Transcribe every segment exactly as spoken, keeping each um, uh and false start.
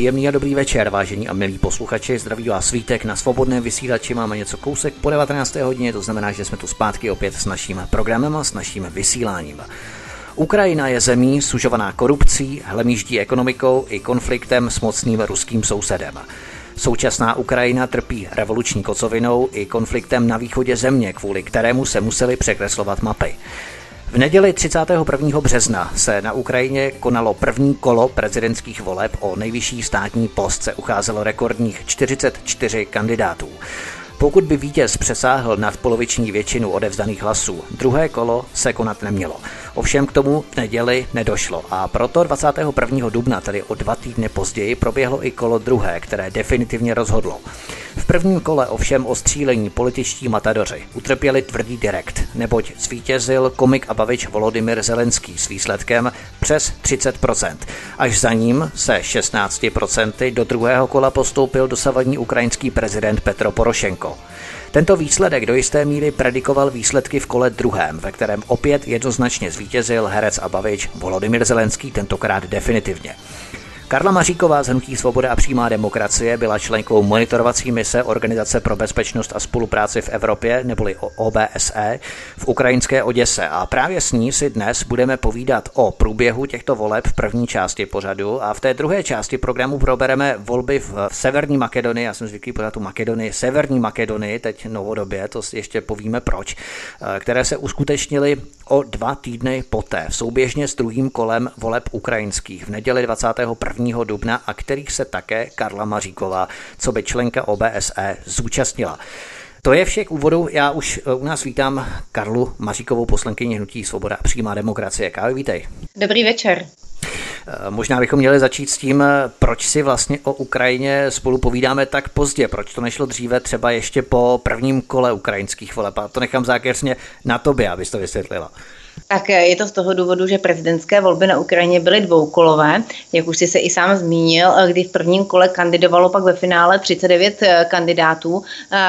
Příjemný a dobrý večer, vážení a milí posluchači. Zdraví vás Vítek na Svobodném vysílači. Máme něco kousek po devatenácté hodině, to znamená, že jsme tu zpátky opět s naším programem a s naším vysíláním. Ukrajina je zemí sužovaná korupcí, hlemýždí ekonomikou i konfliktem s mocným ruským sousedem. Současná Ukrajina trpí revoluční kocovinou i konfliktem na východě země, kvůli kterému se museli překreslovat mapy. V neděli třicátého prvního března se na Ukrajině konalo první kolo prezidentských voleb. O nejvyšší státní post se ucházelo rekordních čtyřicet čtyři kandidátů. Pokud by vítěz přesáhl nadpoloviční většinu odevzdaných hlasů, druhé kolo se konat nemělo. Ovšem k tomu v neděli nedošlo a proto dvacátého prvního dubna, tedy o dva týdny později, proběhlo i kolo druhé, které definitivně rozhodlo. V prvním kole ovšem ostřílení političtí matadoři utrpěli tvrdý direkt, neboť zvítězil komik a bavič Volodymyr Zelenský s výsledkem přes třicet procent. Až za ním se šestnácti procenty do druhého kola postoupil dosavadní ukrajinský prezident Petro Porošenko. Tento výsledek do jisté míry predikoval výsledky v kole druhém, ve kterém opět jednoznačně zvítězil herec a bavič Volodymyr Zelenský, tentokrát definitivně. Karla Maříková z Hnutí Svoboda a přímá demokracie byla členkou monitorovací mise Organizace pro bezpečnost a spolupráci v Evropě, neboli O B S E, v ukrajinské Oděse a právě s ní si dnes budeme povídat o průběhu těchto voleb v první části pořadu a v té druhé části programu probereme volby v Severní Makedonii, já jsem zvyklý pořád tu Makedonii, Severní Makedonii, teď novodobě, to si ještě povíme proč, které se uskutečnily o dva týdny poté, souběžně s druhým kolem voleb ukrajinských v neděli dvacátého prvního dubna a kterých se také Karla Maříková, co by členka O B S E, zúčastnila. To je vše k úvodu. Já už u nás vítám Karlu Maříkovou, poslankyni Hnutí Svoboda a přímá demokracie. Kávi, vítej. Dobrý večer. Možná bychom měli začít s tím, proč si vlastně o Ukrajině spolu povídáme tak pozdě, proč to nešlo dříve třeba ještě po prvním kole ukrajinských voleb. A to nechám zákeřně na tobě, abys to vysvětlila. Tak je to z toho důvodu, že prezidentské volby na Ukrajině byly dvoukolové, jak už jsi se i sám zmínil, kdy v prvním kole kandidovalo pak ve finále třicet devět kandidátů,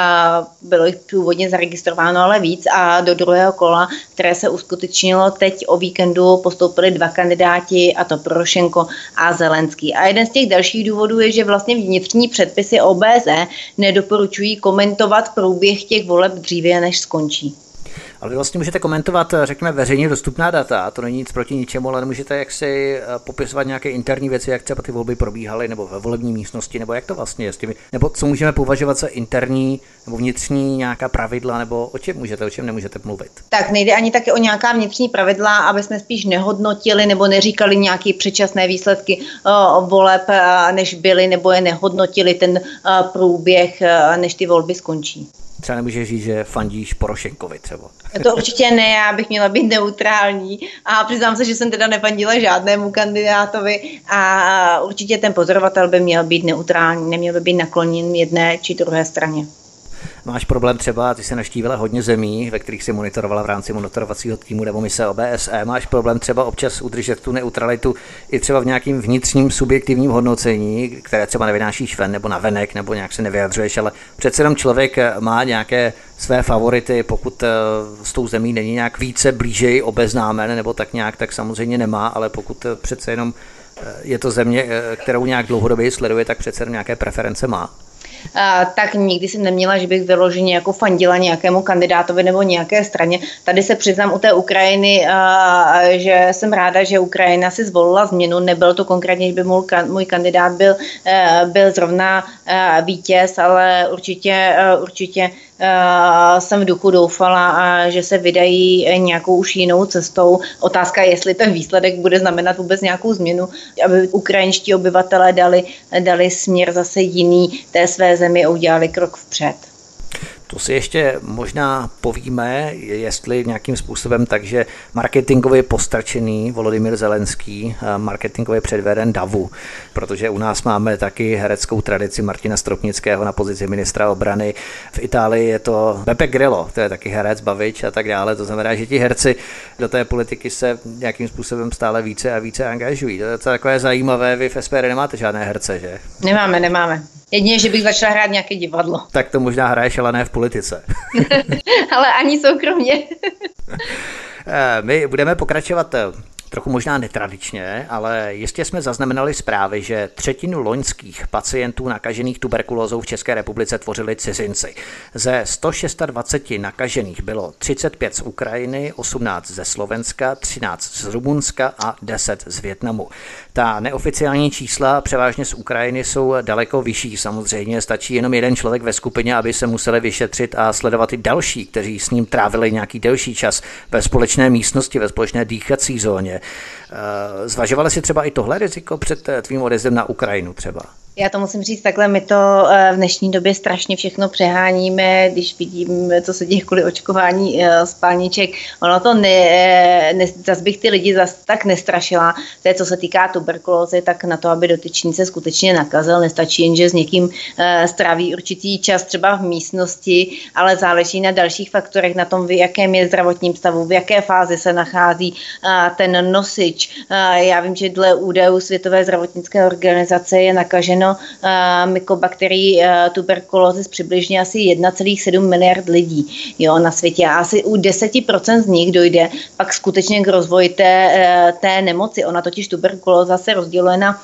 bylo jich původně zaregistrováno ale víc a do druhého kola, které se uskutečnilo teď o víkendu, postoupili dva kandidáti, a to Porošenko a Zelenský. A jeden z těch dalších důvodů je, že vlastně vnitřní předpisy O B S E nedoporučují komentovat průběh těch voleb dříve, než skončí. Ale vy vlastně můžete komentovat, řekněme, veřejně dostupná data, to není nic proti ničemu, ale nemůžete jaksi popisovat nějaké interní věci, jak třeba ty volby probíhaly, nebo ve volební místnosti, nebo jak to vlastně je s těmi, nebo co můžeme považovat za interní nebo vnitřní nějaká pravidla, nebo o čem můžete, o čem nemůžete mluvit? Tak nejde ani také o nějaká vnitřní pravidla, aby jsme spíš nehodnotili nebo neříkali nějaké předčasné výsledky o, voleb, než byly, nebo je nehodnotili ten průběh, než ty volby skončí. Třeba nemůžeš říct, že fandíš Porošenkovi třeba. To určitě ne, já bych měla být neutrální a přiznám se, že jsem teda nefandila žádnému kandidátovi a určitě ten pozorovatel by měl být neutrální, neměl by být nakloněn jedné či druhé straně. Máš problém třeba, ty jsi navštívila hodně zemí, ve kterých jsi monitorovala v rámci monitorovacího týmu nebo mise O B S E. Máš problém třeba občas udržet tu neutralitu i třeba v nějakým vnitřním subjektivním hodnocení, které třeba nevynášíš ven nebo na venek, nebo nějak se nevyjadřuješ, ale přece jenom člověk má nějaké své favority, pokud s tou zemí není nějak více blížej obeznámen nebo tak nějak, tak samozřejmě nemá, ale pokud přece jenom je to země, kterou nějak dlouhodobě sleduje, tak přece jenom nějaké preference má. Uh, tak nikdy jsem neměla, že bych vyloženě jako fandila nějakému kandidátovi nebo nějaké straně. Tady se přiznám u té Ukrajiny, uh, že jsem ráda, že Ukrajina si zvolila změnu. Nebyl to konkrétně, že by můj, můj kandidát byl, uh, byl zrovna uh, vítěz, ale určitě, uh, určitě Uh, jsem v duchu doufala, uh, že se vydají nějakou už jinou cestou. Otázka je, jestli ten výsledek bude znamenat vůbec nějakou změnu, aby ukrajinští obyvatelé dali, dali směr zase jiný té své zemi a udělali krok vpřed. To si ještě možná povíme, jestli nějakým způsobem takže marketingově postrčený Volodymyr Zelenský, marketingově předveden davu, protože u nás máme taky hereckou tradici Martina Stropnického na pozici ministra obrany. V Itálii je to Beppe Grillo, to je taky herec, bavič a tak dále. To znamená, že ti herci do té politiky se nějakým způsobem stále více a více angažují. To je takové zajímavé, vy v S P D nemáte žádné herce, že? Nemáme, nemáme. Jedině, že bych začala hrát nějaké divadlo. Tak to možná hraješ, ale ne v politice. Ale ani soukromně. My budeme pokračovat trochu možná netradičně, ale jistě jsme zaznamenali zprávy, že třetinu loňských pacientů nakažených tuberkulózou v České republice tvořili cizinci. Ze sto dvacet šest nakažených bylo třicet pět z Ukrajiny, osmnáct ze Slovenska, třináct z Rumunska a deset z Vietnamu. Ta neoficiální čísla převážně z Ukrajiny jsou daleko vyšší samozřejmě, stačí jenom jeden člověk ve skupině, aby se museli vyšetřit a sledovat i další, kteří s ním trávili nějaký delší čas ve společné místnosti, ve společné dýchací zóně. Zvažovali si třeba i tohle riziko před tvým odjezdem na Ukrajinu třeba? Já to musím říct takhle, my to v dnešní době strašně všechno přeháníme, když vidím, co se děje kvůli očkování spalniček. Ono to ne, ne, zas bych ty lidi zas tak nestrašila. To je, co se týká tuberkulózy, tak na to, aby dotyčný se skutečně nakazil, nestačí jen, že s někým stráví určitý čas třeba v místnosti, ale záleží na dalších faktorech, na tom, v jakém je zdravotním stavu, v jaké fázi se nachází ten nosič. Já vím, že dle údajů Světové zdravotnické organizace je nakaženo mykobakterií tuberkulózy přibližně asi jedna celá sedm miliard lidí, jo, na světě. A asi u deset procent z nich dojde pak skutečně k rozvoji té, té nemoci. Ona totiž tuberkulóza se rozděluje na,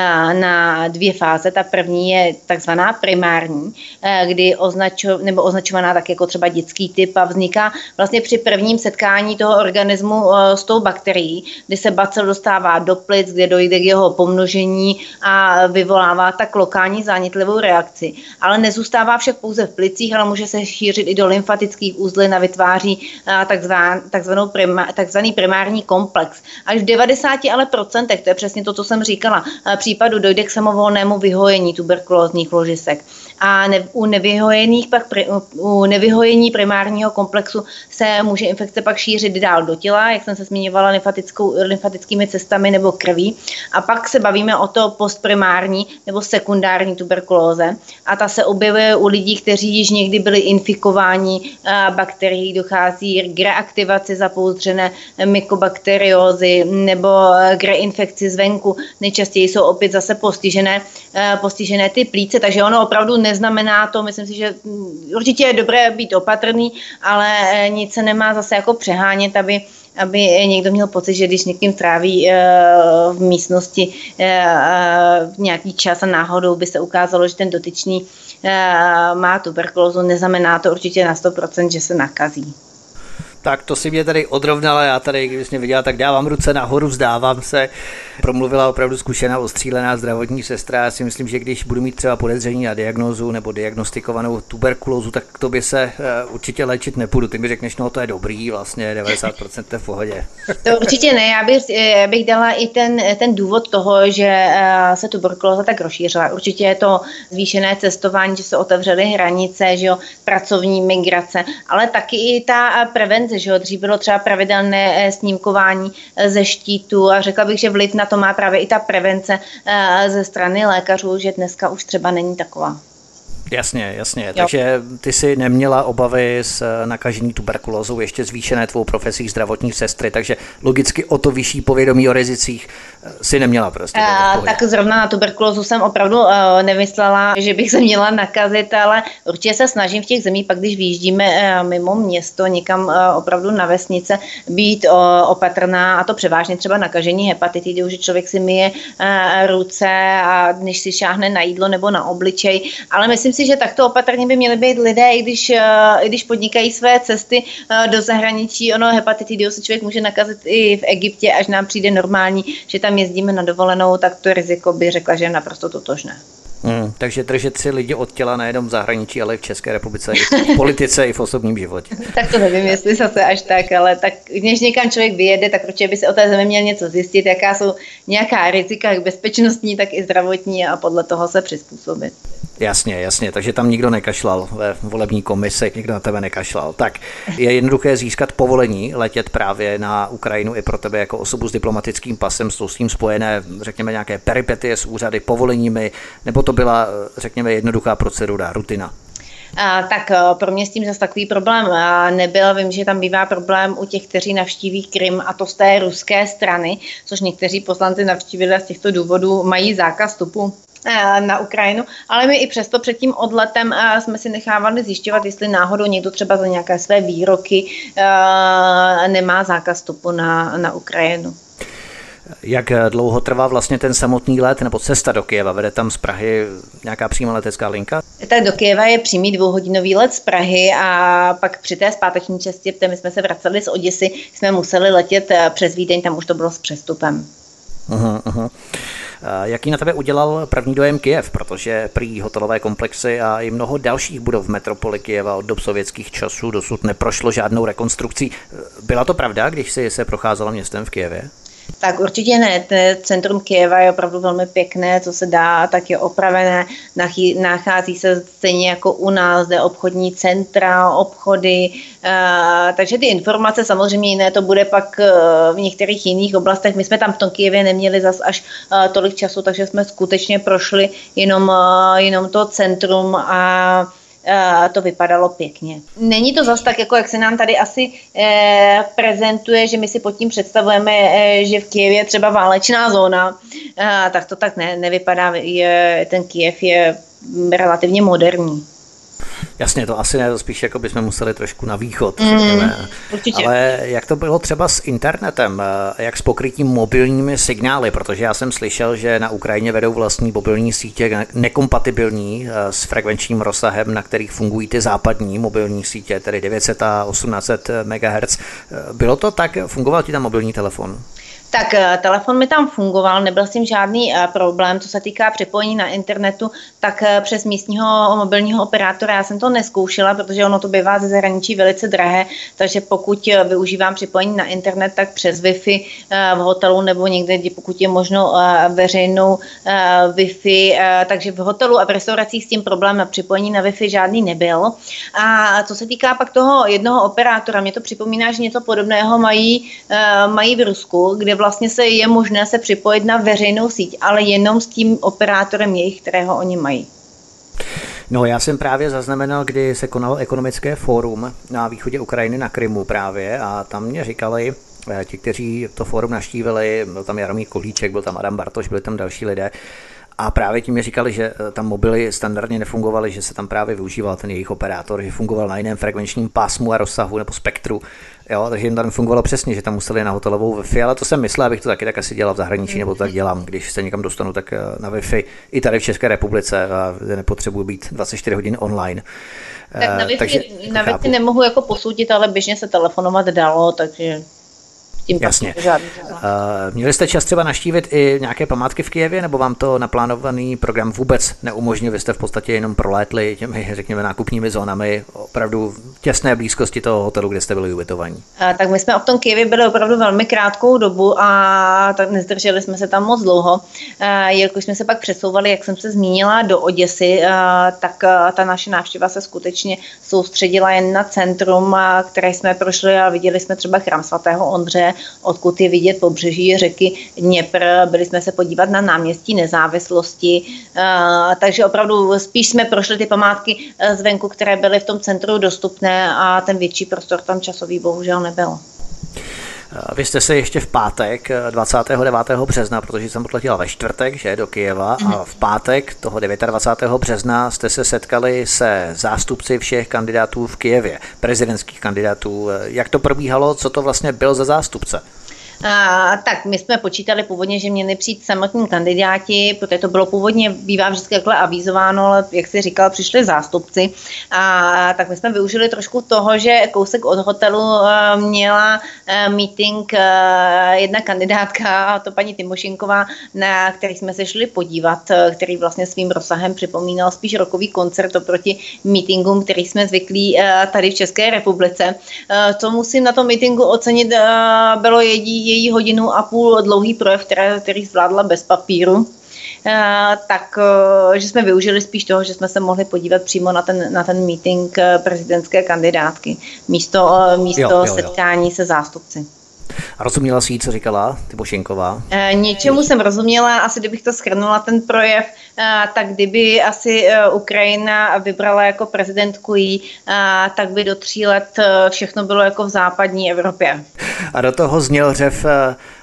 na dvě fáze. Ta první je takzvaná primární, kdy označo, nebo označovaná tak jako třeba dětský typ a vzniká vlastně při prvním setkání toho organismu s tou bakterií, kdy se bacil dostává do plic, kde dojde k jeho pomnožení a vyvolává tak lokální zánětlivou reakci. Ale nezůstává však pouze v plicích, ale může se šířit i do lymfatických uzlin a vytváří takzvaný, takzvanou prima, takzvaný primární komplex. Až v devadesáti ale procentech, to je přesně to, co jsem říkala, případu dojde k samovolnému vyhojení tuberkulózních ložisek. A ne, u nevyhojených pak u nevyhojení primárního komplexu se může infekce pak šířit dál do těla, jak jsem se zmiňovala, lymfatickými cestami nebo krví. A pak se bavíme o to postprimární nebo sekundární tuberkulóze. A ta se objevuje u lidí, kteří již někdy byli infikováni bakterií, dochází k reaktivaci zapouzdřené mykobakteriózy nebo k reinfekci zvenku. Nejčastěji jsou opět zase postižené, postižené ty plíce, takže ono opravdu neznamená to, myslím si, že určitě je dobré být opatrný, ale nic se nemá zase jako přehánět, aby aby někdo měl pocit, že když někým tráví v místnosti nějaký čas a náhodou by se ukázalo, že ten dotyčný má tuberkulózu, neznamená to určitě na sto procent, že se nakazí. Tak to si mě tady odrovnala, já tady, když mě viděla, tak dávám ruce nahoru, vzdávám se. Promluvila opravdu zkušená, ostřílená zdravotní sestra. Já si myslím, že když budu mít třeba podezření na diagnózu nebo diagnostikovanou tuberkulózu, tak k tobě se uh, určitě léčit nepůjdu. Ty mi řekneš, no to je dobrý, vlastně devadesát procent je v pohodě. To určitě ne, já bych, já bych dala i ten, ten důvod toho, že uh, se tuberkulóza tak rozšířila. Určitě je to zvýšené cestování, že se otevřely hranice, že jo, pracovní migrace, ale taky i ta prevence, že jo, dřív bylo třeba pravidelné snímkování ze štítu a řekla bych, že vliv na to má právě i ta prevence ze strany lékařů, že dneska už třeba není taková. Jasně, jasně. Jo. Takže ty jsi neměla obavy s nakažení tuberkulózou, ještě zvýšené tvou profesí zdravotní sestry, takže logicky o to vyšší povědomí o rizicích si neměla prostě. A, tak zrovna na tuberkulózu jsem opravdu uh, nemyslela, že bych se měla nakazit, ale určitě se snažím v těch zemích, pak když vyjíždíme uh, mimo město, někam uh, opravdu na vesnice, být uh, opatrná, a to převážně třeba nakažení hepatitidou, že člověk si myje uh, ruce a než si šáhne na jídlo nebo na obličej, ale myslím si, že takto opatrně by měli být lidé, i když, i když podnikají své cesty do zahraničí. Ono hepatitidou se člověk může nakazit i v Egyptě, až nám přijde normální, že tam jezdíme na dovolenou, tak to riziko by řekla, že je naprosto totožné. Hmm, takže držet si lidi od těla nejenom v zahraničí, ale i v České republice, i v politice, i v osobním životě. Tak to nevím, jestli zase až tak, ale tak když někam člověk vyjede, tak určitě by se o té zemi měl něco zjistit, jaká jsou nějaká rizika, jak bezpečnostní, tak i zdravotní, a podle toho se přizpůsobit. Jasně, jasně, takže tam nikdo nekašlal ve volební komisi, nikdo na tebe nekašlal. Tak je jednoduché získat povolení letět právě na Ukrajinu i pro tebe jako osobu s diplomatickým pasem, jsou s tím spojené, řekněme, nějaké peripetie s úřady, povoleními, nebo to byla, řekněme, jednoduchá procedura, rutina? A, tak pro mě s tím zase takový problém nebyl. Vím, že tam bývá problém u těch, kteří navštíví Krym, a to z té ruské strany, což někteří poslanci navštívili a z těchto důvodů mají zákaz vstupu na Ukrajinu, ale my i přesto před tím odletem jsme si nechávali zjišťovat, jestli náhodou někdo třeba za nějaké své výroky nemá zákaz vstupu na, na Ukrajinu. Jak dlouho trvá vlastně ten samotný let nebo cesta do Kyjeva? Vede tam z Prahy nějaká přímá letecká linka? Tak do Kyjeva je přímý dvouhodinový let z Prahy a pak při té zpáteční cestě, kde my jsme se vraceli z Oděsy, jsme museli letět přes Vídeň, tam už to bylo s přestupem. Aha, aha. Jaký na tebe udělal první dojem Kyjev, protože prý hotelové komplexy a i mnoho dalších budov v metropoli Kyjeva od dob sovětských časů dosud neprošlo žádnou rekonstrukcí. Byla to pravda, když jsi se procházela městem v Kyjevě? Tak určitě ne. Centrum Kyjeva je opravdu velmi pěkné, co se dá, tak je opravené. Nachází se stejně jako u nás, zde obchodní centra, obchody. Takže ty informace samozřejmě jiné to bude pak v některých jiných oblastech. My jsme tam v tom Kyjevě neměli zas až tolik času, takže jsme skutečně prošli jenom, jenom to centrum a to vypadalo pěkně. Není to zas tak, jako jak se nám tady asi eh, prezentuje, že my si pod tím představujeme, eh, že v Kyjevě je třeba válečná zóna, eh, tak to tak ne, nevypadá. Je, ten Kyjev je relativně moderní. Jasně, to asi ne, to spíš jako bychom museli trošku na východ. Mm, určitě. Ale jak to bylo třeba s internetem, jak s pokrytím mobilními signály, protože já jsem slyšel, že na Ukrajině vedou vlastní mobilní sítě nekompatibilní s frekvenčním rozsahem, na kterých fungují ty západní mobilní sítě, tedy devět set a osmnáct set megahertzů. Bylo to tak? Fungoval ti tam mobilní telefon? Tak telefon mi tam fungoval, nebyl s tím žádný problém, co se týká připojení na internetu, tak přes místního mobilního operátora já jsem to neskoušela, protože ono to bývá ze zahraničí velice drahé, takže pokud využívám připojení na internet, tak přes Wi-Fi v hotelu nebo někde, pokud je možno veřejnou Wi-Fi, takže v hotelu a v restauracích s tím problém na připojení na Wi-Fi žádný nebyl. A co se týká pak toho jednoho operátora, mě to připomíná, že něco podobného mají, mají v Rusku, kde vlastně se je možné se připojit na veřejnou síť, ale jenom s tím operátorem jejich, kterého oni mají. No, já jsem právě zaznamenal, kdy se konalo ekonomické fórum na východě Ukrajiny na Krymu právě a tam mě říkali ti, kteří to fórum navštívili, byl tam Jaromír Kohlíček, byl tam Adam Bartoš, byli tam další lidé, a právě tím mi říkali, že tam mobily standardně nefungovaly, že se tam právě využíval ten jejich operátor, že fungoval na jiném frekvenčním pásmu a rozsahu nebo spektru. Jo, takže jim tam fungovalo přesně, že tam museli na hotelovou Wi-Fi, ale to jsem myslel, abych to taky tak asi dělal v zahraničí, nebo to tak dělám, když se někam dostanu, tak na Wi-Fi i tady v České republice a nepotřebuji být dvacet čtyři hodin online. Tak na Wi-Fi, takže, na Wi-Fi nemohu jako posoudit, ale běžně se telefonovat dalo, takže... Tím Jasně. Uh, měli jste čas třeba navštívit i nějaké památky v Kyjevě, nebo vám to naplánovaný program vůbec neumožnil? Vy jste v podstatě jenom prolétli těmi, řekněme, nákupními zónami, opravdu v těsné blízkosti toho hotelu, kde jste byli ubytovaní. Uh, tak my jsme v tom Kyjevě byli opravdu velmi krátkou dobu a tak nezdrželi jsme se tam moc dlouho. Uh, jelikož jsme se pak přesouvali, jak jsem se zmínila, do Oděsy, uh, tak uh, ta naše návštěva se skutečně soustředila jen na centrum, uh, které jsme prošli a viděli jsme třeba chrám svatého Ondřeje, odkud je vidět pobřeží řeky Dněpr. Byli jsme se podívat na náměstí Nezávislosti, takže opravdu spíš jsme prošli ty památky zvenku, které byly v tom centru dostupné a ten větší prostor tam časový bohužel nebyl. Vy jste se ještě v pátek dvacátého devátého března, protože jsem odletěla ve čtvrtek, že, do Kyjeva, mm. a v pátek toho dvacátého devátého března jste se setkali se zástupci všech kandidátů v Kyjevě, prezidentských kandidátů. Jak to probíhalo, co to vlastně byl za zástupce? A, tak my jsme počítali původně, že měli přijít samotní kandidáti, protože to bylo původně, bývá vždycky takhle avízováno, ale jak jsi říkal, přišli zástupci. A tak my jsme využili trošku toho, že kousek od hotelu uh, měla uh, meeting uh, jedna kandidátka, a to paní Tymošenková, na který jsme se šli podívat, uh, který vlastně svým rozsahem připomínal spíš rockový koncert oproti meetingům, který jsme zvyklí uh, tady v České republice. Uh, co musím na tom meetingu ocenit, uh, bylo jedí její hodinu a půl dlouhý projev, který, který zvládla bez papíru, uh, tak uh, že jsme využili spíš toho, že jsme se mohli podívat přímo na ten, na ten meeting prezidentské kandidátky, místo, uh, místo jo, jo, jo. setkání se zástupci. A rozuměla si jí, co říkala Tymošenková? E, něčemu jsem rozuměla, asi kdybych to shrnula ten projev, e, tak kdyby asi e, Ukrajina vybrala jako prezidentku jí, e, tak by do tří let e, všechno bylo jako v západní Evropě. A do toho zněl řev,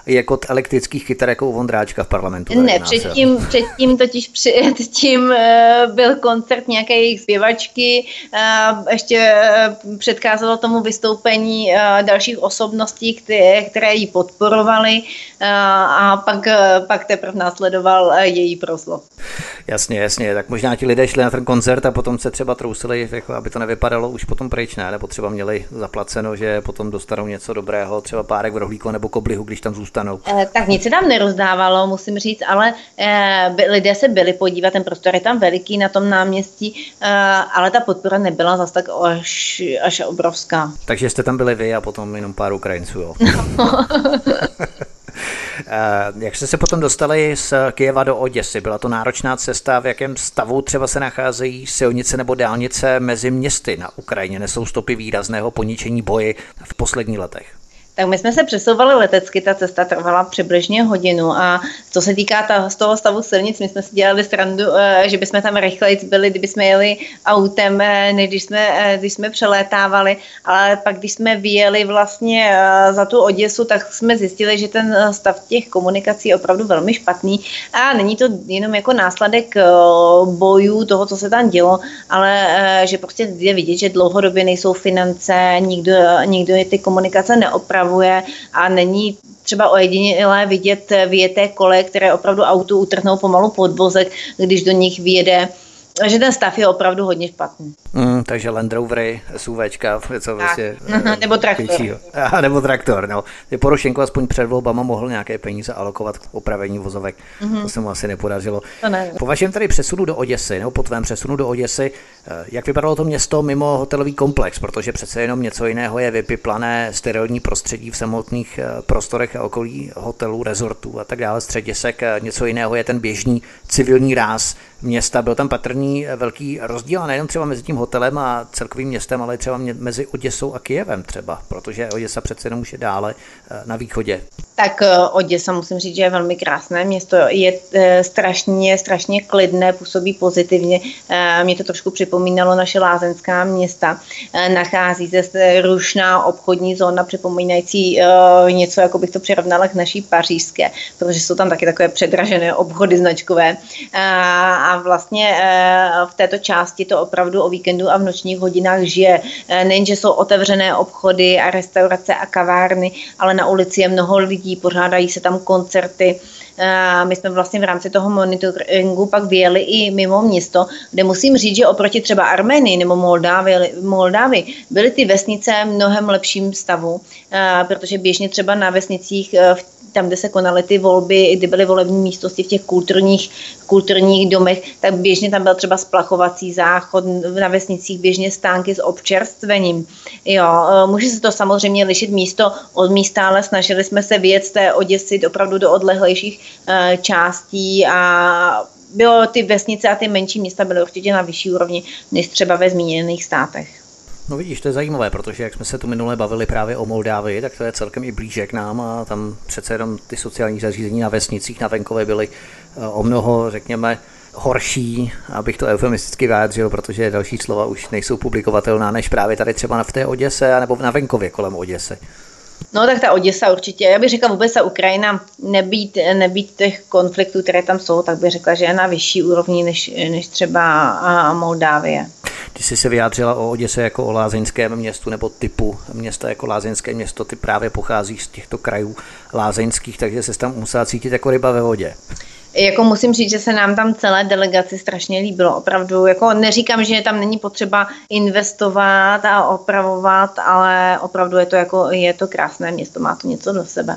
je kód elektrických kytar jako u Vondráčka v parlamentu. Ne, předtím, předtím totiž předtím byl koncert nějaké jejich zpěvačky, ještě předcházelo tomu vystoupení dalších osobností, které, které ji podporovaly a pak, pak teprve následoval její proslov. Jasně, jasně, tak možná ti lidé šli na ten koncert a potom se třeba trousili, jako aby to nevypadalo už potom pryč, ne? Nebo třeba měli zaplaceno, že potom dostanou něco dobrého, třeba párek v rohlíku nebo koblihu, když tam zůstanou. Eh, tak nic se tam nerozdávalo, musím říct, ale eh, by, lidé se byli podívat, ten prostor je tam veliký na tom náměstí, eh, ale ta podpora nebyla zas tak až, až obrovská. Takže jste tam byli vy a potom jenom pár Ukrajinců, jo? Jak jste se potom dostali z Kyjeva do Oděsy? Byla to náročná cesta? V jakém stavu třeba se nacházejí silnice nebo dálnice mezi městy na Ukrajině? Nesou stopy výrazného poničení boji v posledních letech? Tak my jsme se přesouvali letecky, ta cesta trvala přibližně hodinu a co se týká ta, z toho stavu silnic, my jsme si dělali srandu, že bychom tam rychleji byli, kdyby jsme jeli autem, než když jsme, když jsme přelétávali, ale pak když jsme vyjeli vlastně za tu Oděsu, tak jsme zjistili, že ten stav těch komunikací je opravdu velmi špatný a není to jenom jako následek bojů, toho, co se tam dělo, ale že prostě je vidět, že dlouhodobě nejsou finance, nikdo, nikdo je ty komunikace neopravuje a není třeba ojedinělé vidět vyjeté kole, které opravdu autu utrhnou pomalu podvozek, když do nich vyjede, že ten stav je opravdu hodně špatný. Mm, takže Land Rovery, SUVčka, co vlastně... nebo traktor. Aha, nebo traktor, no. Porošenko aspoň před volbama mohl nějaké peníze alokovat k opravení vozovek. Mm-hmm. To se mu asi nepodařilo. To ne. Po vašem tady přesunu do Oděsy, nebo po tvém přesunu do Oděsy, jak vypadalo to město mimo hotelový komplex? Protože přece jenom něco jiného je vypiplané sterilní prostředí v samotných prostorech a okolí hotelů, rezortů a tak dále, středisek. Něco jiného je ten běžný civilní ráz města. Byl tam patrný velký rozdíl, a nejenom třeba mezi tím hotelem a celkovým městem, ale třeba mezi Oděsou a Kyjevem třeba, protože Oděsa přece jenom už je dále na východě. Tak Oděsa, musím říct, že je velmi krásné město, je strašně, strašně klidné, působí pozitivně. Mě to trošku připomínalo naše lázeňská města. Nachází se rušná obchodní zóna, připomínající něco, jako bych to přirovnala k naší pařížské, protože jsou tam taky takové předražené obchody značkové. A vlastně v této části to opravdu o víkendu a v nočních hodinách žije. Nejenže jsou otevřené obchody a restaurace a kavárny, ale na ulici je mnoho lidí, pořádají se tam koncerty. My jsme vlastně v rámci toho monitoringu pak vyjeli i mimo město, kde musím říct, že oproti třeba Arménii nebo Moldávii, Moldávii byly ty vesnice v mnohem lepším stavu, protože běžně třeba na vesnicích tam, kde se konaly ty volby, kdy byly volební místnosti v těch kulturních, kulturních domech, tak běžně tam byl třeba splachovací záchod, na vesnicích běžně stánky s občerstvením. Jo, může se to samozřejmě lišit místo od místa, ale snažili jsme se vyjet z té Oděsy opravdu do odlehlejších uh, částí a bylo ty vesnice a ty menší města byly určitě na vyšší úrovni než třeba ve zmíněných státech. No vidíš, to je zajímavé, protože jak jsme se tu minule bavili právě o Moldávii, tak to je celkem i blíže k nám a tam přece jenom ty sociální zařízení na vesnicích, na venkově byly o mnoho, řekněme, horší, abych to eufemisticky vyjádřil, protože další slova už nejsou publikovatelná než právě tady třeba v té Oděse nebo na venkově kolem Oděsy. No tak ta Oděsa určitě, já bych řekla vůbec ta Ukrajina, nebýt, nebýt těch konfliktů, které tam jsou, tak bych řekla, že je na vyšší úrovni než, než třeba Moldávie. Ty jsi se vyjádřila o Oděse jako o lázeňském městu nebo typu města jako lázeňské město, ty právě pocházíš z těchto krajů lázeňských, takže se tam musela cítit jako ryba ve vodě. Jako musím říct, že se nám tam celé delegaci strašně líbilo. Opravdu, jako neříkám, že tam není potřeba investovat a opravovat, ale opravdu je to, jako, je to krásné město, má to něco do sebe.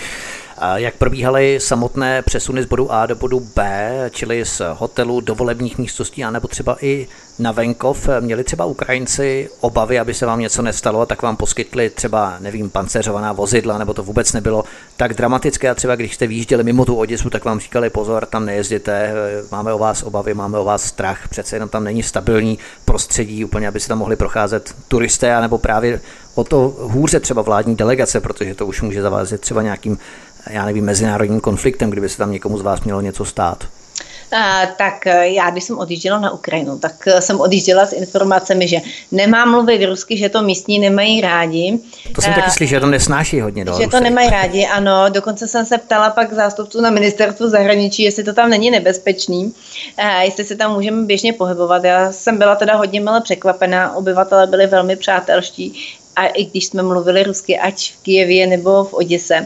A jak probíhaly samotné přesuny z bodu A do bodu B, čili z hotelu do volebních místností, anebo třeba i na venkov? Měli třeba Ukrajinci obavy, aby se vám něco nestalo, a tak vám poskytli třeba, nevím, pancéřovaná vozidla, nebo to vůbec nebylo tak dramatické, a třeba když jste vyjížděli mimo tu Oděsu, tak vám říkali pozor, tam nejezděte, máme o vás obavy, máme o vás strach, přece jenom tam není stabilní prostředí, úplně, aby se tam mohli procházet turisté, anebo právě o to hůře třeba vládní delegace, protože to už může zavázet třeba nějakým, já nevím, mezinárodním konfliktem, kdyby se tam někomu z vás mělo něco stát. A, tak já, když jsem odjížděla na Ukrajinu, tak jsem odjížděla s informacemi, že nemám mluvit rusky, že to místní nemají rádi. To jsem taky slyšel, že to nesnáší hodně. Že to nemají rádi, ano. Dokonce jsem se ptala pak zástupců na ministerstvu zahraničí, jestli to tam není nebezpečný, a jestli se tam můžeme běžně pohybovat. Já jsem byla teda hodně mile překvapená, obyvatelé byli velmi přátelští. A i když jsme mluvili rusky, ať v Kyjevě nebo v Oděse,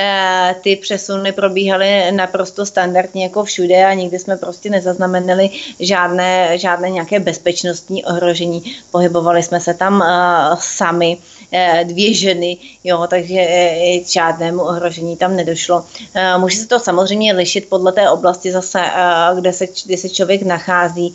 ty přesuny probíhaly naprosto standardně jako všude a nikdy jsme prostě nezaznamenali žádné, žádné nějaké bezpečnostní ohrožení. Pohybovali jsme se tam sami, dvě ženy, jo, takže žádnému ohrožení tam nedošlo. Může se to samozřejmě lišit podle té oblasti zase, kde se, kde se člověk nachází,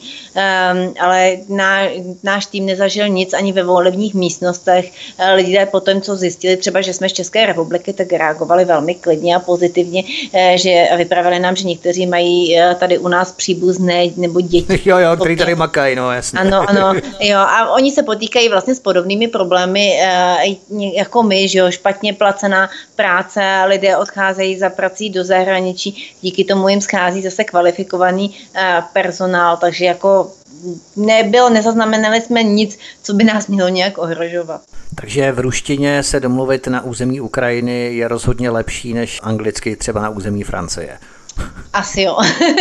ale náš, náš tým nezažil nic ani ve volebních místnostech. Lidé po tom, co zjistili třeba, že jsme z České republiky, tak reagovali velmi klidně a pozitivně, že vyprávěli nám, že někteří mají tady u nás příbuzné nebo děti. Jo, jo, který tady makají, no jasně. Ano, ano, jo, a oni se potýkají vlastně s podobnými problémy jako my, že jo, špatně placená práce, lidé odcházejí za prací do zahraničí, díky tomu jim schází zase kvalifikovaný personál, takže jako nebylo, nezaznamenali jsme nic, co by nás mělo nějak ohrožovat. Takže v ruštině se domluvit na území Ukrajiny je rozhodně lepší než anglicky třeba na území Francie. Asi jo.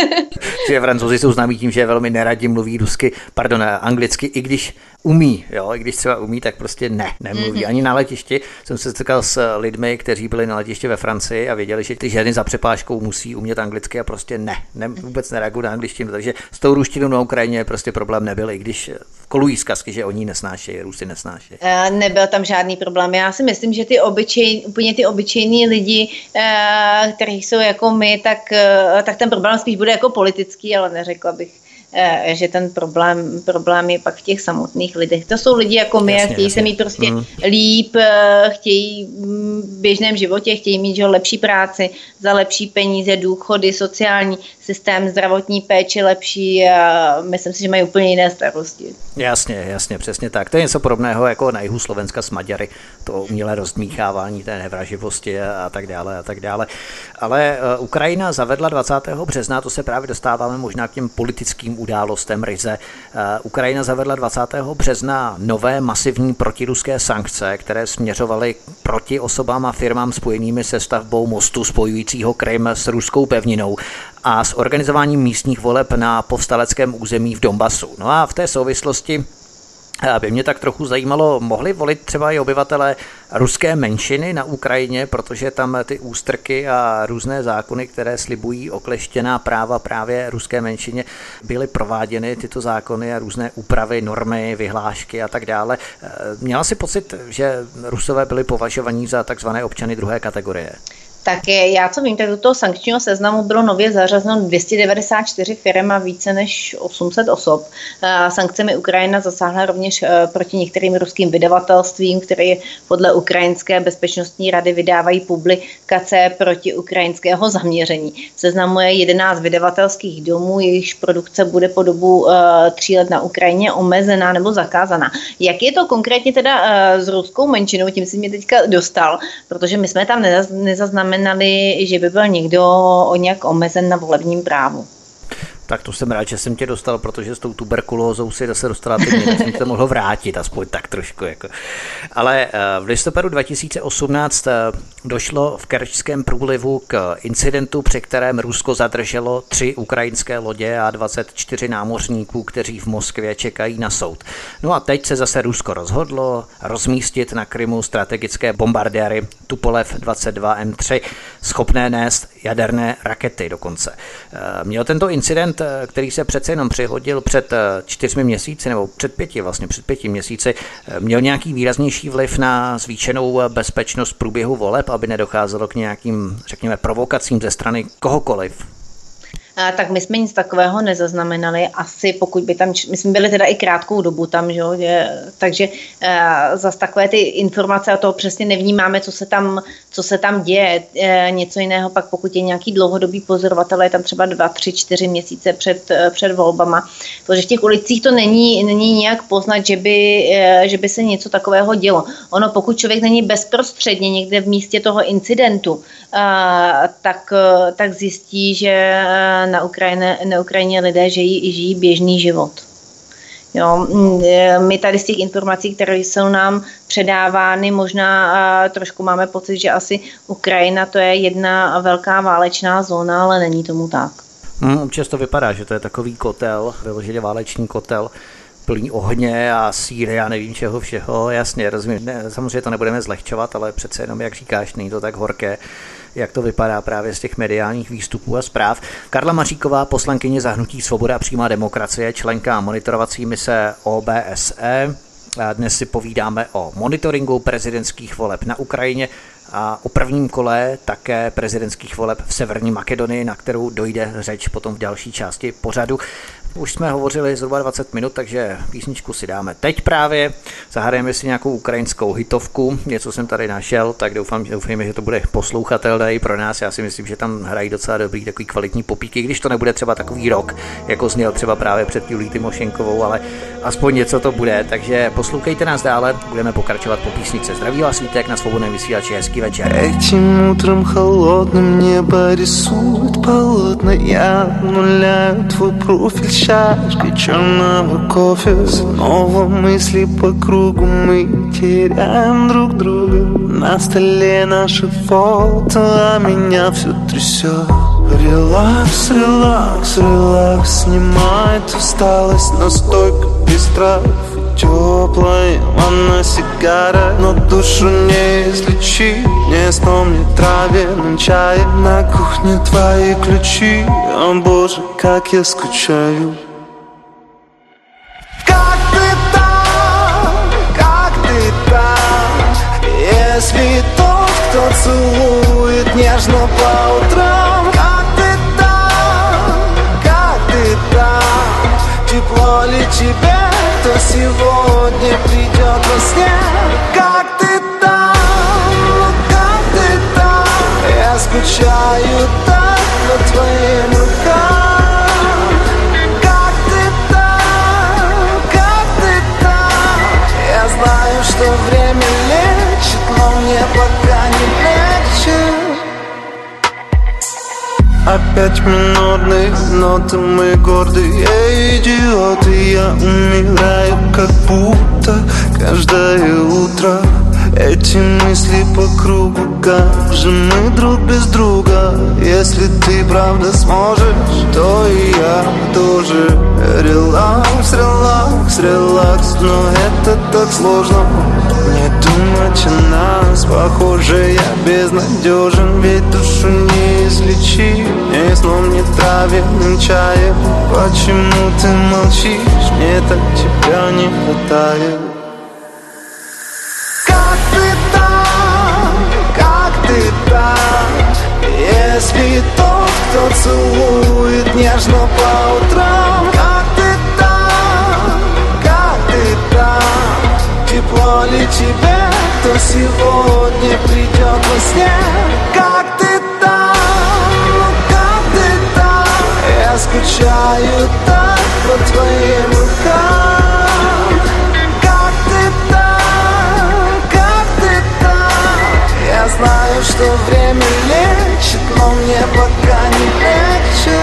Že Francouzi jsou známí tím, že velmi neradi mluví rusky, pardon, anglicky, i když umí, jo, i když třeba umí, tak prostě ne, nemluví. Mm-hmm. Ani na letišti jsem se setkal s lidmi, kteří byli na letišti ve Francii a věděli, že ty ženy za přepážkou musí umět anglicky a prostě ne, ne vůbec nereagují na angličtinu, takže s tou ruštinou na Ukrajině prostě problém nebyl, i když kolují zkazky, že oni nesnášejí, Rusy nesnášejí. E, nebyl tam žádný problém. Já si myslím, že ty obyčej, úplně ty obyčejní lidi, e, kteří jsou jako my, tak, e, tak ten problém spíš bude jako politický, ale neřekla bych, že ten problém, problém je pak v těch samotných lidech. To jsou lidi jako my, jasně, chtějí jasně. se mít prostě mm. líp, chtějí v běžném životě, chtějí mít že, lepší práci, za lepší peníze, důchody, sociální systém, zdravotní péči lepší a myslím si, že mají úplně jiné starosti. Jasně, jasně, přesně tak. To je něco podobného jako na jihu Slovenska s Maďary, to umělé rozdmíchávání té nevraživosti a tak dále a tak dále. Ale uh, Ukrajina zavedla dvacátého března, to se právě dostáváme možná k těm politickým událostem ryze. Uh, Ukrajina zavedla dvacátého března nové masivní protiruské sankce, které směřovaly proti osobám a firmám spojenými se stavbou mostu spojujícího Krym s ruskou pevninou a s organizováním místních voleb na povstaleckém území v Donbasu. No a v té souvislosti by mě tak trochu zajímalo, mohli volit třeba i obyvatelé ruské menšiny na Ukrajině, protože tam ty ústrky a různé zákony, které slibují okleštěná práva právě ruské menšině, byly prováděny tyto zákony a různé úpravy, normy, vyhlášky a tak dále. Měla si pocit, že Rusové byli považovaní za takzvané občany druhé kategorie? Tak je, já co vím, tak do toho sankčního seznamu bylo nově zařazeno dvě stě devadesát čtyři firem a více než osm set osob. Sankcemi Ukrajina zasáhla rovněž proti některým ruským vydavatelstvím, které podle Ukrajinské bezpečnostní rady vydávají publikace proti ukrajinského zaměření. V seznamu je jedenáct vydavatelských domů, jejichž produkce bude po dobu tří let na Ukrajině omezená nebo zakázaná. Jak je to konkrétně teda s ruskou menšinou, tím si mě teďka dostal, protože my jsme tam nezaznamenali, že by byl někdo o nějak omezen na volebním právu. Tak to jsem rád, že jsem tě dostal, protože s tou tuberkulózou si zase dostala ty mě, jsem tě to mohl vrátit, aspoň tak trošku. Jako. Ale v listopadu dva tisíce osmnáct došlo v Kerčském průlivu k incidentu, při kterém Rusko zadrželo tři ukrajinské lodě a dvacet čtyři námořníků, kteří v Moskvě čekají na soud. No a teď se zase Rusko rozhodlo rozmístit na Krymu strategické bombardéry Tupolev dvacet dva M tři, schopné nést jaderné rakety dokonce. Měl tento incident, který se přece jenom přihodil před čtyřmi měsíci, nebo před pěti vlastně, před pěti měsíci, měl nějaký výraznější vliv na zvýšenou bezpečnost průběhu voleb, aby nedocházelo k nějakým, řekněme, provokacím ze strany kohokoliv? Tak my jsme nic takového nezaznamenali, asi pokud by tam, my jsme byli teda i krátkou dobu tam, že, takže uh, zase takové ty informace a toho přesně nevnímáme, co se tam, co se tam děje. Uh, něco jiného pak, pokud je nějaký dlouhodobý pozorovatel, je tam třeba dva, tři, čtyři měsíce před, uh, před volbama, protože v těch ulicích to není, není nějak poznat, že by, uh, že by se něco takového dělo. Ono, pokud člověk není bezprostředně někde v místě toho incidentu, uh, tak, uh, tak zjistí, že uh, na Ukrajině, na Ukrajině lidé žijí, žijí běžný život. Jo, my tady z těch informací, které jsou nám předávány, možná trošku máme pocit, že asi Ukrajina to je jedna velká válečná zóna, ale není tomu tak. Hmm, často vypadá, že to je takový kotel, vyloženě válečný kotel, plný ohně a síry a nevím čeho všeho, jasně, rozumím, ne, samozřejmě to nebudeme zlehčovat, ale přece jenom, jak říkáš, není to tak horké, jak to vypadá právě z těch mediálních výstupů a zpráv. Karla Maříková, poslankyně za hnutí Svoboda a přímá demokracie, členka monitorovací mise O B S E. Dnes si povídáme o monitoringu prezidentských voleb na Ukrajině a o prvním kole také prezidentských voleb v Severní Makedonii, na kterou dojde řeč potom v další části pořadu. Už jsme hovořili zhruba dvacet minut, takže písničku si dáme teď právě. Zahrajeme si nějakou ukrajinskou hitovku, něco jsem tady našel, tak doufám, doufám, že to bude poslouchatelné i pro nás. Já si myslím, že tam hrají docela dobrý takový kvalitní popíky, když to nebude třeba takový rock, jako zněl třeba právě před Julí Tymošenkovou, ale aspoň něco to bude. Takže poslouchejte nás dále, budeme pokračovat po písnice. Zdraví vás Vítek na Svobodném vysílači, hezký večer. Этим утром холодным небо рисует полотна. Я обнуляю твой профиль чашкой черного кофе. Снова мысли по кругу, мы теряем друг друга. На столе наши фото, а меня все трясет. Релакс, релакс, релакс, снимает усталость, настойка без трав. Теплая ванна, сигара, но душу не излечить. Не сном, не травяным чаем. На кухне твои ключи. О боже, как я скучаю. Как ты там, как ты там? Если тот, кто целует нежно по утрам. Как ты там, как ты там? Тепло ли тебе? Кто сегодня придет во сне? Как ты там, как ты там? Я скучаю так по твоим рукам. Как ты там, как ты там? Я знаю, что время лечит, но мне пока не легче. Опять минорные ноты, мы гордые идиоты. Я умираю, как будто каждое утро. Эти мысли по кругу, как же мы друг без друга. Если ты правда сможешь, то и я тоже. Релакс, релакс, релакс, но это так сложно. Не думать о нас, похоже, я безнадежен. Ведь душу не излечить, ни сном, ни травяным чаем. Почему ты молчишь, мне так тебя не хватает. Как ты там, как ты там? Если тот, кто целует нежно по утрам. Как ты там, как ты там? Тепло ли тебе, кто сегодня придет во сне? Как ты там, как ты там? Я скучаю так по твоим рукам. Как ты там, как ты там? Я знаю, что время лечит, но мне пока не легче.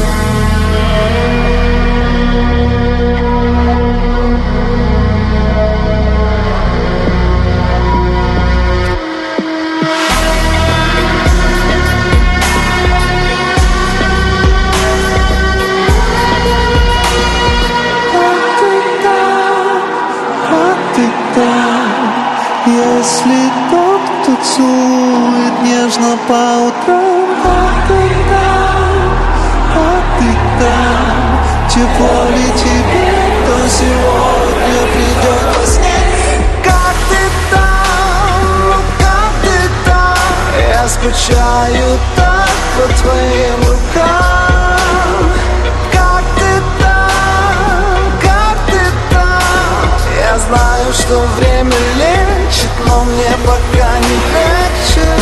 Если тот, кто целует нежно по утрам. Как ты там, как ты там? Тепло ли тебе, кто сегодня придет во сне? Как ты там, как ты там? Я скучаю так по твоим рукам. Как ты там, как ты там? Я знаю, что время лечит, но мне пока не легче.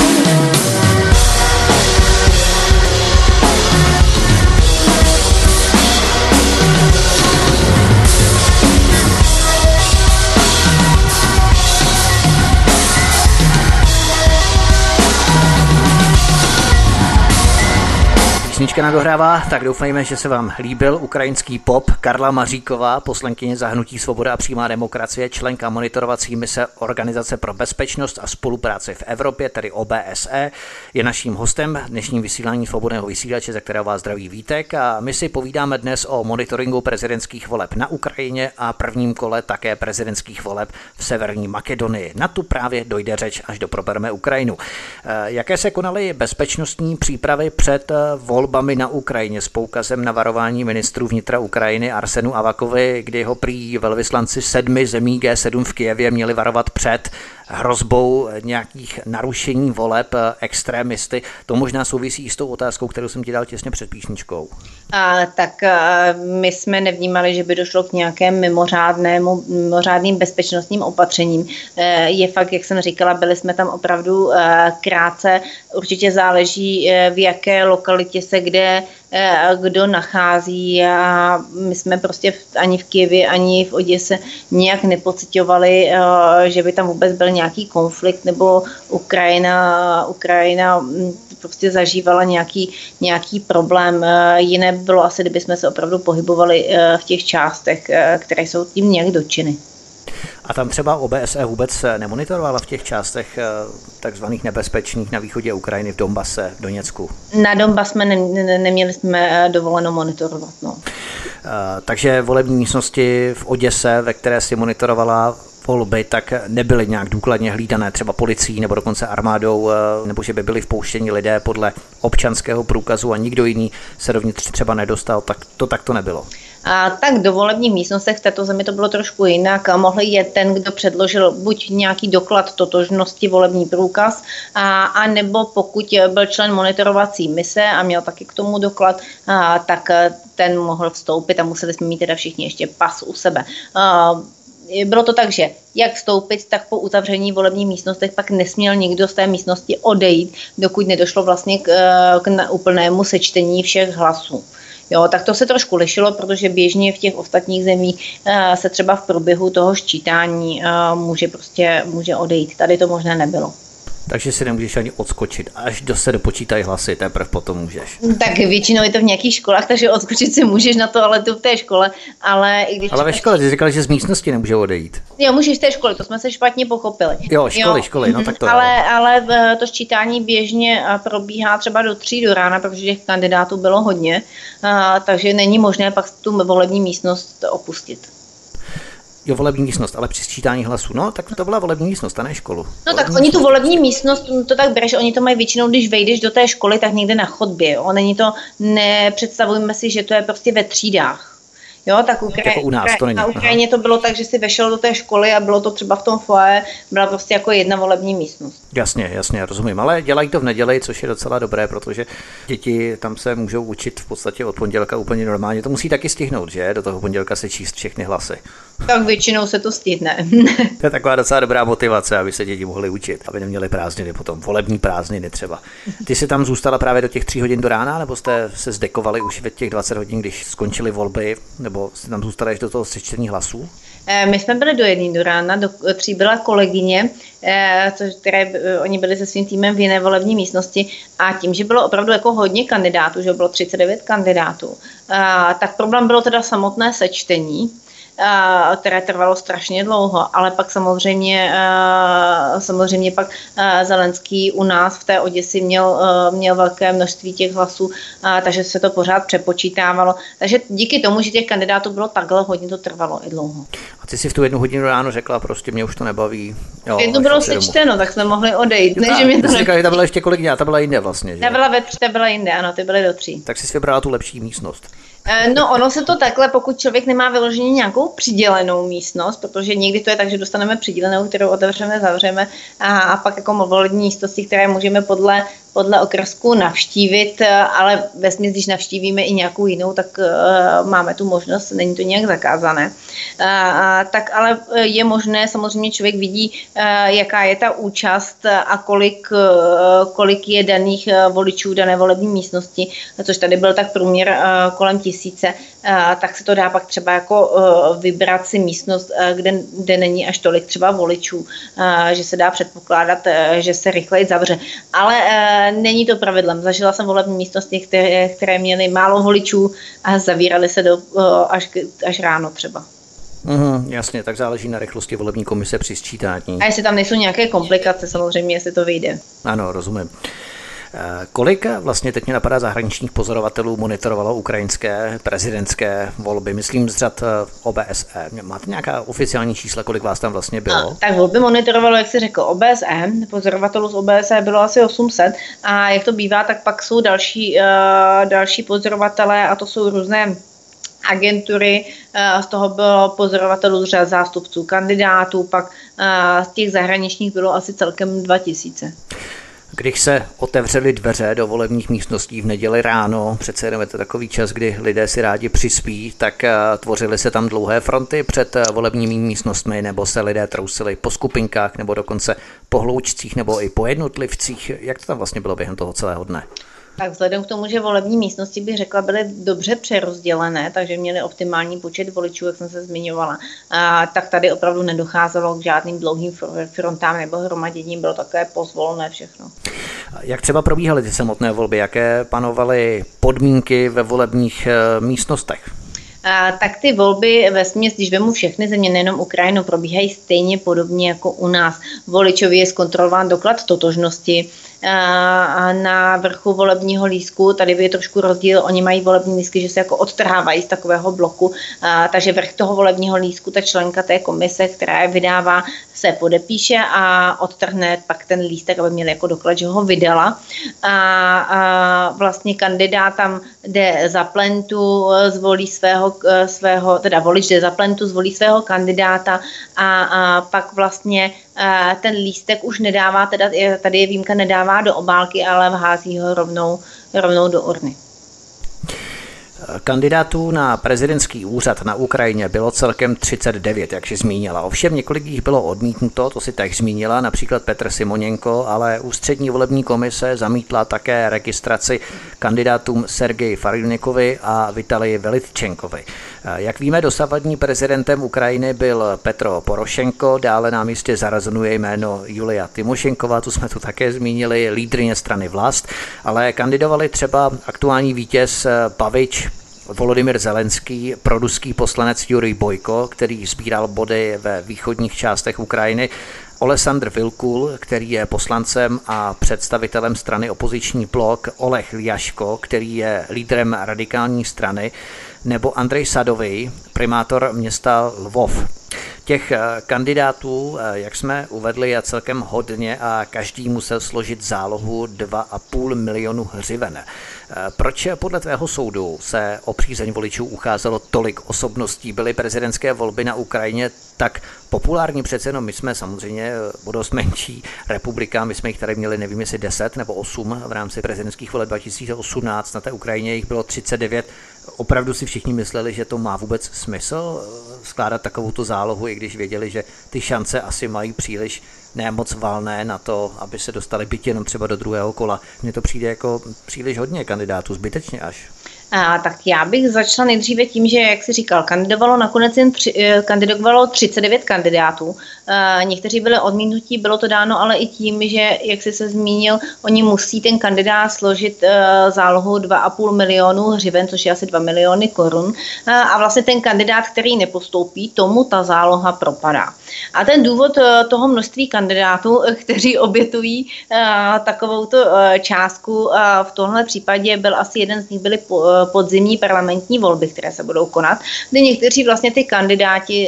Písnička nám dohrává, tak doufejme, že se vám líbil ukrajinský pop. Karla Maříková, poslankyně za hnutí Svoboda a přímá demokracie, členka monitorovací mise Organizace pro bezpečnost a spolupráci v Evropě, tedy O B S E, je naším hostem dnešním vysílání Svobodného vysílače, za kterého vás zdraví Vítek, a my si povídáme dnes o monitoringu prezidentských voleb na Ukrajině a prvním kole také prezidentských voleb v Severní Makedonii. Na tu právě dojde řeč, až doprobereme Ukrajinu. Jaké se konaly bezpečnostní přípravy před volbami na Ukrajině s poukazem na varování ministrů vnitra Ukrajiny Arsenu Avakovi, kdy ho prý velvyslanci sedmi zemí G sedm v Kyjevě měli varovat před hrozbou nějakých narušení voleb extrémisty. To možná souvisí s tou otázkou, kterou jsem ti dal těsně před písničkou. A, tak a, my jsme nevnímali, že by došlo k nějakému mimořádnému, mimořádným bezpečnostním opatřením. E, je fakt, jak jsem říkala, byli jsme tam opravdu e, krátce. Určitě záleží, e, v jaké lokalitě se kde e, kdo nachází, a my jsme prostě v, ani v Kyjevě, ani v Oděse nějak nepociťovali, e, že by tam vůbec byl nějaký konflikt, nebo Ukrajina, Ukrajina prostě zažívala nějaký, nějaký problém. Jiné bylo asi, kdyby jsme se opravdu pohybovali v těch částech, které jsou tím nějak dotčeny. A tam třeba O B S E vůbec nemonitorovala v těch částech takzvaných nebezpečných na východě Ukrajiny, v Donbase, v Doněcku? Na Donbas jsme ne, ne, neměli jsme dovoleno monitorovat. No. Uh, takže volební místnosti v Oděse, ve které si monitorovala volby, tak nebyly nějak důkladně hlídané třeba policií nebo dokonce armádou, nebo že by byli vpouštěni lidé podle občanského průkazu a nikdo jiný se dovnitř třeba nedostal, tak to takto nebylo. A tak do volebních místnostech v této zemi to bylo trošku jinak. Mohli je ten, kdo předložil buď nějaký doklad totožnosti, volební průkaz, a, a nebo pokud byl člen monitorovací mise a měl taky k tomu doklad, a, tak ten mohl vstoupit a museli jsme mít teda všichni ještě pas u sebe. A, bylo to tak, že jak vstoupit, tak po uzavření volebních místnostech pak nesměl nikdo z té místnosti odejít, dokud nedošlo vlastně k, k úplnému sečtení všech hlasů. Jo, tak to se trošku lišilo, protože běžně v těch ostatních zemích uh, se třeba v průběhu toho sčítání uh, může prostě může odejít. Tady to možná nebylo. Takže si nemůžeš ani odskočit, až do se dopočítají hlasy, teprve potom můžeš. Tak většinou je to v nějakých školách, takže odskočit si můžeš na to, ale to v té škole. Ale, i když ale ve škole, ty říkal, že z místnosti nemůže odejít. Jo, můžeš v té škole, to jsme se špatně pochopili. Jo, školy, jo. školy, no tak to ale, ale to sčítání běžně probíhá třeba do tří do rána, protože těch kandidátů bylo hodně, takže není možné pak tu volební místnost opustit. Jo, volební místnost, ale při sčítání hlasů. No, tak to byla volební místnost, a ne školu. No volební tak oni tu volební místnost, to tak bereš, oni to mají většinou, když vejdeš do té školy, tak někde na chodbě. Jo. Není to, nepředstavujeme si, že to je prostě ve třídách. Jo, tak Ukraj- jako u nás, to není. Na Ukrajině to bylo tak, že si vešel do té školy a bylo to třeba v tom foyer, byla prostě jako jedna volební místnost. Jasně, jasně, rozumím, ale dělají to v neděli, což je docela dobré, protože děti tam se můžou učit v podstatě od pondělka úplně normálně. To musí taky stihnout, že? Do toho pondělka se číst všechny hlasy. Tak většinou se to stihne. To je taková docela dobrá motivace, aby se děti mohly učit, aby neměly prázdniny potom, volební prázdniny třeba. Ty jsi tam zůstala právě do těch tří hodin do rána, nebo jste se zdekovali už v těch dvacet hodin, když skončily volby, nebo jste tam zůstala až do toho sečtení hlasů? My jsme byli do jedné do rána, do tří byla kolegyně, což, které oni byli se svým týmem v jiné volební místnosti, a tím, že bylo opravdu jako hodně kandidátů, že bylo třicet devět kandidátů, tak problém bylo teda samotné sečtení, které trvalo strašně dlouho, ale pak samozřejmě, samozřejmě pak Zelenský u nás v té Oděsi měl, měl velké množství těch hlasů, takže se to pořád přepočítávalo. Takže díky tomu, že těch kandidátů bylo takhle hodně, to trvalo i dlouho. A ty si v tu jednu hodinu ráno řekla, prostě mě už to nebaví. Jo, jednu bylo sečteno, tak jsme mohli odejít. Ne, ta, že mě to ty jsi říkala, že ta byla ještě kolegyně, a ta byla jinde vlastně. Že? Ta byla ve tři, ta byla jinde, ano, ty byly do tří. Tak jsi vybrala tu lepší místnost. No, ono se to takhle, pokud člověk nemá vyloženě nějakou přidělenou místnost, protože někdy to je tak, že dostaneme přidělenou, kterou otevřeme, zavřeme, a, a pak jako volební místnosti, které můžeme podle, podle okrsku navštívit, ale vesměs, když navštívíme i nějakou jinou, tak uh, máme tu možnost, není to nějak zakázané. Uh, tak ale je možné, samozřejmě člověk vidí, uh, jaká je ta účast a kolik, uh, kolik je daných uh, voličů dané volební místnosti, což tady byl tak průměr uh, kolem tisíce tisíce, tak se to dá pak třeba jako vybrat si místnost, kde, kde není až tolik třeba voličů, že se dá předpokládat, že se rychleji zavře. Ale není to pravidlem. Zažila jsem volební místnosti, které, které měly málo voličů a zavíraly se do, až, až ráno třeba. Uhum, jasně, tak záleží na rychlosti volební komise při sčítání. A jestli tam nejsou nějaké komplikace, samozřejmě, jestli to vyjde. Ano, rozumím. Kolik vlastně teď mě napadá zahraničních pozorovatelů monitorovalo ukrajinské prezidentské volby? Myslím z řad O B S E. Máte nějaká oficiální čísla, kolik vás tam vlastně bylo? A, tak volby monitorovalo, jak se řekl, O B S E. Pozorovatelů z O B S E bylo asi osm set. A jak to bývá, tak pak jsou další, uh, další pozorovatelé a to jsou různé agentury, z toho bylo pozorovatelů z řad zástupců kandidátů, pak z těch zahraničních bylo asi celkem dva tisíce. Když se otevřely dveře do volebních místností v neděli ráno, přece jenom je to takový čas, kdy lidé si rádi přispí, tak tvořily se tam dlouhé fronty před volebními místnostmi, nebo se lidé trousili po skupinkách, nebo dokonce po hloučcích, nebo i po jednotlivcích. Jak to tam vlastně bylo během toho celého dne? Tak vzhledem k tomu, že volební místnosti, bych řekla, byly dobře přerozdělené, takže měly optimální počet voličů, jak jsem se zmiňovala, a, tak tady opravdu nedocházelo k žádným dlouhým frontám nebo hromaděním, bylo takové pozvolné všechno. Jak třeba probíhaly ty samotné volby, jaké panovaly podmínky ve volebních e, místnostech? A, tak ty volby vesměs, když vemu všechny země, nejenom Ukrajinu, probíhají stejně podobně jako u nás. Voličově je zkontrolován doklad totožnosti. A na vrchu volebního lístku, tady je trošku rozdíl, oni mají volební lístky, že se jako odtrhávají z takového bloku, a, takže vrch toho volebního lístku, ta členka té komise, která je vydává, se podepíše a odtrhne pak ten lístek, aby měli jako doklad, že ho vydala. A, a vlastně kandidát tam jde za plentu, zvolí svého, svého, teda volič jde za plentu, zvolí svého kandidáta a, a pak vlastně ten lístek už nedává, teda tady je výjimka, nedává do obálky, ale vhází ho rovnou, rovnou do urny. Kandidátů na prezidentský úřad na Ukrajině bylo celkem třicet devět, jak si zmínila. Ovšem několik jich bylo odmítnuto, to si tak zmínila, například Petr Simonenko, ale ústřední volební komise zamítla také registraci kandidátům Sergeji Farilnikovi a Vitalii Velitčenkovi. Jak víme, dosavadní prezidentem Ukrajiny byl Petro Porošenko, dále nám jistě zarazonuje jméno Julia Tymošenková, tu jsme tu také zmínili, lídryně strany Vlast, ale kandidovali třeba aktuální vítěz Pavič, Volodymyr Zelenský, proruský poslanec Jurij Bojko, který sbíral body ve východních částech Ukrajiny, Olesandr Vilkul, který je poslancem a představitelem strany Opoziční blok, Oleh Ljaško, který je lídrem radikální strany, nebo Andrej Sadový, primátor města Lvov. Těch kandidátů, jak jsme uvedli, je celkem hodně a každý musel složit zálohu dva a půl milionu hřiven. Proč podle tvého soudu se o přízeň voličů ucházelo tolik osobností? Byly prezidentské volby na Ukrajině tak populární? Přece jenom my jsme samozřejmě o dost menší republika, my jsme jich tady měli, nevím jestli deset nebo osm v rámci prezidentských voleb dva tisíce osmnáct, na té Ukrajině jich bylo třicet devět. Opravdu si všichni mysleli, že to má vůbec smysl skládat takovouto zálohu, i když věděli, že ty šance asi mají příliš nemoc valné na to, aby se dostali byť jenom třeba do druhého kola. Mně to přijde jako příliš hodně kandidátů, zbytečně až. A, tak já bych začala nejdříve tím, že, jak jsi říkal, kandidovalo nakonec jen tři, kandidovalo třicet devět kandidátů. E, někteří byli odmítnutí, bylo to dáno ale i tím, že, jak jsi se zmínil, oni musí ten kandidát složit e, zálohu dva a půl milionu hřiven, což je asi dva miliony korun. E, a vlastně ten kandidát, který nepostoupí, tomu ta záloha propadá. A ten důvod e, toho množství kandidátů, kteří obětují e, takovouto e, částku, e, v tomhle případě byl asi jeden z nich byli po, podzimní parlamentní volby, které se budou konat, kdy někteří vlastně ty kandidáti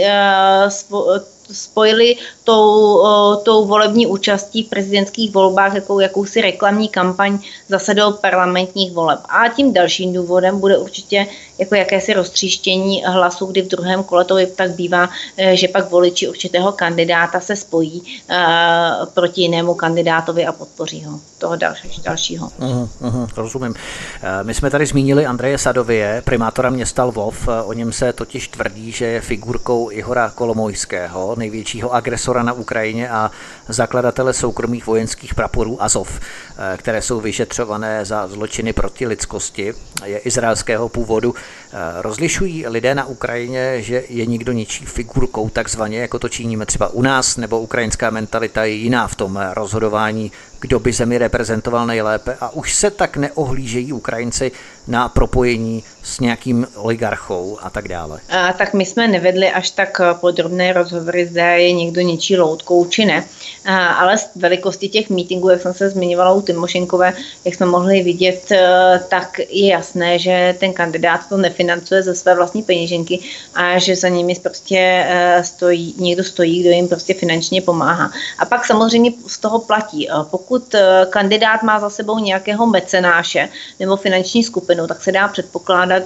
uh, spojili tou, tou volební účastí v prezidentských volbách jakou, jakousi reklamní kampaň zase do parlamentních voleb. A tím dalším důvodem bude určitě jako jakési roztříštění hlasů, kdy v druhém kole to tak bývá, že pak voliči určitého kandidáta se spojí uh, proti jinému kandidátovi a podpoří ho, toho další, dalšího. Uhum, uhum, rozumím. My jsme tady zmínili Andreje Sadově, primátora města Lvov. O něm se totiž tvrdí, že je figurkou Ihora Kolomojského, největšího agresora na Ukrajině a zakladatele soukromých vojenských praporů Azov, které jsou vyšetřované za zločiny proti lidskosti, je izraelského původu. Rozlišují lidé na Ukrajině, že je nikdo ničí figurkou takzvaně, jako to činíme třeba u nás, nebo ukrajinská mentalita je jiná v tom rozhodování, kdo by zemi reprezentoval nejlépe, a už se tak neohlížejí Ukrajinci na propojení s nějakým oligarchou a tak dále. A, tak my jsme nevedli až tak podrobné rozhovory, zda je někdo něčí loutkou či ne, a, ale z velikosti těch mítinků, jak jsem se zmiňovala u Tymošenkové, jak jsme mohli vidět, tak je jasné, že ten kandidát to nefinancuje ze své vlastní peněženky a že za nimi prostě stojí, někdo stojí, kdo jim prostě finančně pomáhá. A pak samozřejmě z toho platí. Pokud kandidát má za sebou nějakého mecenáše nebo finanční skupinu, tak se dá předpokládat,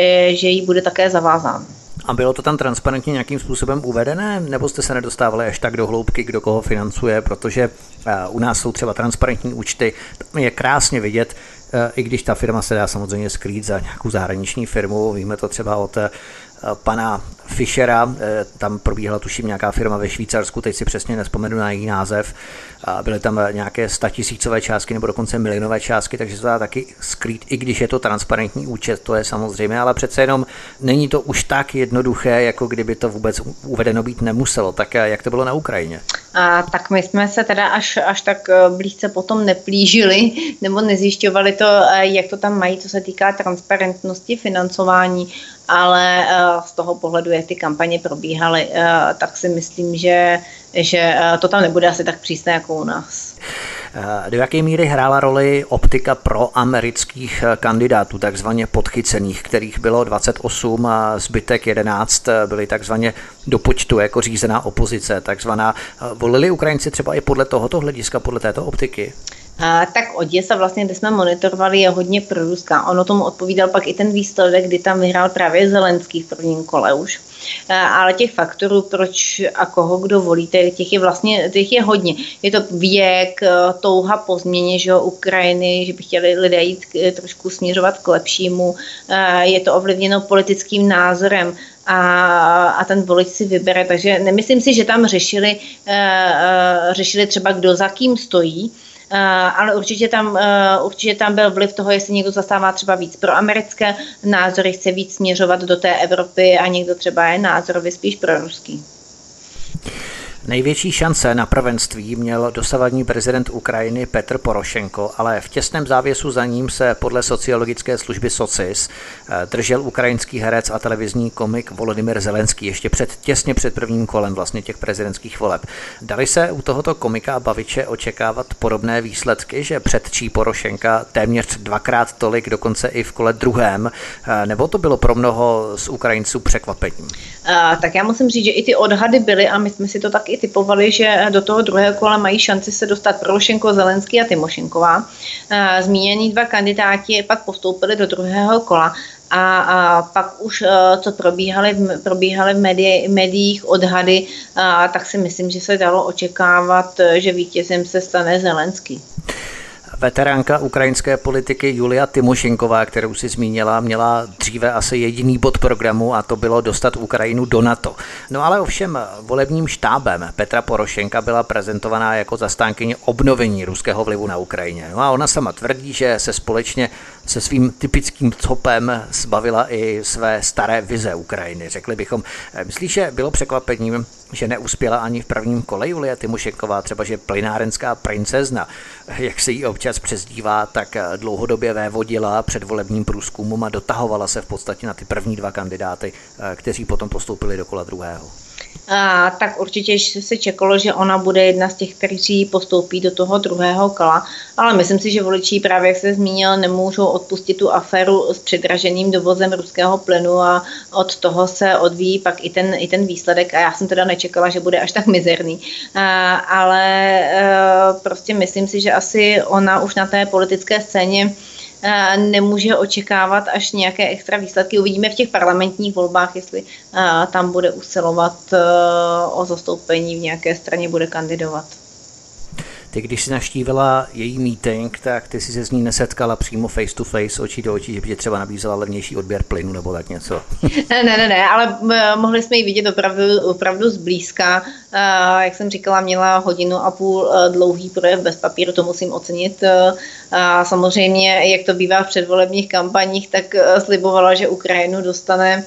že jí bude také zavázán. A bylo to tam transparentně nějakým způsobem uvedené, nebo jste se nedostávali až tak do hloubky, kdo koho financuje, protože u nás jsou třeba transparentní účty, tam je krásně vidět, i když ta firma se dá samozřejmě skrýt za nějakou zahraniční firmu, víme to třeba od pana Fischera, tam probíhala tuším nějaká firma ve Švýcarsku, teď si přesně nevzpomenu na její název, byly tam nějaké statisícové částky nebo dokonce milionové částky, takže se to dá taky skrýt, i když je to transparentní účet, to je samozřejmě, ale přece jenom není to už tak jednoduché, jako kdyby to vůbec uvedeno být nemuselo. Tak jak to bylo na Ukrajině? A tak my jsme se teda až, až tak blízce potom neplížili nebo nezjišťovali to, jak to tam mají, co se týká transparentnosti financování, ale z toho pohledu, jak ty kampaně probíhaly, tak si myslím, že, že to tam nebude asi tak přísné jako u nás. Do jaké míry hrála roli optika pro amerických kandidátů, takzvaně podchycených, kterých bylo dvacet osm a zbytek jedenáct byli takzvaně do počtu jako řízená opozice, takzvaná. Volili Ukrajinci třeba i podle tohoto hlediska, podle této optiky? A, tak Oděsa vlastně, kde jsme monitorovali, je hodně proruská. Ono tomu odpovídal pak i ten výsledek, kdy tam vyhrál právě Zelenský v prvním kole už. A, ale těch faktorů, proč a koho kdo volíte, těch je vlastně těch je hodně. Je to věk, touha po změně, že Ukrajiny, že by chtěli lidé jít trošku směřovat k lepšímu. A, je to ovlivněno politickým názorem. A, a ten volič si vybere, takže nemyslím si, že tam řešili, uh, uh, řešili třeba kdo za kým stojí, uh, ale určitě tam, uh, určitě tam byl vliv toho, jestli někdo zastává třeba víc pro americké názory, chce víc směřovat do té Evropy a někdo třeba je názorově spíš pro ruský. Největší šance na prvenství měl dosavadní prezident Ukrajiny Petr Porošenko, ale v těsném závěsu za ním se podle sociologické služby Socis držel ukrajinský herec a televizní komik Volodymyr Zelenský ještě před, těsně před prvním kolem vlastně těch prezidentských voleb. Dali se u tohoto komika a baviče očekávat podobné výsledky, že předčí Porošenka téměř dvakrát tolik, dokonce i v kole druhém, nebo to bylo pro mnoho z Ukrajinců překvapením? A, tak já musím říct, že i ty odhady byly a my jsme si to tak i typovali, že do toho druhého kola mají šanci se dostat Porošenko, Zelenský a Tymošenková. Zmínění dva kandidáti pak postoupili do druhého kola a, a pak už, co probíhaly v, probíhaly v médii, médiích odhady, a, tak si myslím, že se dalo očekávat, že vítězem se stane Zelenský. Veteránka ukrajinské politiky Julia Tymošenková, kterou si zmínila, měla dříve asi jediný bod programu a to bylo dostat Ukrajinu do NATO. No ale ovšem volebním štábem Petra Porošenka byla prezentovaná jako zastánkyně obnovení ruského vlivu na Ukrajině. No a ona sama tvrdí, že se společně se svým typickým copem zbavila i své staré vize Ukrajiny. Řekli bychom, myslíš, že bylo překvapením, že neuspěla ani v prvním kole Julia Tymošenková, třeba že plynárenská princezna, jak se jí občas přezdívá, tak dlouhodobě vévodila před volebním průzkumem a dotahovala se v podstatě na ty první dva kandidáty, kteří potom postoupili do kola druhého. A, tak určitě se čekalo, že ona bude jedna z těch, kteří postoupí do toho druhého kola, ale myslím si, že voliči právě, jak se zmínil, nemůžou odpustit tu aféru s předraženým dovozem ruského plynu a od toho se odvíjí pak i ten, i ten výsledek a já jsem teda nečekala, že bude až tak mizerný, a, ale a, prostě myslím si, že asi ona už na té politické scéně nemůže očekávat až nějaké extra výsledky. Uvidíme v těch parlamentních volbách, jestli tam bude usilovat o zastoupení v nějaké straně, bude kandidovat. Ty, když jsi navštívila její meeting, tak ty jsi se s ní nesetkala přímo face to face, oči do očí, že by tě třeba nabízela levnější odběr plynu nebo tak něco. Ne, ne, ne, ale mohli jsme ji vidět opravdu, opravdu zblízka. Jak jsem říkala, měla hodinu a půl dlouhý projev bez papíru, to musím ocenit. A samozřejmě, jak to bývá v předvolebních kampaních, tak slibovala, že Ukrajinu dostane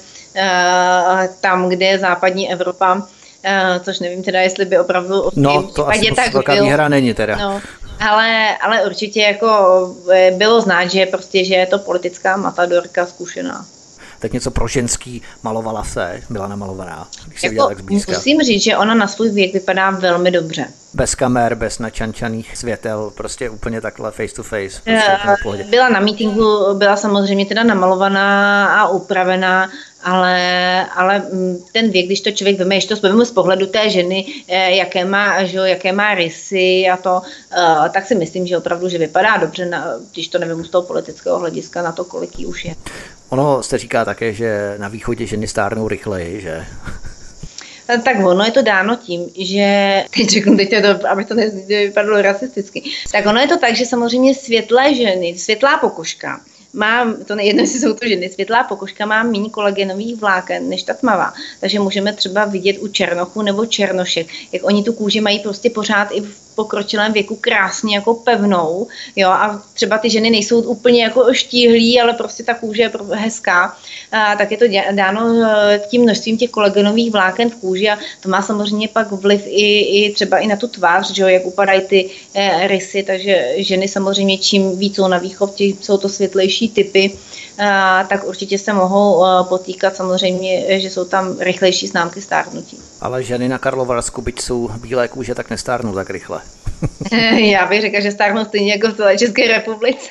tam, kde je západní Evropa. Uh, což nevím teda, jestli by opravdu v no, to asi tak velká výhra není teda. No, ale, ale určitě jako bylo znát, že prostě, že je to politická matadorka zkušená. Tak něco pro ženský malovala se, byla namalovaná, když se jako, viděla tak zblízka. Musím říct, že ona na svůj věk vypadá velmi dobře. Bez kamer, bez načančaných světel, prostě úplně takhle face to face. Prostě byla na meetingu, byla samozřejmě teda namalovaná a upravená, ale, ale ten věk, když to člověk veme, ještě to vezmu z pohledu té ženy, jaké má, že, jaké má rysy a to, tak si myslím, že opravdu, že vypadá dobře, na, když to nevím z toho politického hlediska, na to, kolik jí už je. Ono se říká také, že na východě ženy stárnou rychleji, že? Tak ono je to dáno tím, že, teď řeknu, teď to, aby to nevypadalo rasisticky, tak ono je to tak, že samozřejmě světlé ženy, světlá pokožka, má, to nejedno, jestli jsou to ženy, světlá pokožka má méně kolagenových vláken než ta tmavá. Takže můžeme třeba vidět u černochů nebo černošek, jak oni tu kůži mají prostě pořád i v pokročilém věku krásně jako pevnou, jo, a třeba ty ženy nejsou úplně jako štíhlí, ale prostě ta kůže je hezká, a tak je to dáno tím množstvím těch kolagenových vláken v kůži a to má samozřejmě pak vliv i, i třeba i na tu tvář, že jo, jak upadají ty eh, rysy, takže ženy samozřejmě čím víc jsou na východ, tím jsou to světlejší typy, a, tak určitě se mohou a, potýkat samozřejmě, že jsou tam rychlejší známky stárnutí. Ale ženy na Karlovarsku, byť jsou bílé kůže, tak nestárnou tak rychle. Já bych řekla, že stárnou stejně jako v celé České republice.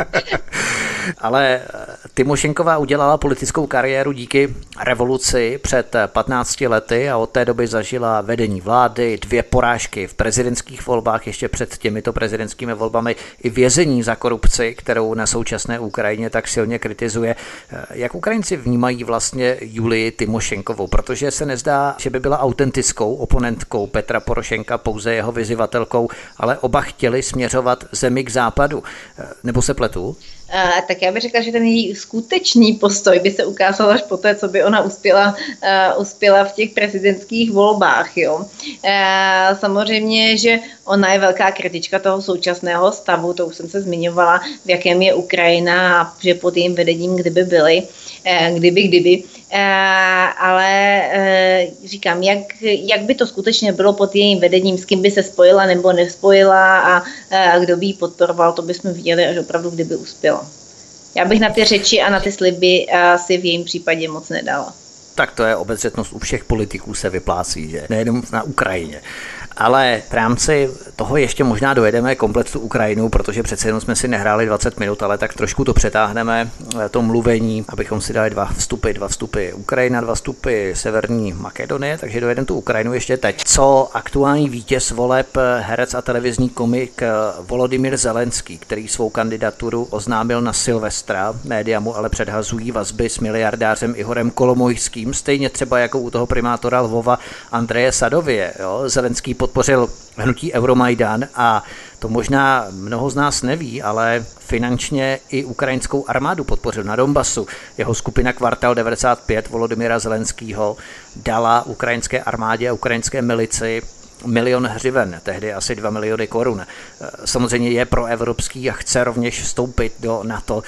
Ale Tymošenková udělala politickou kariéru díky revoluci před patnácti lety a od té doby zažila vedení vlády, dvě porážky v prezidentských volbách, ještě před těmito prezidentskými volbami i vězení za korupci, kterou na současné Ukrajině tak silně kritizuje. Jak Ukrajinci vnímají vlastně Julii Tymošenkovou, protože se nezdá, že by byla autentickou oponentkou Petra Porošenka, pouze jeho vyzývatelkou, ale oba chtěli směřovat zemi k západu. Nebo se pletu? Uh, tak já bych řekla, že ten její skutečný postoj by se ukázal až poté, co by ona uspěla, uh, uspěla v těch prezidentských volbách. Jo. Uh, samozřejmě, že ona je velká kritička toho současného stavu, to už jsem se zmiňovala, v jakém je Ukrajina a že pod jejím vedením kdyby byly, uh, kdyby, kdyby. Uh, ale uh, říkám, jak, jak by to skutečně bylo pod jejím vedením, s kým by se spojila nebo nespojila a uh, kdo by ji podporoval, to bychom viděli až opravdu, kdyby uspěla. Já bych na ty řeči a na ty sliby uh, si v jejím případě moc nedala. Tak to je obezřetnost u všech politiků se vyplácí, že? Nejenom na Ukrajině. Ale v rámci toho ještě možná dojedeme komplet tu Ukrajinu, protože přece jenom jsme si nehráli dvacet minut, ale tak trošku to přetáhneme, to mluvení, abychom si dali dva vstupy, dva vstupy Ukrajina, dva vstupy Severní Makedonie, takže dojedeme tu Ukrajinu ještě teď. Co aktuální vítěz voleb, herec a televizní komik Volodymyr Zelenský, který svou kandidaturu oznámil na Silvestra, média mu ale předhazují vazby s miliardářem Ihorem Kolomojským, stejně třeba jako u toho primátora Lvova Andreje Sadově. Jo? Zelenský podpořil hnutí Euromajdan a to možná mnoho z nás neví, ale finančně i ukrajinskou armádu podpořil na Donbasu. Jeho skupina Kvartal devadesát pět Volodymyra Zelenskýho dala ukrajinské armádě a ukrajinské milici milion hřiven, tehdy asi dva miliony korun. Samozřejmě je proevropský a chce rovněž vstoupit do NATO.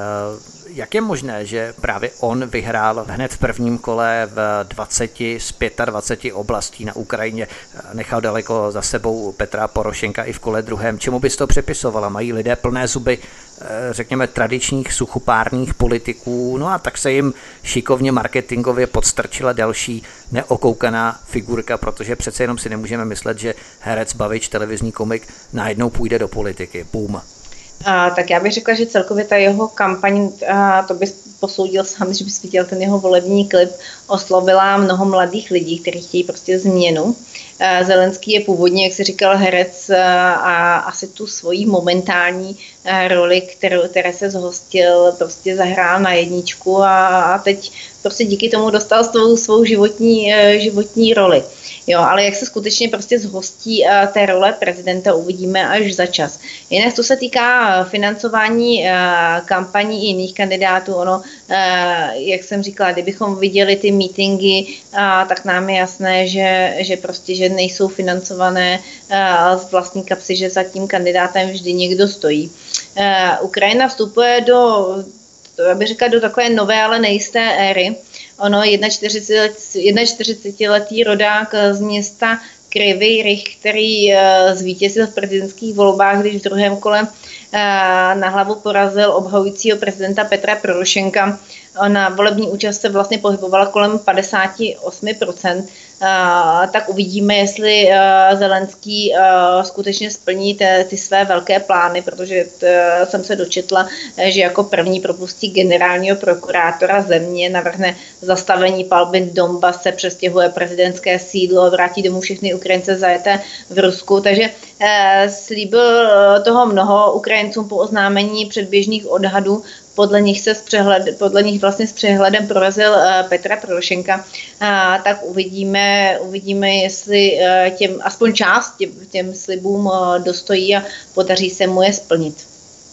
Jak je možné, že právě on vyhrál hned v prvním kole v dvaceti z dvaceti pěti oblastí na Ukrajině, nechal daleko za sebou Petra Porošenka i v kole druhém? Čemu bys to přepisovala? Mají lidé plné zuby, řekněme, tradičních suchopárných politiků, no a tak se jim šikovně marketingově podstrčila další neokoukaná figurka, protože přece jenom si nemůžeme myslet, že herec, bavič, televizní komik najednou půjde do politiky. Boom. A, tak já bych řekla, že celkově ta jeho kampaň, a, to by posoudil sám, že bys viděl ten jeho volební klip, oslovila mnoho mladých lidí, kteří chtějí prostě změnu. Zelenský je původně, jak se říkal, herec a asi tu svoji momentální roli, kterou, které se zhostil, prostě zahrál na jedničku a, a teď prostě díky tomu dostal svou, svou životní, životní roli. Jo, ale jak se skutečně prostě zhostí té role prezidenta, uvidíme až za čas. Jinak co se týká financování kampaní i jiných kandidátů, ono, jak jsem říkala, kdybychom viděli ty mítingy, tak nám je jasné, že, že prostě, že nejsou financované z vlastní kapsy, že za tím kandidátem vždy někdo stojí. Ukrajina vstupuje do, já bych řekla, do takové nové, ale nejisté éry. Ono čtyřicetiletý rodák z města Kryvý Rih, který zvítězil v prezidentských volbách, když v druhém kole na hlavu porazil obhajujícího prezidenta Petra Porošenka. Na volební účast se vlastně pohybovala kolem padesát osm procent. Tak uvidíme, jestli Zelenský skutečně splní ty, ty své velké plány, protože jsem se dočetla, že jako první propustí generálního prokurátora země, navrhne zastavení palby v Donbase, přestěhuje prezidentské sídlo, vrátí domů všechny Ukrajince zajeté v Rusku. Takže slíbil toho mnoho Ukrajincům po oznámení předběžných odhadů. Podle nich se s přehled, podle nich vlastně s přehledem prorazil Petra Porošenka, tak uvidíme, uvidíme, jestli těm, aspoň část těm, těm slibům dostojí a podaří se mu je splnit.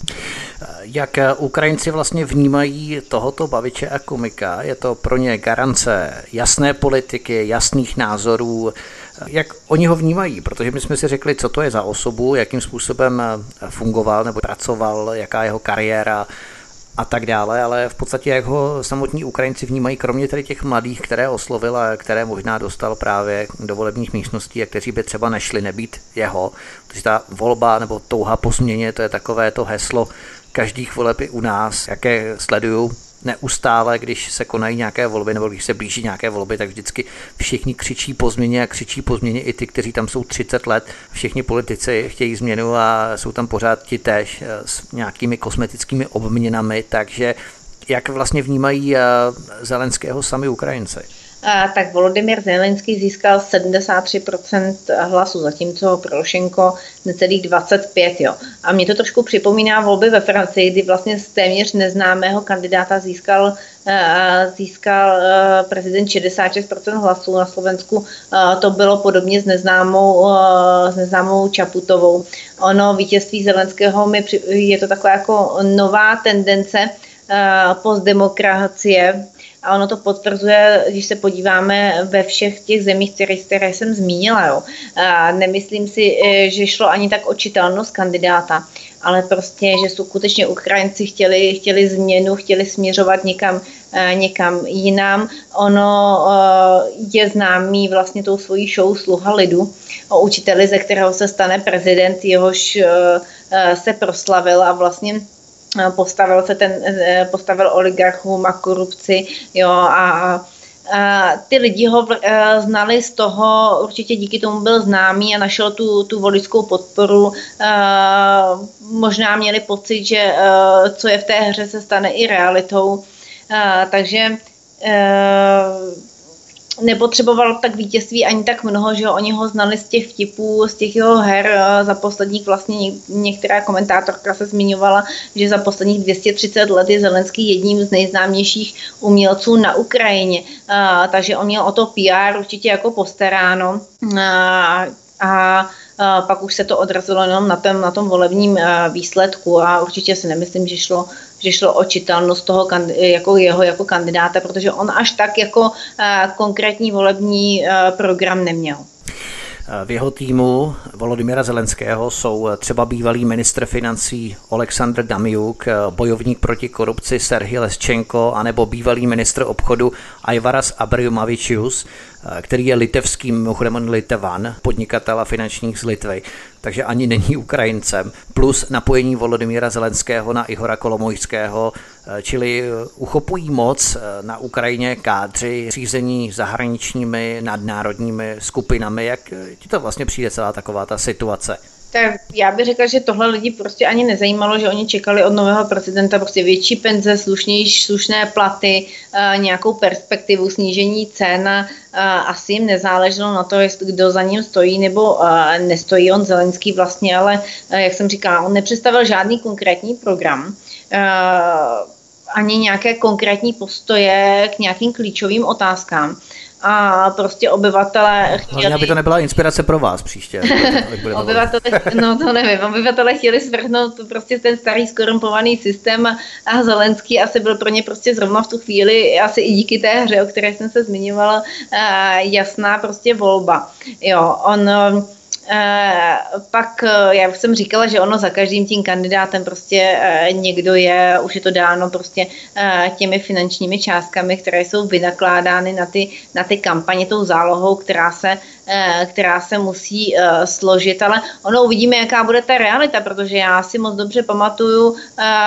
Jak Ukrajinci vlastně vnímají tohoto baviče a komika? Je to pro ně garance jasné politiky, jasných názorů? Jak oni ho vnímají? Protože my jsme si řekli, co to je za osobu, jakým způsobem fungoval nebo pracoval, jaká je jeho kariéra a tak dále, ale v podstatě jak ho samotní Ukrajinci vnímají, kromě tedy těch mladých, které oslovil a které možná dostal právě do volebních místností a kteří by třeba nešli nebýt jeho, protože ta volba nebo touha po změně, to je takové to heslo každých voleb i u nás, jaké sleduju neustále, když se konají nějaké volby nebo když se blíží nějaké volby, tak vždycky všichni křičí po změně a křičí po změně i ty, kteří tam jsou třicet let. Všichni politici chtějí změnu a jsou tam pořád ti též s nějakými kosmetickými obměnami, takže jak vlastně vnímají Zelenského sami Ukrajinci? Tak Volodymyr Zelenský získal sedmdesát tři procent hlasů, zatímco Porošenko necelých dvacet pět procent. Jo. A mě to trošku připomíná volby ve Francii, kdy vlastně z téměř neznámého kandidáta získal, získal prezident šedesát šest procent hlasů. Na Slovensku to bylo podobně s neznámou, s neznámou Čaputovou. Ono vítězství Zelenského mi při, je to taková jako nová tendence postdemokracie. A ono to potvrzuje, když se podíváme ve všech těch zemích, které, které jsem zmínila. Jo. A nemyslím si, že šlo ani tak o čitelnost kandidáta, ale prostě, že skutečně Ukrajinci chtěli, chtěli změnu, chtěli směřovat někam, někam jinam. Ono je známý vlastně tou svojí show Sluha lidu o učiteli, ze kterého se stane prezident, jehož se proslavil a vlastně postavil se ten, postavil oligarchům a korupci, jo, a, a ty lidi ho znali z toho, určitě díky tomu byl známý a našel tu, tu voličskou podporu, a, možná měli pocit, že a, co je v té hře se stane i realitou, a, takže a, nepotřeboval tak vítězství ani tak mnoho, že oni ho znali z těch vtipů, z těch jeho her. Za posledních vlastně některá komentátorka se zmiňovala, že za posledních dvě stě třicet let je Zelenský jedním z nejznámějších umělců na Ukrajině. A, takže on měl o to P R určitě jako postaráno. A, a a pak už se to odrazilo jenom na tom, na tom volebním výsledku a určitě si nemyslím, že šlo, že šlo o čitelnost toho jako jeho jako kandidáta, protože on až tak jako konkrétní volební program neměl. V jeho týmu Volodymyra Zelenského jsou třeba bývalý ministr financí Oleksandr Damiuk, bojovník proti korupci Serhij Leschenko anebo bývalý ministr obchodu Aivaras Abromavičius, který je litevským, mimochodem Litevan, podnikatel a finančník z Litvy, takže ani není Ukrajincem, plus napojení Volodymyra Zelenského na Ihora Kolomojského, čili uchopují moc na Ukrajině kádři řízení zahraničními nadnárodními skupinami. Jak ti to vlastně přijde celá taková ta situace? Tak já bych řekla, že tohle lidi prostě ani nezajímalo, že oni čekali od nového prezidenta prostě větší penze, slušnější, slušné platy, nějakou perspektivu, snížení cen. Asi jim nezáleželo na to, jestli kdo za ním stojí nebo nestojí on Zelenský vlastně, ale jak jsem říkala, on nepředstavil žádný konkrétní program, ani nějaké konkrétní postoje k nějakým klíčovým otázkám. A prostě obyvatele chtěli... Hlavně, aby to nebyla inspirace pro vás příště. obyvatele, no to nevím, obyvatele chtěli svrhnout prostě ten starý skorumpovaný systém a Zelenský asi byl pro ně prostě zrovna v tu chvíli, asi i díky té hře, o které jsem se zmiňovala, jasná prostě volba. Jo, on... Uh, pak uh, já už jsem říkala, že ono za každým tím kandidátem prostě uh, někdo je, už je to dáno prostě uh, těmi finančními částkami, které jsou vynakládány na ty, na ty kampaně tou zálohou, která se, uh, která se musí uh, složit, ale ono uvidíme, jaká bude ta realita, protože já si moc dobře pamatuju, uh,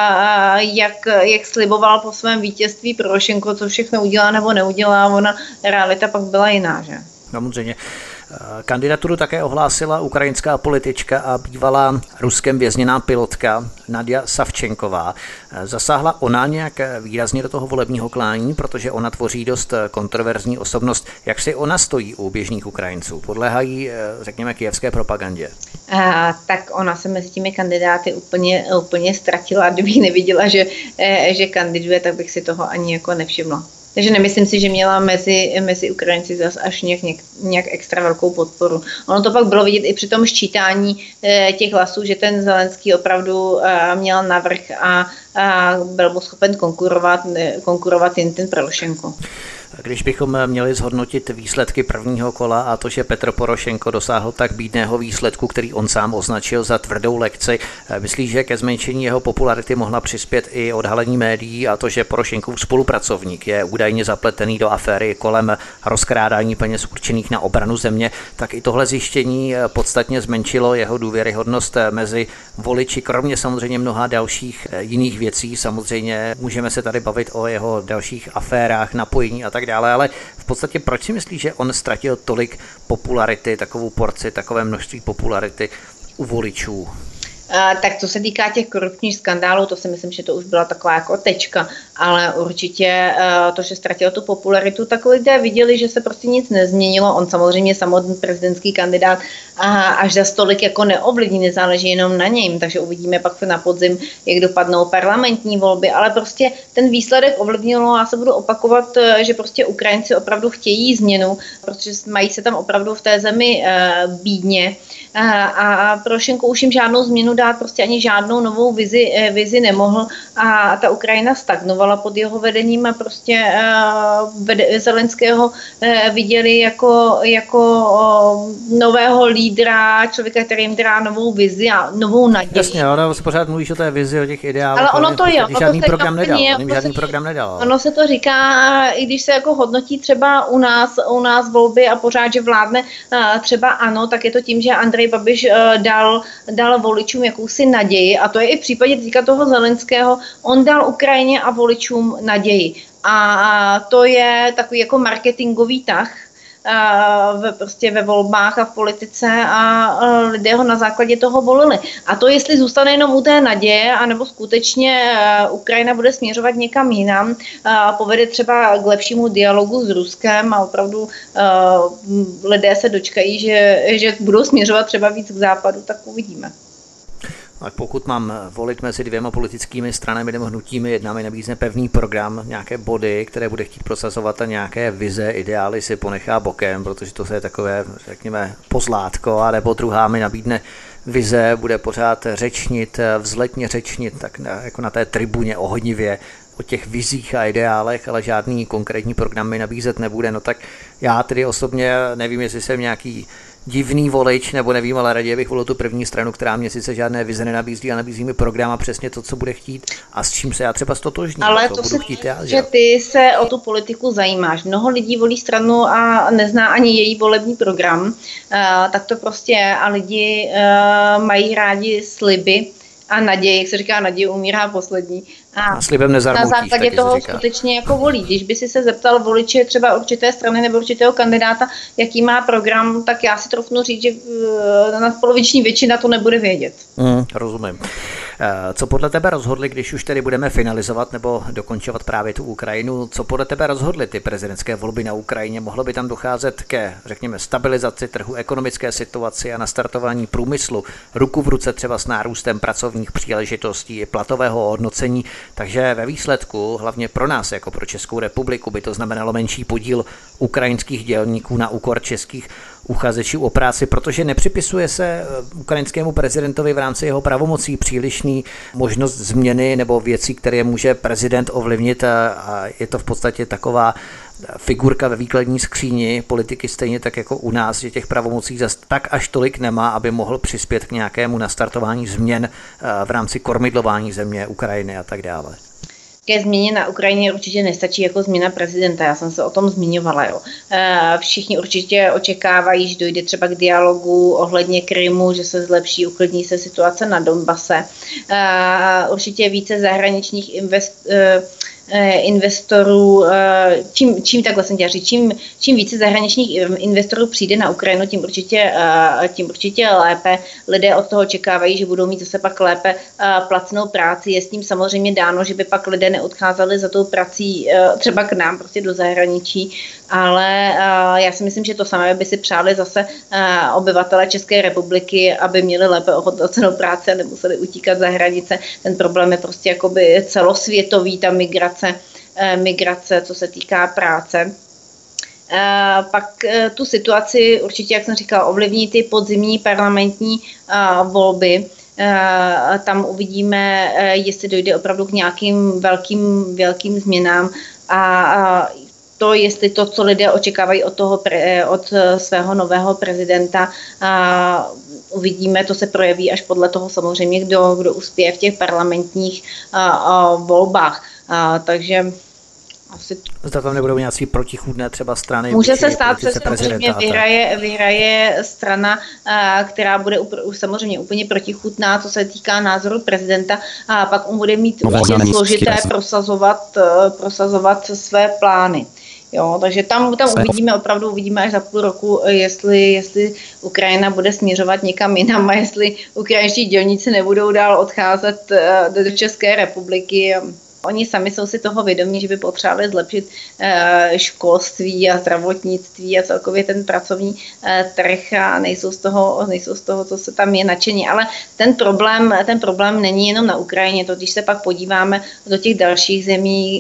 jak, jak sliboval po svém vítězství Porošenko, co všechno udělá nebo neudělá, ona realita pak byla jiná, že? Samozřejmě. Kandidaturu také ohlásila ukrajinská politička a bývalá Ruskem vězněná pilotka Nadia Savčenková. Zasáhla ona nějak výrazně do toho volebního klání, protože ona tvoří dost kontroverzní osobnost. Jak si ona stojí u běžných Ukrajinců? Podléhají, řekněme, kyjevské propagandě? A, tak ona se mezi těmi kandidáty úplně, úplně ztratila. Kdybych neviděla, že, že kandiduje, tak bych si toho ani jako nevšimla. Takže nemyslím si, že měla mezi, mezi Ukrajinci zase až nějak, nějak, nějak extra velkou podporu. Ono to pak bylo vidět i při tom ščítání e, těch hlasů, že ten Zelenský opravdu e, měl navrch a, a byl mu schopen konkurovat, e, konkurovat jen ten Porošenko. Když bychom měli zhodnotit výsledky prvního kola a to, že Petro Porošenko dosáhl tak bídného výsledku, který on sám označil za tvrdou lekci, myslíš, že ke zmenšení jeho popularity mohla přispět i odhalení médií a to, že Porošenkův spolupracovník je údajně zapletený do aféry kolem rozkrádání peněz určených na obranu země, tak i tohle zjištění podstatně zmenšilo jeho důvěryhodnost mezi voliči, kromě samozřejmě mnoha dalších jiných věcí. Samozřejmě můžeme se tady bavit o jeho dalších aférách, napojení a tak dále, ale v podstatě proč si myslíš, že on ztratil tolik popularity, takovou porci, takové množství popularity u voličů? Uh, tak co se týká těch korupčních skandálů, to si myslím, že to už byla taková jako tečka, ale určitě uh, to, že ztratil tu popularitu, tak lidé viděli, že se prostě nic nezměnilo. On samozřejmě samotný prezidentský kandidát a až za stolik jako neovlivní, nezáleží jenom na něm, takže uvidíme pak na podzim, jak dopadnou parlamentní volby, ale prostě ten výsledek ovlivnilo. Já se budu opakovat, že prostě Ukrajinci opravdu chtějí změnu, protože mají se tam opravdu v té zemi uh, bídně uh, a Porošenko už jim žádnou změnu dát prostě ani žádnou novou vizi, vizi nemohl a ta Ukrajina stagnovala pod jeho vedením a prostě uh, Zelenského uh, viděli jako, jako uh, nového lídra, člověka, který jim dá novou vizi a novou naději. Jasně, ono se pořád mluvíš o té vizi, o těch ideálech. Ale ono to je, ono žádný to program nedal, je, on žádný program nedal. Ono se to říká, i když se jako hodnotí třeba u nás, u nás volby a pořád, že vládne uh, třeba ANO, tak je to tím, že Andrej Babiš uh, dal, dal voličům jakousi naději a to je i v případě týka toho Zelenského, on dal Ukrajině a voličům naději. A to je takový jako marketingový tah ve, prostě ve volbách a v politice a lidé ho na základě toho volili. A to, jestli zůstane jenom u té naděje, anebo skutečně Ukrajina bude směřovat někam jinam, povede třeba k lepšímu dialogu s Ruskem a opravdu lidé se dočkají, že, že budou směřovat třeba víc k západu, tak uvidíme. Tak pokud mám volit mezi dvěma politickými stranami nebo hnutími, jedna mi nabízne pevný program, nějaké body, které bude chtít prosazovat a nějaké vize, ideály si ponechá bokem, protože to je takové, řekněme, pozlátko, anebo druhá mi nabídne vize, bude pořád řečnit, vzletně řečnit, tak na, jako na té tribuně ohodnivě o těch vizích a ideálech, ale žádný konkrétní program mi nabízet nebude, no tak já tedy osobně nevím, jestli jsem nějaký divný volič, nebo nevím, ale raději bych volil tu první stranu, která mě sice žádné vize nenabízí a nabízí mi program a přesně to, co bude chtít a s čím se já třeba stotožním. Ale to se chtít já, že ty se o tu politiku zajímáš. Mnoho lidí volí stranu a nezná ani její volební program, uh, tak to prostě je a lidi uh, mají rádi sliby a naději, jak se říká, naděje umírá poslední. A slibem nezarmoutíš. Na základě toho skutečně jako volí. Když by si se zeptal voliče třeba určité strany nebo určitého kandidáta, jaký má program, tak já si trofnu říct, že nadpoloviční většina to nebude vědět. Mm, rozumím. Co podle tebe rozhodli, když už tedy budeme finalizovat nebo dokončovat právě tu Ukrajinu, co podle tebe rozhodly ty prezidentské volby na Ukrajině? Mohlo by tam docházet ke, řekněme, stabilizaci trhu, ekonomické situaci a nastartování průmyslu, ruku v ruce třeba s nárůstem pracovních příležitostí i platového hodnocení, takže ve výsledku, hlavně pro nás, jako pro Českou republiku, by to znamenalo menší podíl ukrajinských dělníků na úkor českých uchazečů o práci, protože nepřipisuje se ukrajinskému prezidentovi v rámci jeho pravomocí přílišný možnost změny nebo věcí, které může prezident ovlivnit, a je to v podstatě taková figurka ve výkladní skříni politiky, stejně tak jako u nás, že těch pravomocí zas tak až tolik nemá, aby mohl přispět k nějakému nastartování změn v rámci kormidlování země, Ukrajiny a tak dále. Ke změně na Ukrajině určitě nestačí jako změna prezidenta, já jsem se o tom zmiňovala. Jo. Všichni určitě očekávají, že dojde třeba k dialogu ohledně Krymu, že se zlepší, uklidní se situace na Donbase. Určitě více zahraničních invest, investorů, čím, čím takhle jsem chtěla říct, čím, čím více zahraničních investorů přijde na Ukrajinu, tím určitě, tím určitě lépe. Lidé od toho očekávají, že budou mít zase pak lépe placenou práci. Je s tím samozřejmě dáno, že by pak lidé neodcházeli za tou prací třeba k nám, prostě do zahraničí, ale já si myslím, že to samé by si přáli zase obyvatele České republiky, aby měli lépe ohodnocenou práci a nemuseli utíkat za hranice. Ten problém je prostě jakoby celosvětový, ta migrace, migrace, co se týká práce. Pak tu situaci určitě, jak jsem říkala, ovlivní ty podzimní parlamentní volby. Tam uvidíme, jestli dojde opravdu k nějakým velkým, velkým změnám a to, jestli to, co lidé očekávají od, toho, od svého nového prezidenta, uvidíme, to se projeví až podle toho samozřejmě, kdo, kdo uspěje v těch parlamentních volbách. A, takže asi... Zda tam nebudou nějaký protichůdné třeba strany. Může se stát, že samozřejmě vyhraje, vyhraje strana, a, která bude upr- samozřejmě úplně protichůdná, co se týká názoru prezidenta, a pak on bude mít určitě složité prosazovat, prosazovat své plány. Jo, takže tam, tam uvidíme, opravdu uvidíme až za půl roku, jestli, jestli Ukrajina bude směřovat někam jinam a jestli ukrajinští dělníci nebudou dál odcházet do České republiky. Oni sami jsou si toho vědomí, že by potřebovali zlepšit školství a zdravotnictví a celkově ten pracovní trh a nejsou z toho, nejsou z toho, co se tam je nadšení. Ale ten problém, ten problém není jenom na Ukrajině. To, když se pak podíváme do těch dalších zemí,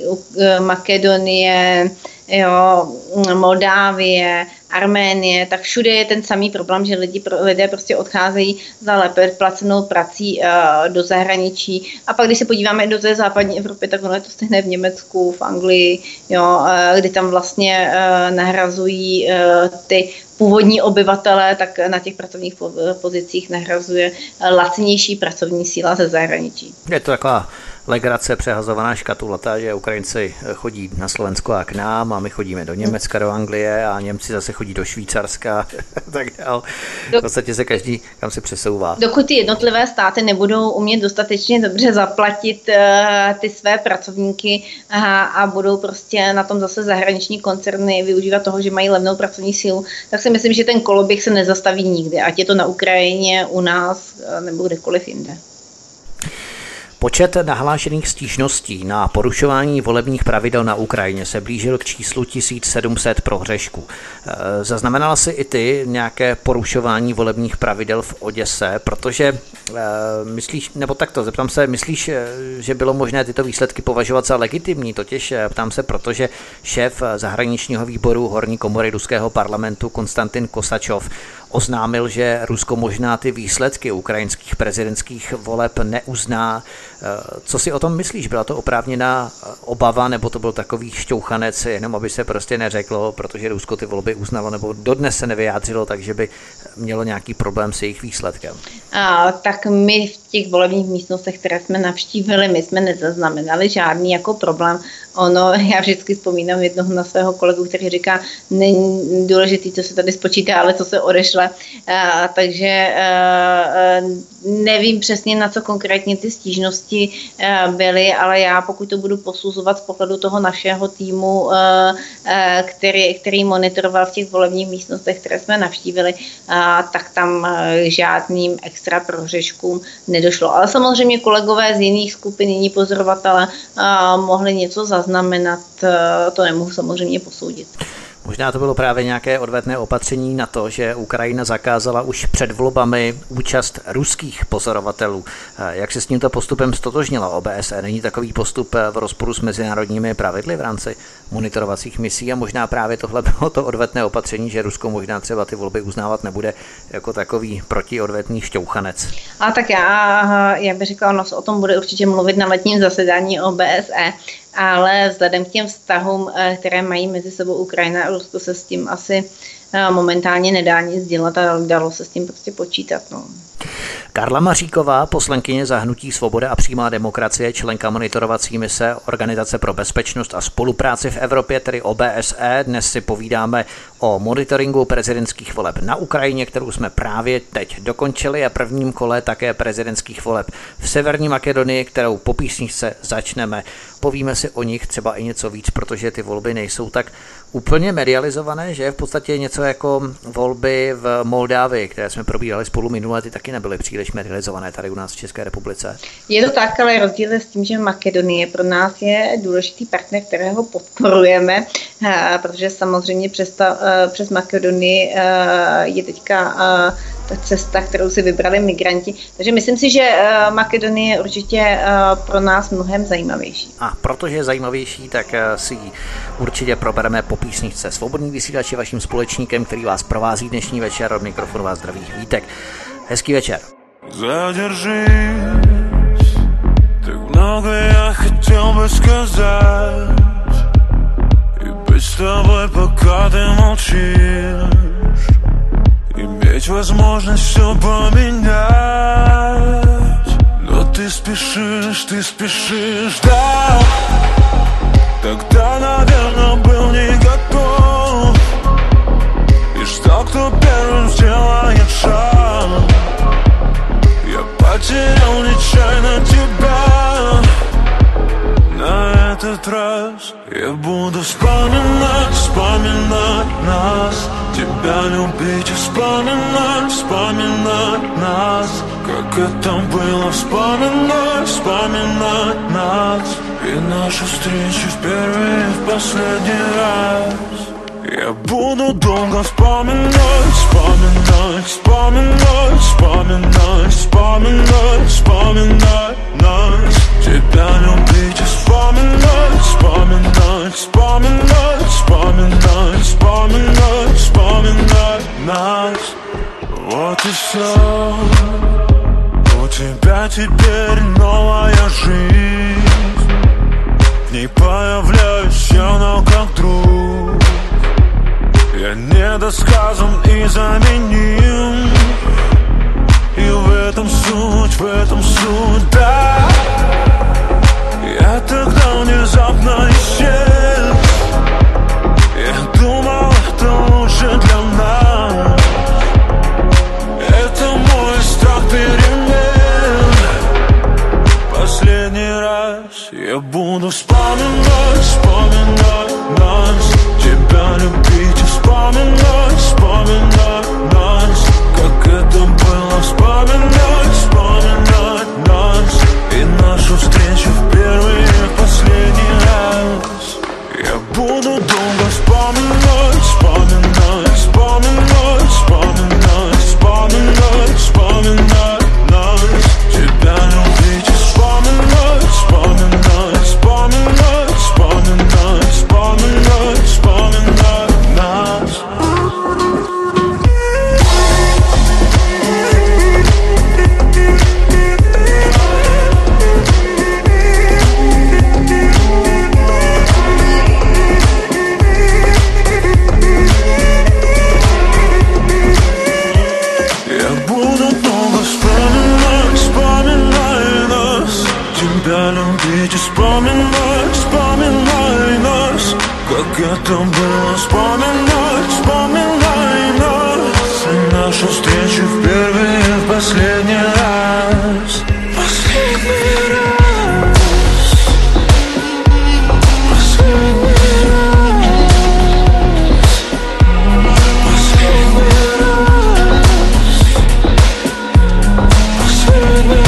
Makedonie, jo, Moldávie, Arménie, tak všude je ten samý problém, že lidi, lidé prostě odcházejí za lépe placenou prací uh, do zahraničí. A pak, když se podíváme do té západní Evropy, tak ono je to stejné v Německu, v Anglii, jo, uh, kdy tam vlastně uh, nahrazují uh, ty původní obyvatele, tak na těch pracovních pozicích nahrazuje lacinější pracovní síla ze zahraničí. Je to taková legrace, přehazovaná škatulata, že Ukrajinci chodí na Slovensko a k nám a my chodíme do Německa, do Anglie a Němci zase chodí do Švýcarska, tak dále. V podstatě se každý kam se přesouvá. Dokud ty jednotlivé státy nebudou umět dostatečně dobře zaplatit uh, ty své pracovníky a, a budou prostě na tom zase zahraniční koncerny využívat toho, že mají levnou pracovní sílu, tak si myslím, že ten koloběh se nezastaví nikdy, ať je to na Ukrajině, u nás nebo kdekoliv jinde. Počet nahlášených stížností na porušování volebních pravidel na Ukrajině se blížil k číslu tisíc sedm set prohřešků. Zaznamenala jsi i ty nějaké porušování volebních pravidel v Oděse, protože myslíš, nebo takto, zeptám se, myslíš, že bylo možné tyto výsledky považovat za legitimní? Totiž ptám se, protože šéf zahraničního výboru horní komory ruského parlamentu Konstantin Kosačov oznámil, že Rusko možná ty výsledky ukrajinských prezidentských voleb neuzná. Co si o tom myslíš? Byla to oprávněná obava, nebo to byl takový šťouchanec, jenom aby se prostě neřeklo, protože Rusko ty volby uznalo, nebo dodnes se nevyjádřilo, takže by mělo nějaký problém s jejich výsledkem? A, tak my v těch volebních místnostech, které jsme navštívili, my jsme nezaznamenali žádný jako problém. Ono, já vždycky vzpomínám jednoho na svého kolegu, který říká, není důležitý, co se tady spočítá, ale co se odešle dále. Takže nevím přesně, na co konkrétně ty stížnosti byly, ale já pokud to budu posuzovat z pohledu toho našeho týmu, který, který monitoroval v těch volebních místnostech, které jsme navštívili, tak tam žádným extra prohřeškům nedošlo. Ale samozřejmě kolegové z jiných skupin, jiní pozorovatele mohli něco zaznamenat, to nemohu samozřejmě posoudit. Možná to bylo právě nějaké odvetné opatření na to, že Ukrajina zakázala už před volbami účast ruských pozorovatelů. Jak se s tímto postupem stotožnila O B S E? Není takový postup v rozporu s mezinárodními pravidly v rámci monitorovacích misí a možná právě tohle bylo to odvetné opatření, že Rusko možná třeba ty volby uznávat nebude jako takový protiodvetný šťouchanec. A tak já, jak bych řekla, ono o tom bude určitě mluvit na letním zasedání O B S E, ale vzhledem k těm vztahům, které mají mezi sebou Ukrajina a Rusko, se s tím asi momentálně nedá nic dělat a dalo se s tím prostě počítat. No. Karla Maříková, poslankyně za hnutí Svoboda a přímá demokracie, členka monitorovací mise Organizace pro bezpečnost a spolupráci v Evropě, tedy O B S E. Dnes si povídáme o monitoringu prezidentských voleb na Ukrajině, kterou jsme právě teď dokončili, a prvním kole také prezidentských voleb v Severní Makedonii, kterou po písničce začneme. Povíme si o nich třeba i něco víc, protože ty volby nejsou tak úplně medializované, že je v podstatě něco jako volby v Moldávii, které jsme probírali spolu minule, ty taky nebyly příliš medializované tady u nás v České republice. Je to tak, ale rozdíl je s tím, že Makedonie pro nás je důležitý partner, kterého podporujeme, protože samozřejmě přes, ta, přes Makedonii je teďka ta cesta, kterou si vybrali migranti. Takže myslím si, že Makedonie je určitě pro nás mnohem zajímavější. A protože je zajímavější, tak si ji určitě probereme po písničce. Svobodný vysílač je vaším společníkem, který vás provází dnešní večer. Od mikrofonu vás zdraví Vítek. Hezký večer. Задержись, так много я хотел бы сказать и быть с тобой, пока ты молчишь, иметь возможность все поменять, но ты спешишь, ты спешишь, да. Тогда, наверное, был не готов и ждал, кто первым сделает шаг. Я потерял нечаянно тебя. На этот раз я буду вспоминать, вспоминать нас, тебя любить и вспоминать, вспоминать нас, как это было, вспоминать, вспоминать нас и нашу встречу в первый и в последний раз. Я буду долго вспоминать, вспоминать, вспоминать, вспоминать, вспоминать, вспоминать нас, тебя любить и вспоминать, вспоминать, вспоминать, вспоминать, вспоминать, вспоминать нас. Вот и все. У тебя теперь новая жизнь, в ней появляюсь я, но как друг. Я недосказан и заменим, и в этом суть, в этом суть, да. Я тогда внезапно исчез, я думал, это лучше для нас. Это мой страх перемен. Последний раз я буду вспоминать, вспоминать нас, тебя любить и вспоминать, вспоминать нас, как это было, вспоминать, вспоминать нас и нашу встречу в первый и в последний раз. Я буду долго вспоминать, вспоминать, вспоминать, вспоминать, вспоминать, вспоминать нас, тебя любить и вспоминать, вспоминать, вспоминать, вспоминать, вспоминать, вспоминать нас. Тебя любить и вспоминать, вспоминай нас, как это было, вспоминать, вспоминай нас и нашу последний раз, последний раз, последний раз, последний раз, последний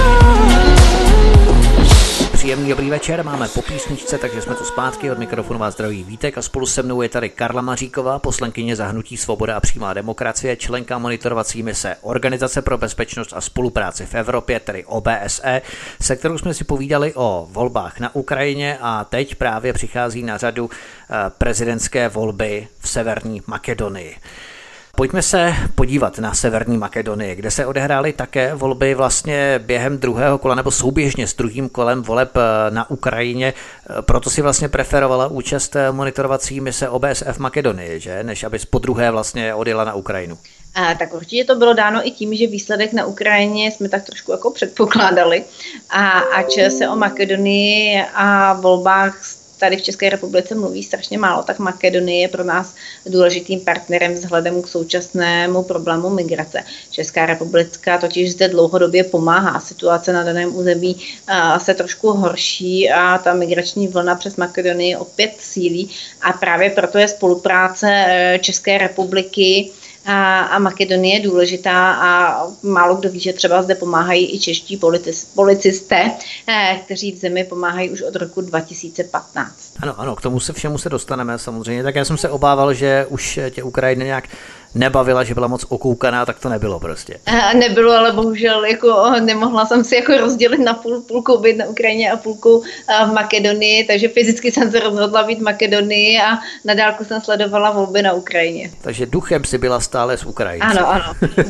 раз. Příjemný dobrý večer, máme po písničce, takže jsme tu zpátky, od mikrofonu vás zdraví Vítek a spolu se mnou je tady Karla Maříková, poslankyně za hnutí Svoboda a přímá demokracie, členka monitorovací mise Organizace pro bezpečnost a spolupráci v Evropě, tedy O B S E, se kterou jsme si povídali o volbách na Ukrajině a teď právě přichází na řadu prezidentské volby v Severní Makedonii. Pojďme se podívat na Severní Makedonii, kde se odehrály také volby vlastně během druhého kola nebo souběžně s druhým kolem voleb na Ukrajině. Proto si vlastně preferovala účast monitorovací mise O B S E v Makedonii, že? Než abys podruhé vlastně odjela na Ukrajinu. A, tak určitě to bylo dáno i tím, že výsledek na Ukrajině jsme tak trošku jako předpokládali. A ač se o Makedonii a volbách tady v České republice mluví strašně málo, tak Makedonie je pro nás důležitým partnerem vzhledem k současnému problému migrace. Česká republika totiž zde dlouhodobě pomáhá. Situace na daném území se trošku horší a ta migrační vlna přes Makedonii opět sílí a právě proto je spolupráce České republiky a, a Makedonie je důležitá a málo kdo ví, že třeba zde pomáhají i čeští policis, policisté, eh, kteří v zemi pomáhají už od roku dva tisíce patnáct. Ano, ano, k tomu se všemu se dostaneme samozřejmě. Tak já jsem se obával, že už tě Ukrajina nějak nebavila, že byla moc okoukaná, tak to nebylo prostě. Eh, nebylo, ale bohužel jako nemohla jsem si jako rozdělit na půl, půlkou být na Ukrajině a půlkou v Makedonii, takže fyzicky jsem se rozhodla být v Makedonii a na dálku jsem sledovala volby na Ukrajině. Takže duchem si byla stále z Ukrajiny. Ano, ano.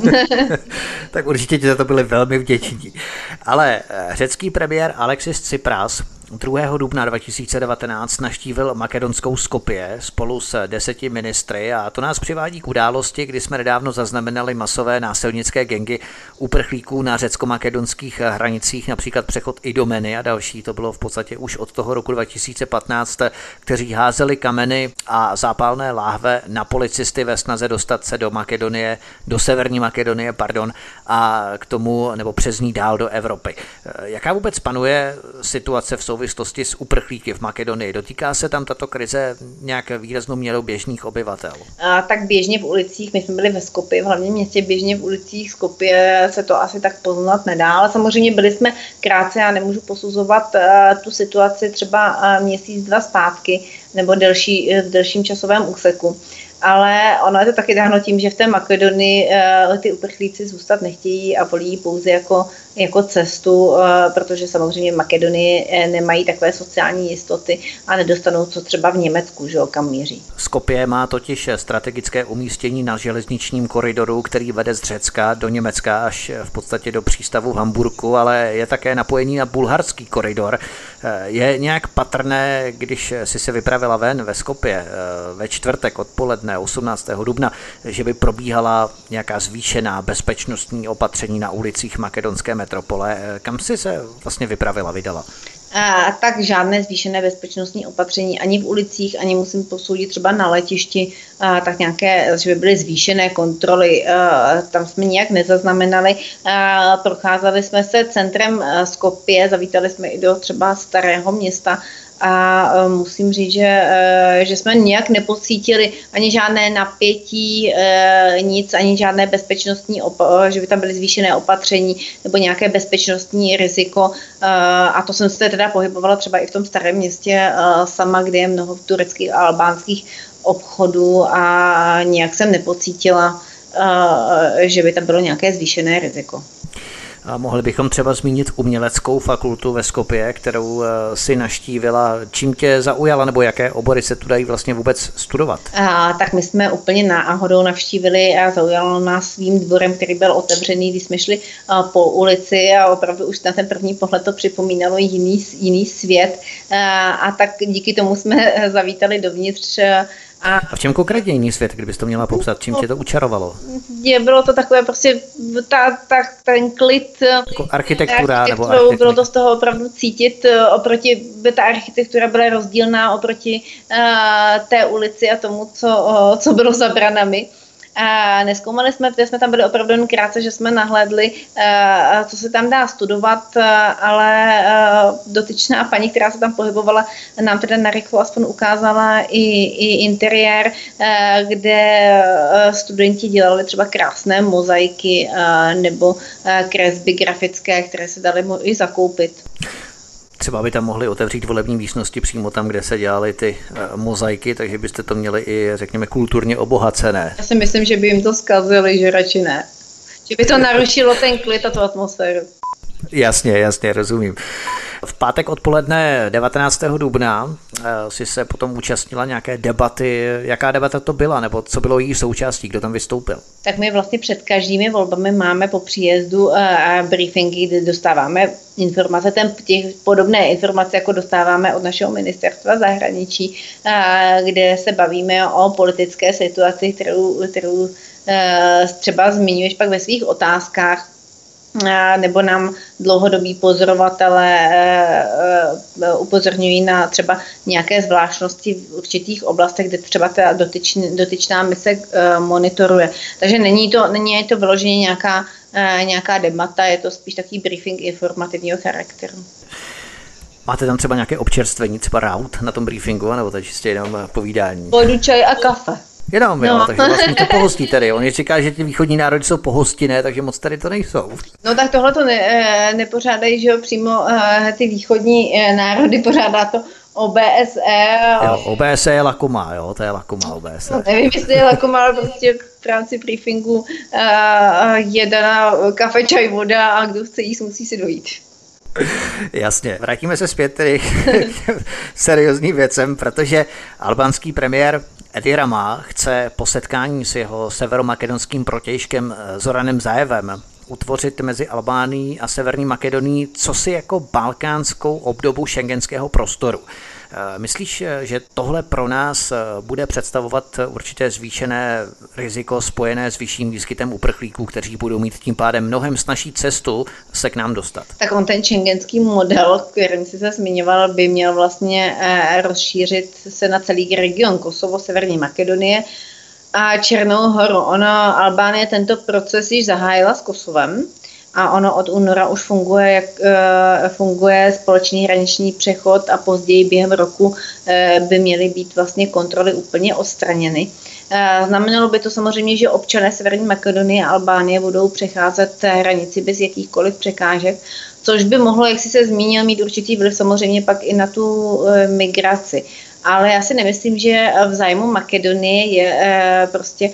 Tak určitě ti za to byli velmi vděční. Ale řecký premiér Alexis Tsipras druhého dubna dva tisíce devatenáct navštívil makedonskou Skopje spolu s deseti ministry a to nás přivádí k události, kdy jsme nedávno zaznamenali masové násilnické gengy uprchlíků na řecko-makedonských hranicích, například přechod Idomeny a další. To bylo v podstatě už od toho roku dva tisíce patnáct, kteří házeli kameny a zápalné láhve na policisty ve snaze dostat se do Makedonie, do Severní Makedonie, pardon, a k tomu nebo přes ní dál do Evropy. Jaká vůbec panuje situace v souvislosti s uprchlíky v Makedonii? Dotýká se tam tato krize nějak výraznou měrou běžných obyvatel? A, tak běžně v ulicích, my jsme byli ve Skopji, v hlavním městě, běžně v ulicích Skopje se to asi tak poznat nedá, ale samozřejmě byli jsme krátce, já nemůžu posuzovat uh, tu situaci třeba uh, měsíc, dva zpátky, nebo delší, v delším časovém úseku. Ale ono je to taky dáno tím, že v té Makedonii uh, ty uprchlíci zůstat nechtějí a volí pouze jako, jako cestu, uh, protože samozřejmě v Makedonii nemají takové sociální jistoty a nedostanou co třeba v Německu, že jo, kam míří. Skopje má totiž strategické umístění na železničním koridoru, který vede z Řecka do Německa až v podstatě do přístavu v Hamburku, ale je také napojení na bulharský koridor. Je nějak patrné, když si se vypravila ven ve Skopje ve čtvrtek odpoledne osmnáctého dubna, že by probíhala nějaká zvýšená bezpečnostní opatření na ulicích makedonské metropole. Kam si se vlastně vypravila, vydala? A, tak žádné zvýšené bezpečnostní opatření ani v ulicích, ani musím posoudit třeba na letišti, a, tak nějaké, že by byly zvýšené kontroly, a, tam jsme nijak nezaznamenali. A, procházeli jsme se centrem Skopje, zavítali jsme i do třeba Starého Města, a musím říct, že, že jsme nijak nepocítili ani žádné napětí, nic, ani žádné bezpečnostní, op- že by tam byly zvýšené opatření nebo nějaké bezpečnostní riziko. A to jsem se teda pohybovala třeba i v tom Starém Městě sama, kde je mnoho tureckých a albánských obchodů a nijak jsem nepocítila, že by tam bylo nějaké zvýšené riziko. A mohli bychom třeba zmínit uměleckou fakultu ve Skopje, kterou si navštívila. Čím tě zaujala, nebo jaké obory se tu dají vlastně vůbec studovat? A, tak my jsme úplně náhodou navštívili a zaujalo nás svým dvorem, který byl otevřený, když jsme šli a, po ulici a opravdu už na ten první pohled to připomínalo jiný, jiný svět. A, a tak díky tomu jsme zavítali dovnitř. A, a v čem konkrétně jiný svět, kdybys to měla popsat? Čím tě to učarovalo? Je, bylo to takové prostě ta, ta, ten klid. Jako architektura nebo architektura. Bylo to z toho opravdu cítit oproti, ta architektura byla rozdílná oproti uh, té ulici a tomu, co, uh, co bylo za branami. A nezkoumali jsme, protože jsme tam byli opravdu jen krátce, že jsme nahlédli, co se tam dá studovat, ale dotyčná paní, která se tam pohybovala, nám teda narychlo aspoň ukázala i, i interiér, kde studenti dělali třeba krásné mozaiky nebo kresby grafické, které se daly i zakoupit. Třeba by tam mohli otevřít volební místnosti přímo tam, kde se dělaly ty uh, mozaiky, takže byste to měli i, řekněme, kulturně obohacené. Já si myslím, že by jim to zkazili, že radši ne. Že by to narušilo ten klid a tu atmosféru. Jasně, jasně, rozumím. V pátek odpoledne devatenáctého dubna uh, si se potom účastnila nějaké debaty. Jaká debata to byla, nebo co bylo její součástí, kdo tam vystoupil? Tak my vlastně před každými volbami máme po příjezdu uh, briefingy, kde dostáváme informace, ten, těch podobné informace, jako dostáváme od našeho ministerstva zahraničí, uh, kde se bavíme o politické situaci, kterou, kterou uh, třeba zmiňuješ pak ve svých otázkách, nebo nám dlouhodobí pozorovatelé upozorňují na třeba nějaké zvláštnosti v určitých oblastech, kde třeba ta dotyčný, dotyčná mise monitoruje. Takže není to, není to vyloženě nějaká, nějaká debata, je to spíš takový briefing informativního charakteru. Máte tam třeba nějaké občerstvení, třeba raut na tom briefingu, nebo to čistě jenom povídání? Vodu, čaj a kafe. Jenom, no. Jo, takže vlastně to pohostí tady. Oni říká, že ty východní národy jsou pohostinné, takže moc tady to nejsou. No tak tohle to ne, nepořádají, že jo, přímo ty východní národy, pořádá to O B S E. Jo, O B S E je lakoma, jo, to je lakoma O B S E. No, nevím, jestli je lakoma, ale prostě v rámci briefingu uh, je daná kafe, čaj, voda a kdo chce jíst, musí si dojít. Jasně, vrátíme se zpět tedy k seriózním věcem, protože albánský premiér Edi Rama chce po setkání s jeho severomakedonským protějškem Zoranem Zaevem utvořit mezi Albánií a Severní Makedonií cosi jako balkánskou obdobu schengenského prostoru. Myslíš, že tohle pro nás bude představovat určité zvýšené riziko spojené s vyšším výskytem uprchlíků, kteří budou mít tím pádem mnohem snazší cestu se k nám dostat? Tak on ten schengenský model, kterým jsi se zmiňoval, by měl vlastně rozšířit se na celý region Kosovo, Severní Makedonie a Černou horu. Ono, Albánie tento proces již zahájila s Kosovem a ono od února už funguje, jak funguje společný hraniční přechod a později během roku by měly být vlastně kontroly úplně odstraněny. Znamenalo by to samozřejmě, že občané Severní Makedonie a Albánie budou přecházet hranici bez jakýchkoliv překážek, což by mohlo, jak jsi se zmínil, mít určitý vliv samozřejmě pak i na tu migraci. Ale já si nemyslím, že v zájmu Makedonie je e, prostě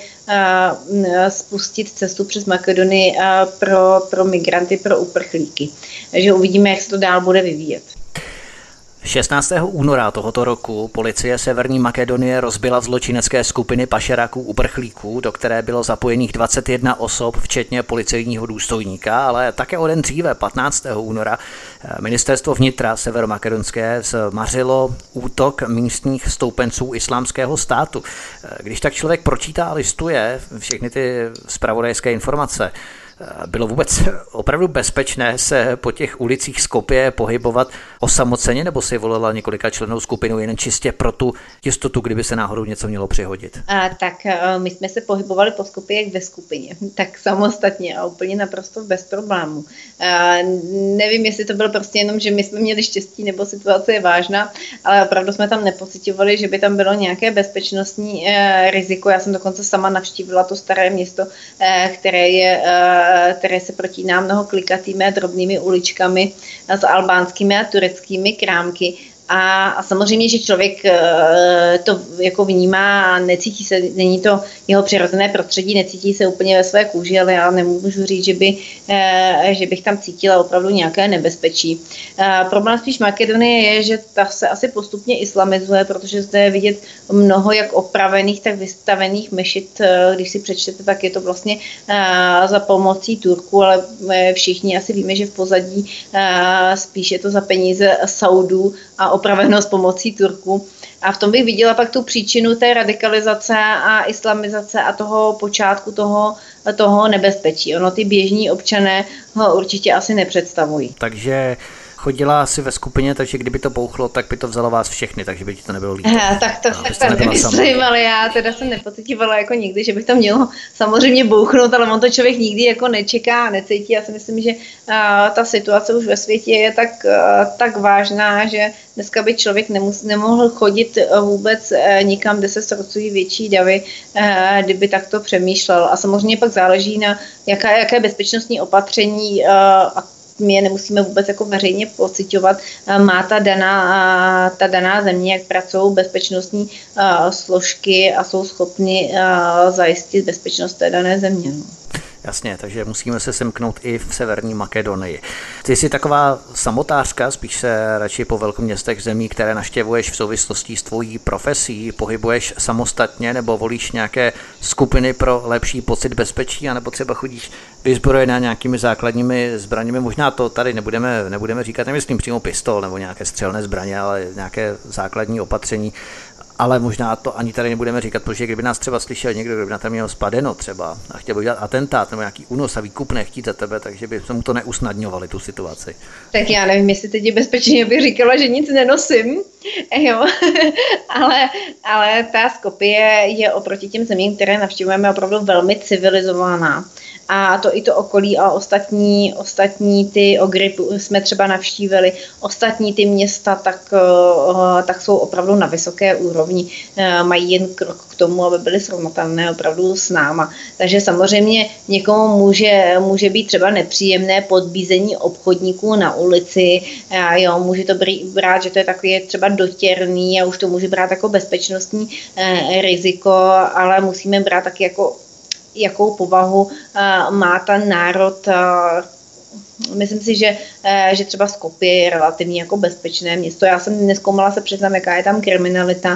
e, spustit cestu přes Makedonii e, pro, pro migranty, pro uprchlíky. Takže uvidíme, jak se to dál bude vyvíjet. šestnáctého února tohoto roku policie Severní Makedonie rozbila zločinecké skupiny pašeráků uprchlíků, do které bylo zapojených dvacet jedna osob, včetně policejního důstojníka, ale také o den dříve, patnáctého února, ministerstvo vnitra severomakedonské zmařilo útok místních stoupenců islámského státu. Když tak člověk pročítá a listuje všechny ty zpravodajské informace, bylo vůbec opravdu bezpečné se po těch ulicích Skopje pohybovat osamoceně, nebo si volila několika členů skupinu jen čistě pro tu jistotu, kdyby se náhodou něco mělo přihodit? A, tak my jsme se pohybovali po Skopje jak ve skupině, tak samostatně a úplně naprosto bez problémů. A, nevím, jestli to bylo prostě jenom, že my jsme měli štěstí, nebo situace je vážná, ale opravdu jsme tam nepociťovali, že by tam bylo nějaké bezpečnostní eh, riziko. Já jsem dokonce sama navštívila to staré město, eh, které je eh, které se protíná mnoho klikatými a drobnými uličkami s albánskými a tureckými krámky. A, a samozřejmě, že člověk to jako vnímá a necítí se, není to jeho přirozené prostředí, necítí se úplně ve své kůži, ale já nemůžu říct, že, by, že bych tam cítila opravdu nějaké nebezpečí. Problém spíš Makedonie je, že ta se asi postupně islamizuje, protože zde je vidět mnoho jak opravených, tak vystavených mešit. Když si přečtete, tak je to vlastně za pomocí Turků, ale všichni asi víme, že v pozadí spíš je to za peníze Saudů a opraveno s pomocí Turků. A v tom bych viděla pak tu příčinu té radikalizace a islamizace a toho počátku toho, toho nebezpečí. Ono ty běžní občané ho určitě asi nepředstavují. Takže chodila asi ve skupině, takže kdyby to bouchlo, tak by to vzalo vás všechny, takže by ti to nebylo líto. Aha, tak to, no, tak to nemyslím, ale já teda jsem nepocitovala jako nikdy, že by to mělo samozřejmě bouchnout, ale on to člověk nikdy jako nečeká a necítí. Já si myslím, že uh, ta situace už ve světě je tak, uh, tak vážná, že dneska by člověk nemus, nemohl chodit uh, vůbec uh, nikam, kde se srocují větší davy, uh, kdyby takto přemýšlel. A samozřejmě pak záleží na jaká, jaké bezpečnostní opatření uh, a my je nemusíme vůbec jako veřejně pociťovat, má ta daná, ta daná země, jak pracují bezpečnostní složky a jsou schopni zajistit bezpečnost té dané země. Jasně, takže musíme se semknout i v Severní Makedonii. Ty jsi taková samotářka, spíš se radši po velkoměstech zemí, které navštěvuješ v souvislosti s tvojí profesí, pohybuješ samostatně nebo volíš nějaké skupiny pro lepší pocit bezpečí, anebo třeba chodíš vyzbrojená nějakými základními zbraněmi. Možná to tady nebudeme, nebudeme říkat, nemyslím přímo pistol nebo nějaké střelné zbraně, ale nějaké základní opatření. Ale možná to ani tady nebudeme říkat, protože kdyby nás třeba slyšel někdo, kdo by na to měl spadeno třeba a chtěl by dělat atentát nebo nějaký únos a výkupné chtít za tebe, takže by se mu to neusnadňovali, tu situaci. Tak já nevím, jestli teď je bezpečně, bych říkala, že nic nenosím, jo. ale, ale ta Skopje je oproti těm zemím, které navštěvujeme, opravdu velmi civilizovaná. A to i to okolí a ostatní, ostatní ty Ogry jsme třeba navštívili, ostatní ty města, tak, tak jsou opravdu na vysoké úrovni. Mají jen krok k tomu, aby byly srovnatelné opravdu s náma. Takže samozřejmě někomu může, může být třeba nepříjemné podbízení obchodníků na ulici. Jo, může to brát, že to je takový třeba dotěrný a už to může brát jako bezpečnostní riziko, ale musíme brát taky jako jakou povahu uh, má ten národ. Uh, myslím si, že, uh, že třeba Skopje je relativně jako bezpečné město. Já jsem nezkoumala, se přiznám, jaká je tam kriminalita,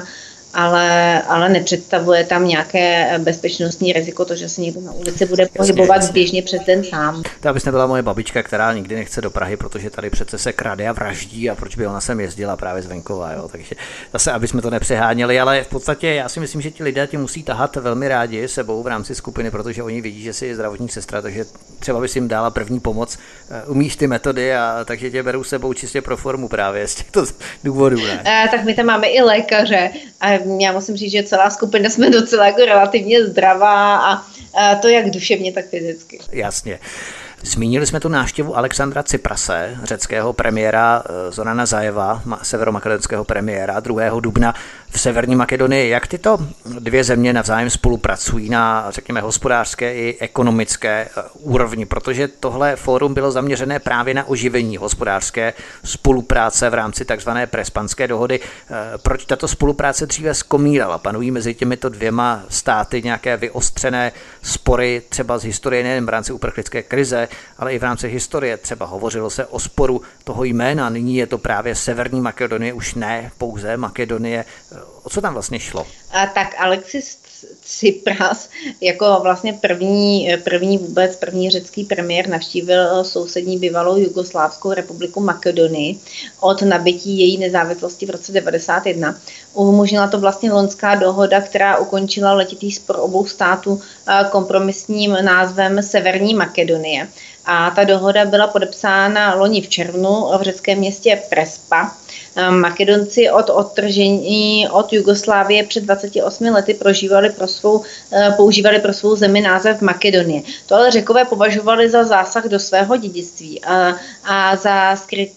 ale, ale nepředstavuje tam nějaké bezpečnostní riziko, to, že se někdo na ulici bude pohybovat jasně, běžně přes den sám. To bys nebyla moje babička, která nikdy nechce do Prahy, protože tady přece se krade a vraždí a proč by ona sem jezdila právě z venkova, jo? Takže zase, aby jsme to nepřeháněli, ale v podstatě já si myslím, že ti lidé ti musí tahat velmi rádi sebou v rámci skupiny, protože oni vidí, že jsi zdravotní sestra, takže třeba bys jim dala první pomoc, umíš ty metody a takže tě berou sebou čistě pro formu právě z těchto důvodů, ne? A, tak my tam máme i lékaře a já musím říct, že celá skupina jsme docela jako relativně zdravá a, a to jak duševně, tak fyzicky. Jasně. Zmínili jsme tu návštěvu Alexandra Tsiprase, řeckého premiéra, Zorana Zajeva, severomakedonského premiéra, druhého dubna v Severní Makedonii. Jak tyto dvě země navzájem spolupracují na, řekněme, hospodářské i ekonomické úrovni? Protože tohle fórum bylo zaměřené právě na oživení hospodářské spolupráce v rámci takzvané Prespanské dohody. Proč tato spolupráce dříve zkomírala? Panují mezi těmito dvěma státy nějaké vyostřené spory, třeba z historie nejen v rámci uprchlické krize, ale i v rámci historie. Třeba hovořilo se o sporu toho jména, nyní je to právě Severní Makedonie, už ne pouze Makedonie. O co tam vlastně šlo? A tak Alexis Tsipras jako vlastně první, první vůbec, první řecký premiér navštívil sousední bývalou Jugoslávskou republiku Makedonii od nabytí její nezávislosti v roce devadesát jedna. Umožnila to vlastně loňská dohoda, která ukončila letitý spor obou států kompromisním názvem Severní Makedonie. A ta dohoda byla podepsána loni v červnu v řeckém městě Prespa. Makedonci od odtržení od Jugoslávie před dvaceti osmi lety prožívali pro svou, používali pro svou zemi název Makedonie. To ale Řekové považovali za zásah do svého dědictví a, a za, skryt,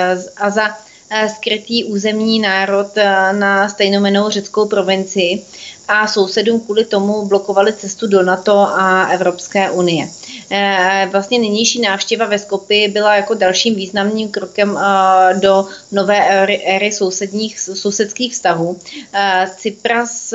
a za skrytý územní národ na stejnojmennou řeckou provincii a sousedům kvůli tomu blokovali cestu do NATO a Evropské unie. Vlastně nynější návštěva ve Skopji byla jako dalším významným krokem do nové éry sousedních, sousedských vztahů. Tsipras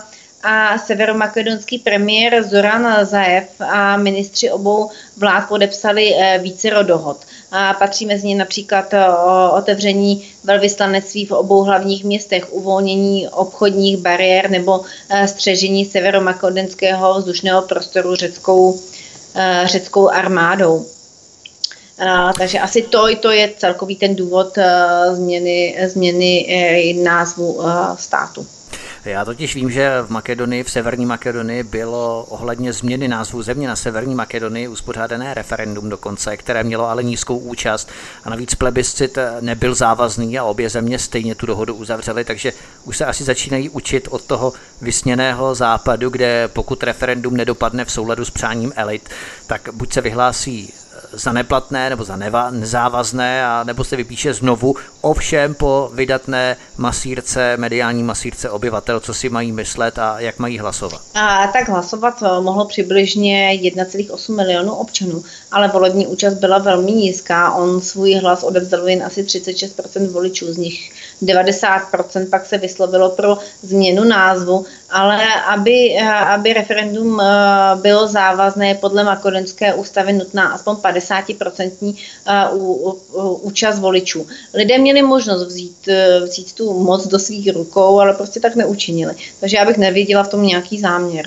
a severomakedonský premiér Zoran Zaev a ministři obou vlád podepsali vícero dohod. A patří mezi ně například otevření velvyslanectví v obou hlavních městech, uvolnění obchodních bariér nebo střežení severomakedonského vzdušného prostoru řeckou, řeckou armádou. Takže asi to, to je celkový ten důvod změny, změny názvu státu. Já totiž vím, že v Makedonii, v Severní Makedonii bylo ohledně změny názvu země na Severní Makedonii uspořádané referendum dokonce, které mělo ale nízkou účast a navíc plebiscit nebyl závazný a obě země stejně tu dohodu uzavřely, takže už se asi začínají učit od toho vysněného západu, kde pokud referendum nedopadne v souladu s přáním elit, tak buď se vyhlásí za neplatné nebo za neva, nezávazné a nebo se vypíše znovu, ovšem po vydatné masírce, mediální masírce obyvatel, co si mají myslet a jak mají hlasovat. A tak hlasovat mohlo přibližně jedna celá osm milionu občanů, ale volební účast byla velmi nízká. On svůj hlas odevzdal jen asi třicet šest procent voličů, z nich devadesát procent pak se vyslovilo pro změnu názvu, ale aby, aby referendum bylo závazné, podle makedonské ústavy nutná aspoň padesát procent účast voličů. Lidé měli možnost vzít, vzít tu moc do svých rukou, ale prostě tak neučinili. Takže já bych neviděla v tom nějaký záměr.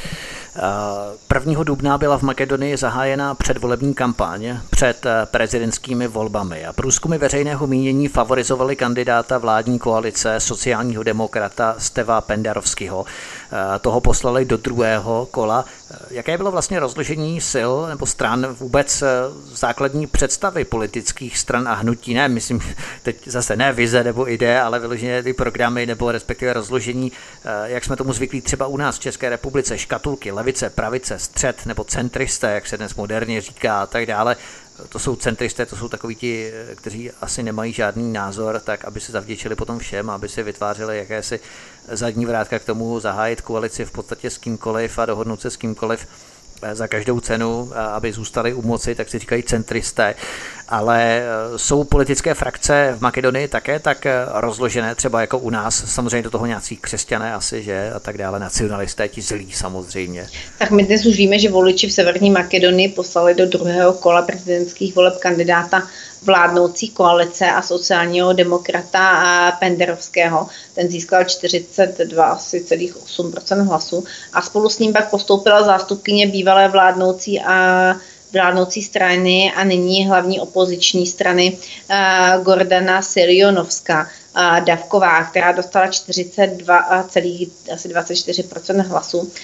prvního dubna byla v Makedonii zahájena předvolební kampaň před prezidentskými volbami a průzkumy veřejného mínění favorizovaly kandidáta vládní koalice sociálního demokrata Steva Pendarovského. Toho poslali do druhého kola. Jaké bylo vlastně rozložení sil nebo stran vůbec základní představy politických stran a hnutí? Ne, myslím, teď zase ne vize nebo ideje, ale vyloženě ty programy nebo respektive rozložení, jak jsme tomu zvyklí třeba u nás v České republice, škatulky, levice, pravice, střed nebo centristé, jak se dnes moderně říká a tak dále. To jsou centristé, to jsou takoví ti, kteří asi nemají žádný názor, tak aby se zavděčili potom všem, aby si vytvářeli jakési zadní vrátka k tomu zahájit koalici v podstatě s kýmkoliv a dohodnout se s kýmkoliv za každou cenu, aby zůstali u moci, tak si říkají centristé. Ale jsou politické frakce v Makedonii také tak rozložené, třeba jako u nás, samozřejmě do toho nějací křesťané asi, že a tak dále, nacionalisté, ti zlí samozřejmě. Tak my dnes už víme, že voliči v Severní Makedonii poslali do druhého kola prezidentských voleb kandidáta vládnoucí koalice a sociálního demokrata Pendarovského. Ten získal čtyřicet dva celá osm procent hlasů a spolu s ním pak postoupila zástupkyně bývalé vládnoucí a vládnoucí strany a nyní hlavní opoziční strany uh, Gordana Silionovská uh, Davková, která dostala čtyřicet dva celá dvacet čtyři procent hlasů. Uh,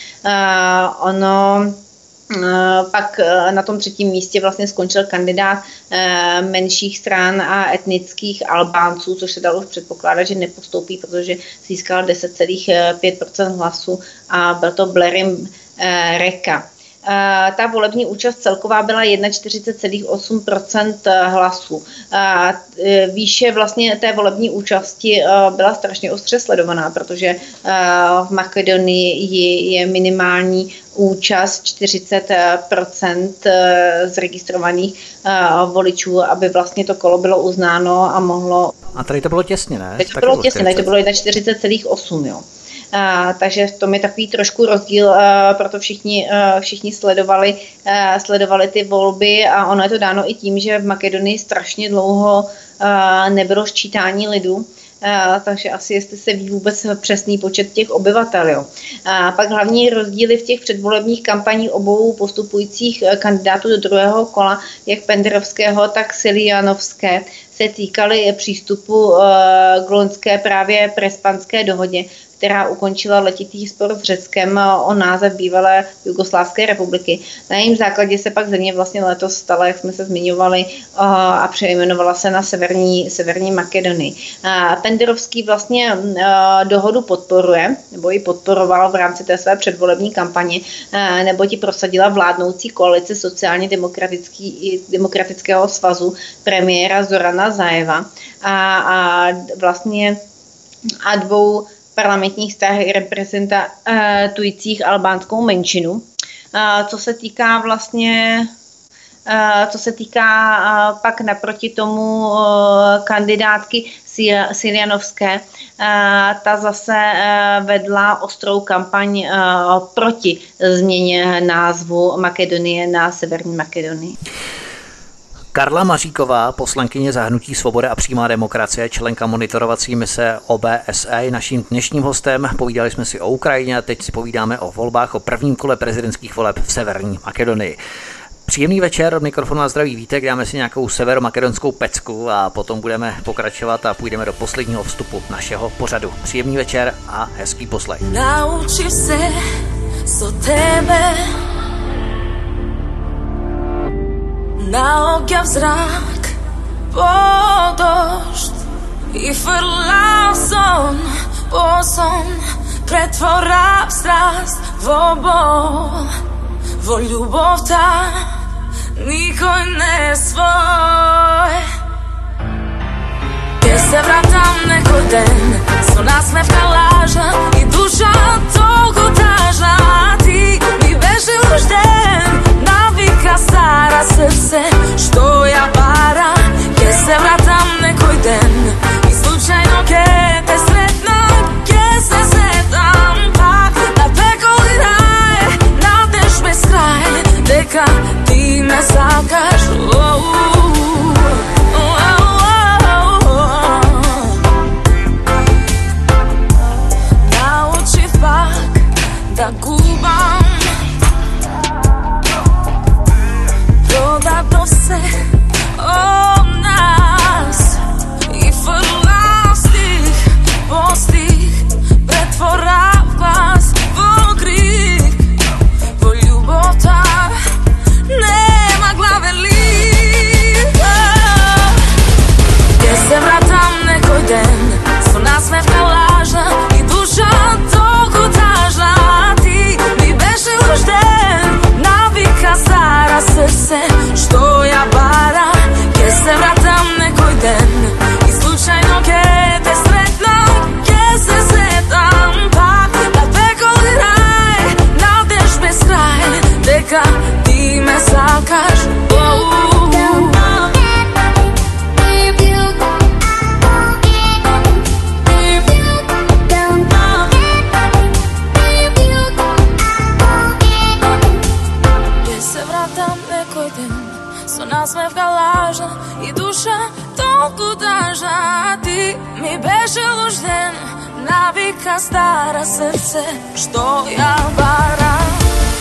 ono Pak na tom třetím místě vlastně skončil kandidát menších stran a etnických Albánců, což se dalo předpokládat, že nepostoupí, protože získal deset celá pět procent hlasů a byl to Blerim Reka. Ta volební účast celková byla čtyřicet jedna celá osm procent hlasů. Výše vlastně té volební účasti byla strašně ostře sledovaná, protože v Makedonii je minimální účast čtyřicet procent zregistrovaných voličů, aby vlastně to kolo bylo uznáno a mohlo... A tady to bylo těsně, ne? Tady to bylo těsně, tady to bylo čtyřicet jedna celá osm, jo. Uh, takže v tom je takový trošku rozdíl, uh, proto všichni, uh, všichni sledovali, uh, sledovali ty volby a ono je to dáno i tím, že v Makedonii strašně dlouho uh, nebylo sčítání lidu, uh, takže asi jestli se ví vůbec přesný počet těch obyvatel. Jo. Uh, pak hlavní rozdíly v těch předvolebních kampaních obou postupujících uh, kandidátů do druhého kola, jak Pendarovského, tak Silionovské, se týkaly přístupu uh, k loňské právě prespanské dohodě, která ukončila letitý spor s Řeckem o název bývalé Jugoslávské republiky. Na jejím základě se pak země vlastně letos stala, jak jsme se zmiňovali, a přejmenovala se na Severní, Severní Makedonii. Pendarovský vlastně dohodu podporuje, nebo ji podporoval v rámci té své předvolební kampaně, nebo ti prosadila vládnoucí koalice sociálně demokratického svazu premiéra Zorana Zajeva a, a vlastně a dvou parlamentních stran reprezentujících albánskou menšinu. Co se týká vlastně, co se týká pak naproti tomu kandidátky Silionovské, ta zase vedla ostrou kampaň proti změně názvu Makedonie na Severní Makedonii. Karla Maříková, poslankyně za hnutí Svoboda a přímá demokracie, členka monitorovací mise O B S E, naším dnešním hostem. Povídali jsme si o Ukrajině a teď si povídáme o volbách, o prvním kole prezidentských voleb v Severní Makedonii. Příjemný večer, od mikrofonu a zdraví Vítek, dáme si nějakou severomakedonskou pecku a potom budeme pokračovat a půjdeme do posledního vstupu našeho pořadu. Příjemný večer a hezký poslech. Nauči se so tebe na ogiav zrak podošt i frlao son poson pretvora strast vo bol vo ljubov ta nikoj ne svoj. Gdje se vratam neko den, so nasmevka lažna i duša toliko tažna, a ti mi beži lužden, navika stara srce što ja bara. Gdje se vratam nekoj den i slučajno gdje te sretnam, gdje se sretam pa na pekoli raj, nadeš bez kraj, deka ti me savkaš. Oh, oh, oh, oh. Nauči pak da gubam, dodatno se o nas i frlastih postih pretvora v glas vo grih, vo ljubov ta nema glave liva. Gdje se vratam nekoj den, so nasmevka lažna i duša toliko tažna, a ti mi beži lužden, navika stara srce što ja bara. Gdje se vratam nekoj den i slučajno gdje te sretnam, gdje se sretam pa na pekoli raj, nadeš bez kraj, deka ti me savkaš. Oh, nasmevka lažna i duša toliko tažna, ti mi beži lužden, navika stara srce što ja varam.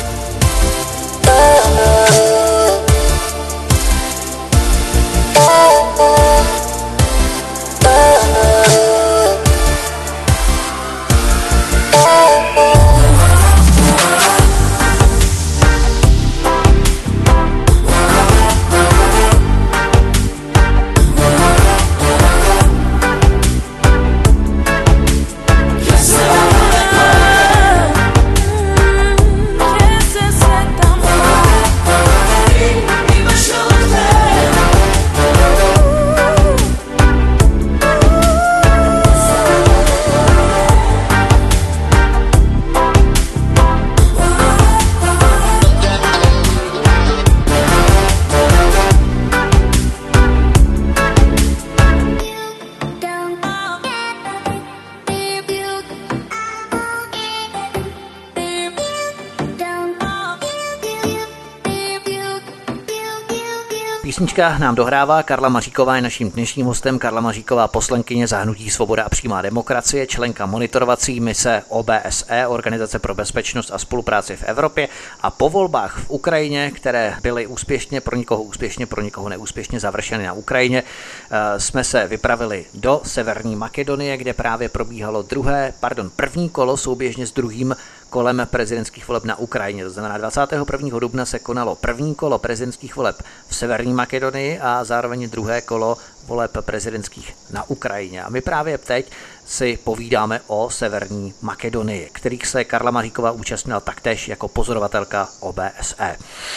Písnička nám dohrává, Karla Maříková je naším dnešním hostem. Karla Maříková, poslankyně za hnutí Svoboda a přímá demokracie, členka monitorovací mise O B S E, Organizace pro bezpečnost a spolupráci v Evropě, a po volbách v Ukrajině, které byly úspěšně, pro někoho úspěšně, pro někoho neúspěšně završeny na Ukrajině, jsme se vypravili do Severní Makedonie, kde právě probíhalo druhé, pardon, první kolo souběžně s druhým kolem prezidentských voleb na Ukrajině. To znamená, dvacátého prvního dubna se konalo první kolo prezidentských voleb v Severní Makedonii a zároveň druhé kolo voleb prezidentských na Ukrajině. A my právě teď si povídáme o Severní Makedonii, kterých se Karla Maříková účastnila taktéž jako pozorovatelka O B S E.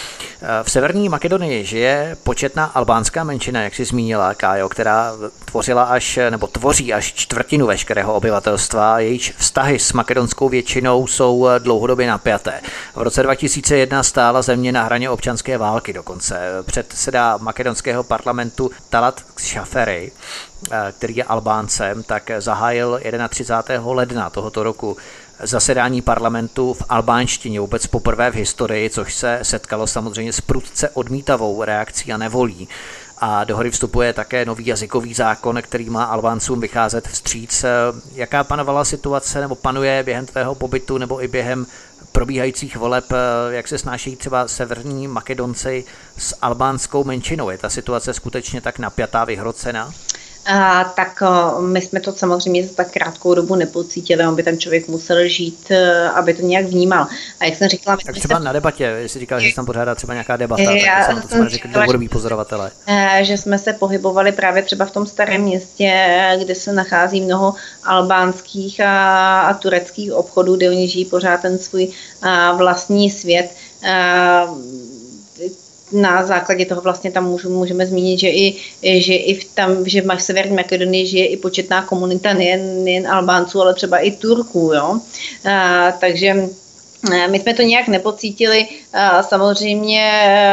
V Severní Makedonii žije početná albánská menšina, jak si zmínila, Kájo, která tvořila až, nebo tvoří až čtvrtinu veškerého obyvatelstva. Jejíž vztahy s makedonskou většinou jsou dlouhodobě napjaté. V roce dva tisíce jedna stála země na hraně občanské války dokonce. Předseda makedonského parlamentu Talat Xhaferi, který je Albáncem, tak zahájil třicátého prvního ledna tohoto roku zasedání parlamentu v albánštině vůbec poprvé v historii, což se setkalo samozřejmě s prudce odmítavou reakcí a nevolí. a do hry vstupuje také nový jazykový zákon, který má Albáncům vycházet vstříc. Jaká panovala situace nebo panuje během tvého pobytu nebo i během probíhajících voleb, jak se snášejí třeba severní Makedonci s albánskou menšinou? Je ta situace skutečně tak napjatá, vyhrocená? A, tak my jsme to samozřejmě za tak krátkou dobu nepocítili, aby ten člověk musel žít, aby to nějak vnímal. A jak jsem říkala... Tak třeba se... na debatě, jestli říkala, že se tam pořádá třeba nějaká debata, já tak to jsme řekli dlouhodobí pozorovatelé. Že jsme se pohybovali právě třeba v tom starém městě, kde se nachází mnoho albánských a, a tureckých obchodů, kde oni žijí pořád ten svůj a, vlastní svět. A, na základě toho vlastně tam můžu, můžeme zmínit, že i, že i v tam, že v Severní Makedonii žije i početná komunita nejen, nejen Albánců, ale třeba i Turků, jo. A, takže my jsme to nějak nepocítili. A, samozřejmě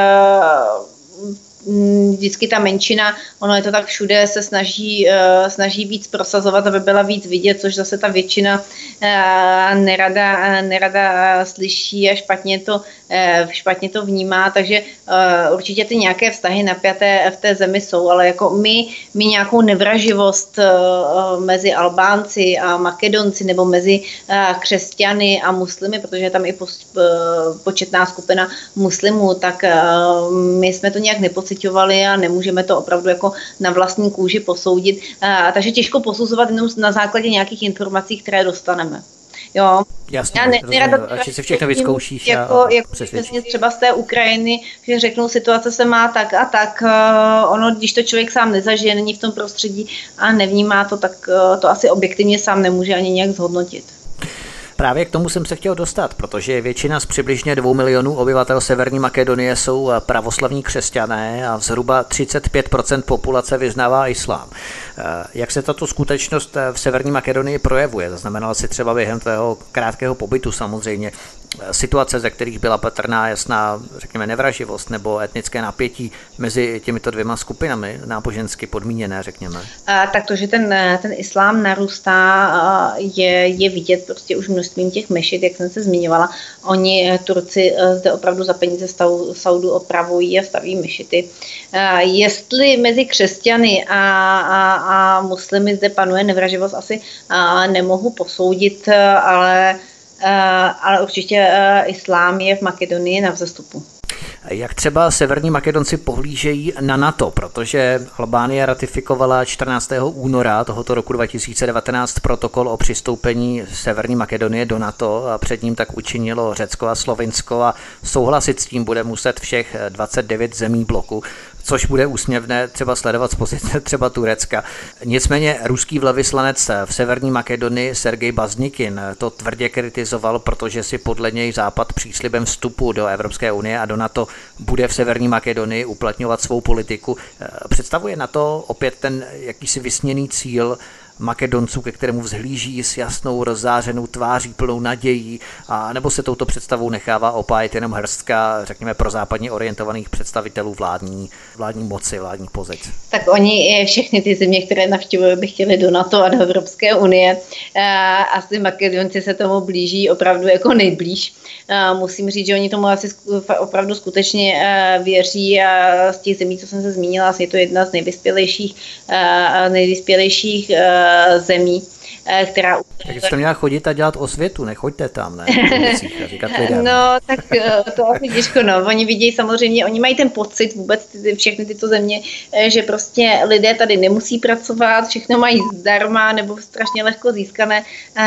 vždycky ta menšina, ono je to tak všude, se snaží, uh, snaží víc prosazovat, aby byla víc vidět, což zase ta většina uh, nerada, uh, nerada uh, slyší a špatně to, uh, špatně to vnímá, takže uh, určitě ty nějaké vztahy napjaté v té zemi jsou, ale jako my, my nějakou nevraživost uh, mezi Albánci a Makedonci nebo mezi uh, křesťany a muslimy, protože je tam i po, uh, početná skupina muslimů, tak uh, my jsme to nějak nepocítili a nemůžeme to opravdu jako na vlastní kůži posoudit. A, takže těžko posuzovat jenom na základě nějakých informací, které dostaneme. Jo. Jasně, já ne, nerada, radši si všechno vyzkoušíš jako, a jako přesně třeba z té Ukrajiny, že řeknou, situace se má tak a tak, ono, když to člověk sám nezažije, není v tom prostředí a nevnímá to, tak to asi objektivně sám nemůže ani nějak zhodnotit. Právě k tomu jsem se chtěl dostat, protože většina z přibližně dvou milionů obyvatel Severní Makedonie jsou pravoslavní křesťané a zhruba třicet pět procent populace vyznává islám. Jak se tato skutečnost v Severní Makedonii projevuje? Zaznamenal si třeba během tvého krátkého pobytu samozřejmě situace, ze kterých byla patrná jasná, řekněme, nevraživost nebo etnické napětí mezi těmito dvěma skupinami, nábožensky podmíněné, řekněme? A, tak to, že ten, ten islám narůstá, je, je vidět prostě už množstvím těch mešit, jak jsem se zmiňovala. Oni, Turci, zde opravdu za peníze Saudu opravují a staví mešity. A jestli mezi křesťany a, a, a muslimy zde panuje nevraživost, asi a, nemohu posoudit, ale Uh, ale určitě uh, islám je v Makedonii na vzestupu. Jak třeba severní Makedonci pohlížejí na NATO, protože Albánie ratifikovala čtrnáctého února tohoto roku dva tisíce devatenáct protokol o přistoupení Severní Makedonie do NATO a před ním tak učinilo Řecko a Slovinsko a souhlasit s tím bude muset všech dvacet devět zemí bloku, což bude úsměvné třeba sledovat z pozice třeba Turecka. Nicméně ruský velvyslanec v Severní Makedonii Sergej Baznikin to tvrdě kritizoval, protože si podle něj Západ příslibem vstupu do Evropské unie a do NATO bude v Severní Makedonii uplatňovat svou politiku. Představuje NATO opět ten jakýsi vysněný cíl Makedonců, ke kterému vzhlíží s jasnou rozzářenou tváří plnou nadějí, a nebo se touto představou nechává opájet jenom hrstka, řekněme, prozápadně orientovaných představitelů vládní, vládní moci, vládních pozic? Tak oni, všechny ty země, které navštěvují, by chtěli do NATO a do Evropské unie. Asi Makedonci se tomu blíží opravdu jako nejblíž. Musím říct, že oni tomu asi opravdu skutečně věří a z těch zemí, co jsem se zmínila, je to jedna z nejvyspělejších, nejvyspělejších zemí, která... Tak jste měla chodit a dělat osvětu, nechoďte tam, ne? Říkat lidem. No, tak to asi těžko, no. Oni vidějí samozřejmě, oni mají ten pocit vůbec, ty, všechny tyto země, že prostě lidé tady nemusí pracovat, všechno mají zdarma nebo strašně lehko získané. Uh,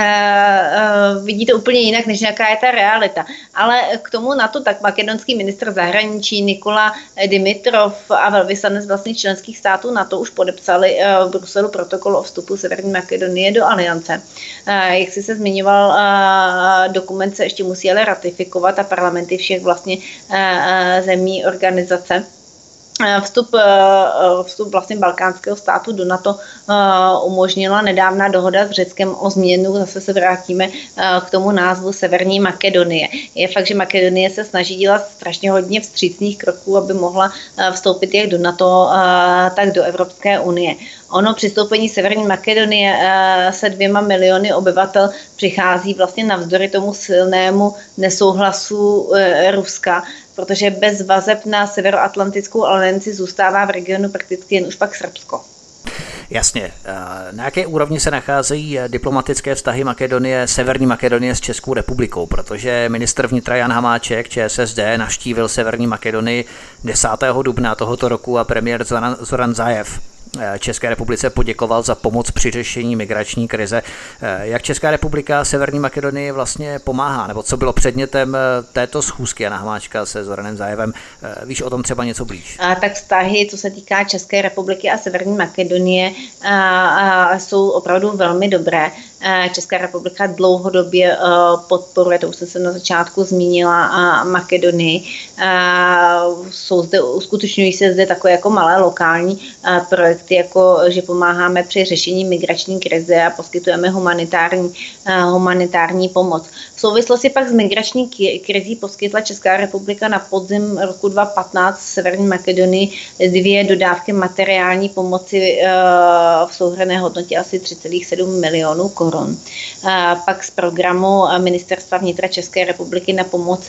uh, vidí to úplně jinak, než jaká je ta realita. Ale k tomu na to tak makedonský ministr zahraničí Nikola Dimitrov a velvyslanec vlastně členských států NATO už podepsali uh, v Bruselu protokol o vstupu Severní Makedonie do aliance. Jak jsi se zmiňoval, dokument se ještě musí ale ratifikovat a parlamenty všech vlastně zemí organizace. Vstup, vstup vlastně balkánského státu do NATO umožnila nedávná dohoda s Řeckem o změnu, zase se vrátíme k tomu názvu Severní Makedonie. Je fakt, že Makedonie se snaží dělat strašně hodně vstřícných kroků, aby mohla vstoupit jak do NATO, tak do Evropské unie. Ono přistoupení Severní Makedonie se dvěma miliony obyvatel přichází vlastně navzdory tomu silnému nesouhlasu Ruska, protože bez vazeb na Severoatlantickou alianci zůstává v regionu prakticky jen už pak Srbsko. Jasně. Na jaké úrovni se nacházejí diplomatické vztahy Makedonie, Severní Makedonie s Českou republikou? Protože ministr vnitra Jan Hamáček, ČSSD, navštívil Severní Makedonii desátého dubna tohoto roku a premiér Zoran Zaev České republice poděkoval za pomoc při řešení migrační krize. Jak Česká republika Severní Makedonii vlastně pomáhá? Nebo co bylo předmětem této schůzky Jana Hamáčka se Zoranem Zaevem? Víš o tom třeba něco blíž? A tak vztahy, co se týká České republiky a Severní Makedonie, a, a jsou opravdu velmi dobré. Česká republika dlouhodobě podporuje, to už jsem se na začátku zmínila, Makedonii. Jsou zde, uskutečňují se zde takové jako malé lokální projekty, jako že pomáháme při řešení migrační krize a poskytujeme humanitární, humanitární pomoc. V souvislosti pak s migrační krizí poskytla Česká republika na podzim roku dva tisíce patnáct Severní Makedonii dvě dodávky materiální pomoci v souhrnné hodnotě asi tři celá sedm milionů korun. Pak z programu Ministerstva vnitra České republiky na pomoc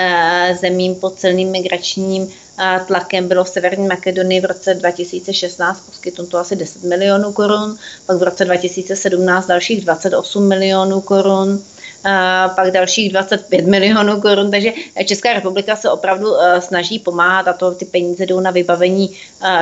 zemím pod silným migračním tlakem bylo v Severní Makedonii v roce dva tisíce šestnáct poskytnuto asi deset milionů korun, pak v roce dva tisíce sedmnáct dalších dvacet osm milionů korun, pak dalších dvacet pět milionů korun, takže Česká republika se opravdu snaží pomáhat a to ty peníze jdou na vybavení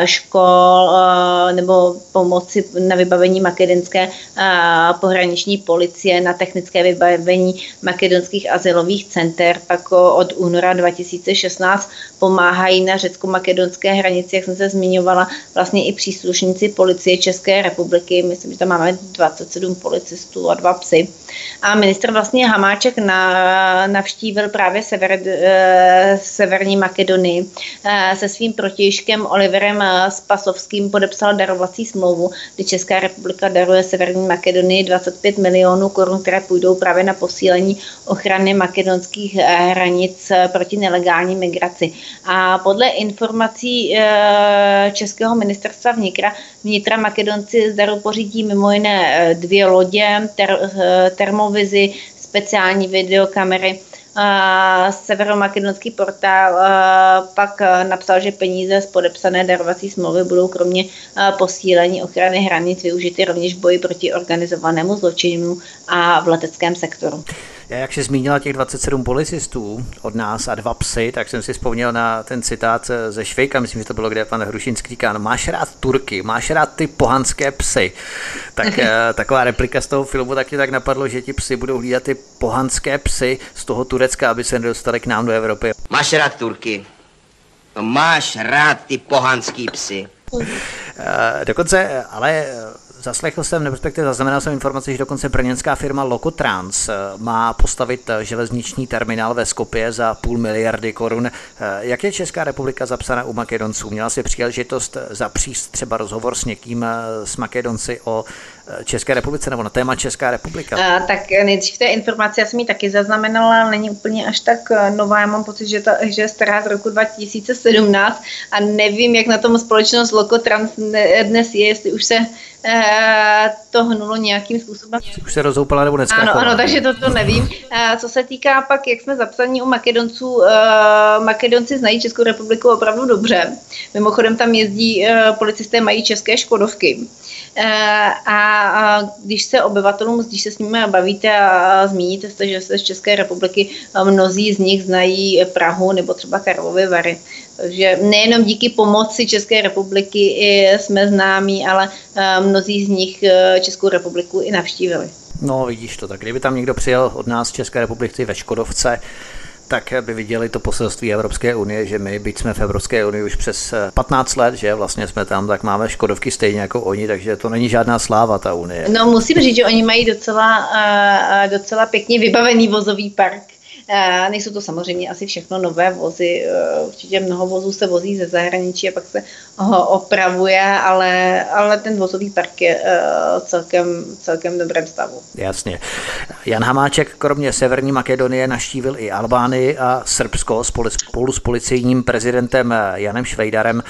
škol nebo pomoci na vybavení makedonské pohraniční policie, na technické vybavení makedonských azylových center, pak od února dva tisíce šestnáct pomáhají na řecko-makedonské hranici, jak jsem se zmiňovala, vlastně i příslušníci policie České republiky, myslím, že tam máme dvacet sedm policistů a dva psy. A ministr vlastně Hamáček na, navštívil právě sever, e, Severní Makedonii. E, se svým protějškem Oliverem Spasovským podepsal darovací smlouvu, kdy Česká republika daruje Severní Makedonii dvacet pět milionů korun, které půjdou právě na posílení ochrany makedonských hranic proti nelegální migraci. A podle informací e, Českého ministerstva vnitra, vnitra Makedonci z daru pořídí mimo jiné dvě lodě, ter, termovizi, speciální videokamery. Severomakedonský portál pak napsal, že peníze z podepsané darovací smlouvy budou kromě posílení ochrany hranic využity rovněž v boji proti organizovanému zločinu a v leteckém sektoru. Já, jak jsi zmínila těch dvacet sedm policistů od nás a dva psy, tak jsem si vzpomněl na ten citát ze Švejka, myslím, že to bylo, kde pan Hrušinský říká, no, máš rád Turky, máš rád ty pohanské psy. Tak taková replika z toho filmu taky tak napadlo, že ti psy budou hlídat ty pohanské psy z toho Turecka, aby se nedostali k nám do Evropy. Máš rád Turky, no, máš rád ty pohanský psy. Dokonce, ale zaslechl jsem, nebo respektive zaznamenal jsem informaci, že dokonce brněnská firma Lokotrans má postavit železniční terminál ve Skopje za půl miliardy korun. Jak je Česká republika zapsána u Makedonců? Měla jsi příležitost zapříst třeba rozhovor s někým s Makedonci o České republice nebo na téma Česká republika? A, tak nejdřív té informace, já jsem ji taky zaznamenala, ale není úplně až tak nová. Já mám pocit, že, ta, že je stará z roku dva tisíce sedmnáct a nevím, jak na tom společnost Lokotrans dnes je, jestli už se e, to hnulo nějakým způsobem. Už se rozhoupala nebo neskákala. Ano, ano, takže to, to nevím. E, co se týká pak, jak jsme zapsaní u Makedonců, e, Makedonci znají Českou republiku opravdu dobře. Mimochodem tam jezdí e, policisté, mají české škodovky. E, a A když se obyvatelům, když se s nimi bavíte a zmíníte se, že se z České republiky mnozí z nich znají Prahu nebo třeba Karlovy Vary. Takže nejenom díky pomoci České republiky jsme známí, ale mnozí z nich Českou republiku i navštívili. No vidíš to, tak kdyby tam někdo přijel od nás z České republiky ve Škodovce, tak by viděli to poselství Evropské unie, že my, byť jsme v Evropské unii už přes patnáct let, že vlastně jsme tam, tak máme Škodovky stejně jako oni, takže to není žádná sláva ta unie. No musím říct, že oni mají docela, docela pěkně vybavený vozový park. Nejsou to samozřejmě asi všechno nové vozy, určitě mnoho vozů se vozí ze zahraničí a pak se ho opravuje, ale, ale ten vozový park je celkem, celkem dobrém stavu. Jasně. Jan Hamáček kromě Severní Makedonie navštívil i Albánii a Srbsko spolu s policejním prezidentem Janem Švejdarem.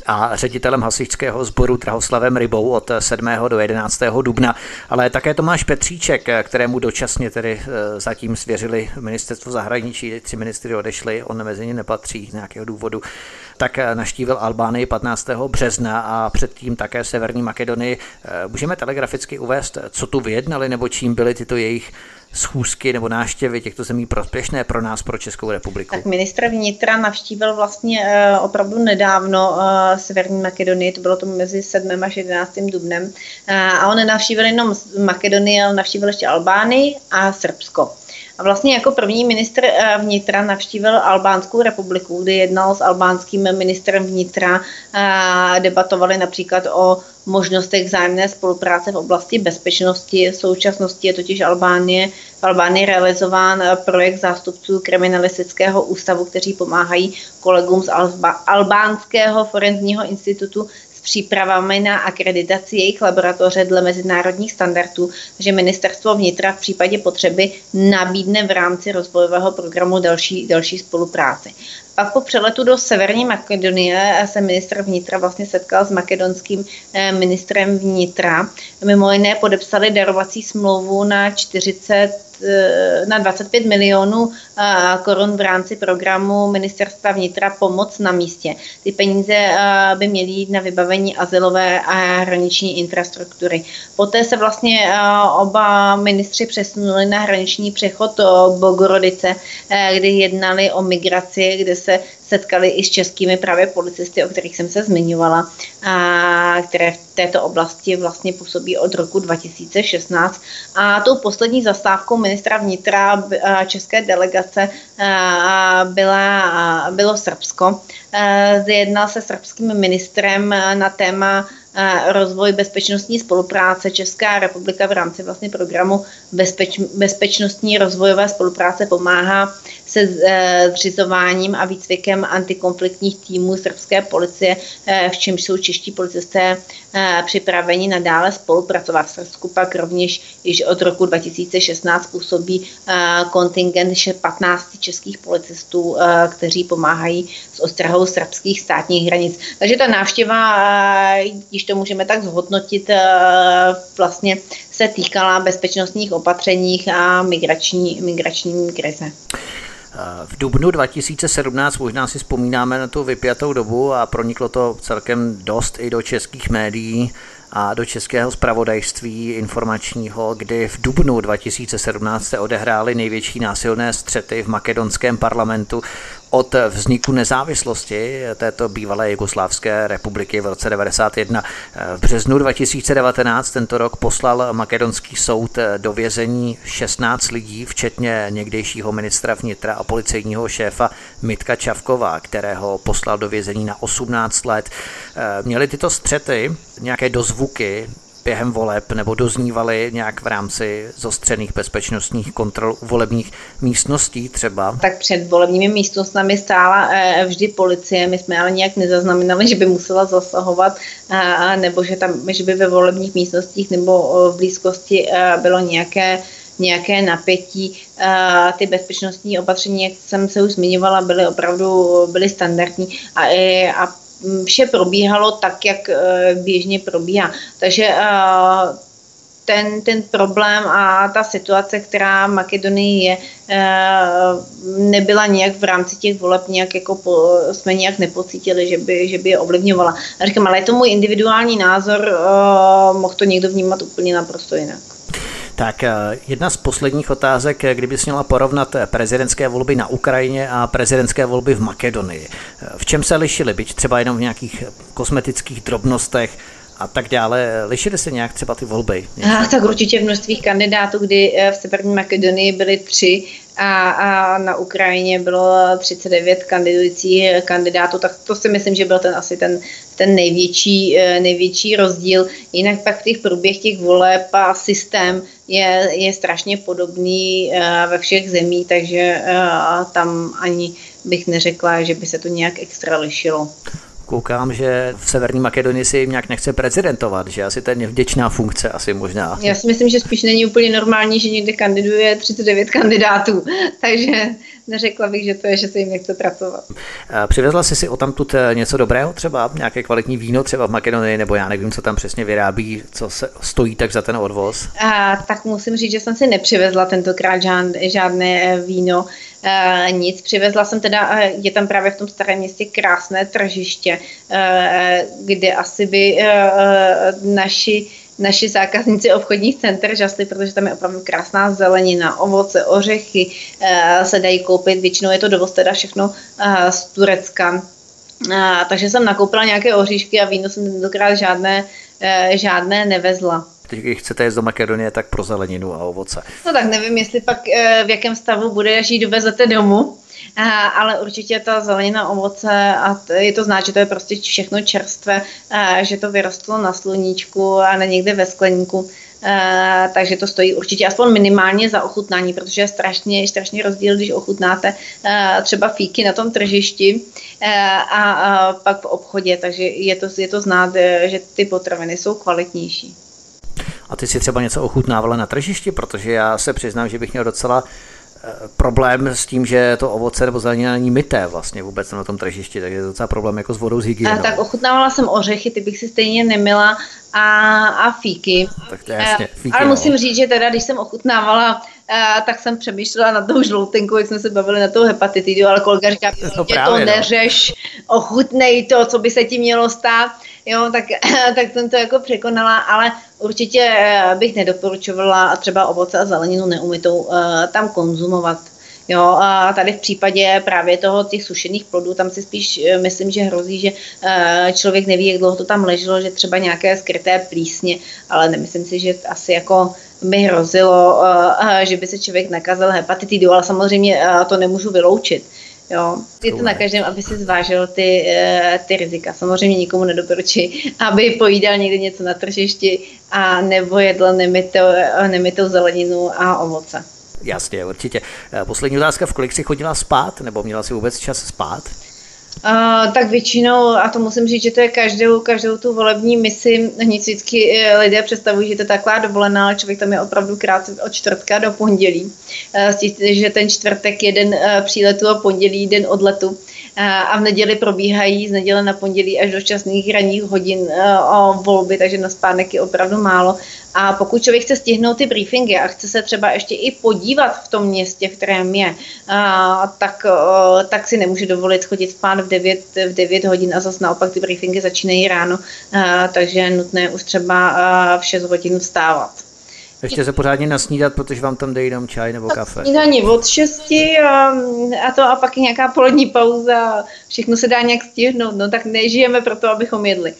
a ředitelem hasičského sboru Drahoslavem Rybou od sedmého do jedenáctého dubna, ale také Tomáš Petříček, kterému dočasně tedy zatím svěřili ministerstvo zahraničí, tři ministry odešli, on mezi ně nepatří z nějakého důvodu, tak navštívil Albánii patnáctého března a předtím také Severní Makedonii. Můžeme telegraficky uvést, co tu vyjednali nebo čím byly tyto jejich schůzky nebo návštěvy těchto zemí prospěšné pro nás, pro Českou republiku? Tak ministr vnitra navštívil vlastně uh, opravdu nedávno uh, Severní Makedonii, to bylo to mezi sedmým až jedenáctým dubnem. Uh, a on nenavštívil jenom Makedonii, ale navštívil ještě Albánii a Srbsko. A vlastně jako první ministr vnitra navštívil Albánskou republiku, kdy jednal s albánským ministrem vnitra, debatovali například o možnostech vzájemné spolupráce v oblasti bezpečnosti. V současnosti je totiž Albánie, v Albánii realizován projekt zástupců kriminalistického ústavu, kteří pomáhají kolegům z Alba, Albánského forenzního institutu s přípravami na akreditaci jejich laboratoře dle mezinárodních standardů, že ministerstvo vnitra v případě potřeby nabídne v rámci rozvojového programu další, další spolupráci. Pak po přeletu do Severní Makedonie se ministr vnitra vlastně setkal s makedonským ministrem vnitra. Mimo jiné podepsali darovací smlouvu na čtyřicet na dvacet pět milionů korun v rámci programu ministerstva vnitra Pomoc na místě. Ty peníze by měly jít na vybavení azylové a hraniční infrastruktury. Poté se vlastně oba ministři přesunuli na hraniční přechod Bogorodice, kdy jednali o migraci, kde se setkali i s českými právě policisty, o kterých jsem se zmiňovala, a které v této oblasti vlastně působí od roku dva tisíce šestnáct. A tou poslední zastávkou ministra vnitra české delegace byla, bylo Srbsko. Jednal se srbským ministrem na téma rozvoj bezpečnostní spolupráce. Česká republika v rámci vlastně programu bezpeč, bezpečnostní rozvojové spolupráce pomáhá se zřizováním a výcvikem antikonfliktních týmů srbské policie, v čemž jsou čeští policisté připraveni nadále spolupracovat. V Srbsku pak rovněž již od roku dva tisíce šestnáct působí kontingent patnáct českých policistů, kteří pomáhají s ostrahou srbských státních hranic. Takže ta návštěva, když to můžeme tak zhodnotit, vlastně se týkala bezpečnostních opatřeních a migrační, migrační krize. V dubnu dva tisíce sedmnáct možná si vzpomínáme na tu vypjatou dobu a proniklo to celkem dost i do českých médií a do českého zpravodajství informačního, kdy v dubnu dva tisíce sedmnáct se odehrály největší násilné střety v makedonském parlamentu od vzniku nezávislosti této bývalé Jugoslávské republiky v roce devadesát jedna. V březnu dva tisíce devatenáct tento rok poslal makedonský soud do vězení šestnáct lidí, včetně někdejšího ministra vnitra a policejního šéfa Mitka Čavkova, kterého poslal do vězení na osmnáct let. Měly tyto střety nějaké dozvuky během voleb nebo doznívaly nějak v rámci zostřených bezpečnostních kontrol volebních místností třeba? Tak před volebními místnostmi stála vždy policie, my jsme ale nějak nezaznamenali, že by musela zasahovat, nebo že, tam, že by ve volebních místnostích nebo v blízkosti bylo nějaké nějaké napětí. Ty bezpečnostní opatření, jak jsem se už zmiňovala, byly opravdu byly standardní a, a vše probíhalo tak, jak běžně probíhá. Takže ten, ten problém a ta situace, která v Makedonii je, nebyla nějak v rámci těch voleb, nějak jako po, jsme nějak nepocítili, že by, že by je ovlivňovala. A říkám, ale je to můj individuální názor, mohl to někdo vnímat úplně naprosto jinak. Tak jedna z posledních otázek, kdybys měla porovnat prezidentské volby na Ukrajině a prezidentské volby v Makedonii. V čem se lišily, byť třeba jenom v nějakých kosmetických drobnostech a tak dále? Lišily se nějak třeba ty volby? A, tak určitě v množství kandidátů, kdy v Severní Makedonii byly tři a, a na Ukrajině bylo třicet devět kandidujících kandidátů, tak to si myslím, že byl ten asi ten, ten největší, největší rozdíl. Jinak pak v těch průběh těch voleb a systém je, je strašně podobný ve všech zemích, takže tam ani bych neřekla, že by se to nějak extra lišilo. Koukám, že v Severní Makedonii si jim nějak nechce prezidentovat, že asi to je nevděčná funkce, asi možná. Já si myslím, že spíš není úplně normální, že někde kandiduje třicet devět kandidátů, takže neřekla bych, že to je, že se jim nechce pracovat. Přivezla jsi si odtamtud něco dobrého, třeba nějaké kvalitní víno třeba v Makedonii, nebo já nevím, co tam přesně vyrábí, co se stojí tak za ten odvoz? A, tak musím říct, že jsem si nepřivezla tentokrát žádné, žádné víno, a, nic. Přivezla jsem teda, je tam právě v tom starém městě krásné tržiště, a, kde asi by a, naši naši zákazníci obchodních center žasli, protože tam je opravdu krásná zelenina, ovoce, ořechy e, se dají koupit, většinou je to dovoz teda všechno e, z Turecka. E, takže jsem nakoupila nějaké oříšky a víno jsem tentokrát žádné, e, žádné nevezla. Teď, když chcete jít do Makedonie, tak pro zeleninu a ovoce. No tak nevím, jestli pak e, v jakém stavu bude, až ji dovezete domů. A, ale určitě ta zelenina, ovoce a t- je to znát, že to je prostě všechno čerstvé, a, že to vyrostlo na sluníčku a ne někde ve skleníku. A, takže to stojí určitě aspoň minimálně za ochutnání, protože je strašně, strašně rozdíl, když ochutnáte a, třeba fíky na tom tržišti a, a, a pak v obchodě, takže je to, je to znát, že ty potraviny jsou kvalitnější. A ty si třeba něco ochutnávala na tržišti, protože já se přiznám, že bych měl docela problém s tím, že to ovoce nebo zelenina není myté vlastně vůbec na tom tržišti, takže je to docela problém jako s vodou, s hygienou. Tak ochutnávala jsem ořechy, ty bych si stejně nemila a, a fíky. Tak to je jasně, fíky, ale no. musím říct, že teda, když jsem ochutnávala, a, tak jsem přemýšlela na tou žloutenku, jak jsme se bavili na tou hepatitidu, ale kolega říká, no, že právě, to no. neřeš, ochutnej to, co by se ti mělo stát. Jo, tak, tak jsem to jako překonala, ale určitě bych nedoporučovala třeba ovoce a zeleninu neumytou uh, tam konzumovat. Jo, a tady v případě právě toho těch sušených plodů, tam si spíš myslím, že hrozí, že uh, člověk neví, jak dlouho to tam leželo, že třeba nějaké skryté plísně, ale nemyslím si, že asi jako by hrozilo, uh, že by se člověk nakazil hepatitidou, ale samozřejmě uh, to nemůžu vyloučit. Jo, je to na každém, aby si zvážil ty, ty rizika. Samozřejmě nikomu nedoporučuji, aby pojídal někde něco na tržišti a nebo jedl nemytou, nemytou zeleninu a ovoce. Jasně, určitě. Poslední otázka, v kolik jsi chodila spát, nebo měla jsi vůbec čas spát? Uh, tak většinou, a to musím říct, že to je každou, každou tu volební misi, hned vždycky lidé představují, že to je taková dovolená, ale člověk tam je opravdu krátce od čtvrtka do pondělí. Uh, že ten čtvrtek je den uh, příletu a pondělí den odletu. Uh, a v neděli probíhají z neděle na pondělí až do časných ranních hodin uh, o volby, takže na spánek je opravdu málo. A pokud člověk chce stihnout ty briefingy a chce se třeba ještě i podívat v tom městě, v kterém je, a, tak, a, tak si nemůže dovolit chodit spát v devět, v devět hodin a zase naopak ty briefingy začínají ráno, a, takže je nutné už třeba a, v šest hodin vstávat. Ještě se pořádně nasnídat, protože vám tam dejí jenom čaj nebo kafe. Snídaní od šesti a, a to a pak je nějaká polední pauza, všechno se dá nějak stihnout, no tak nežijeme proto, abychom jedli.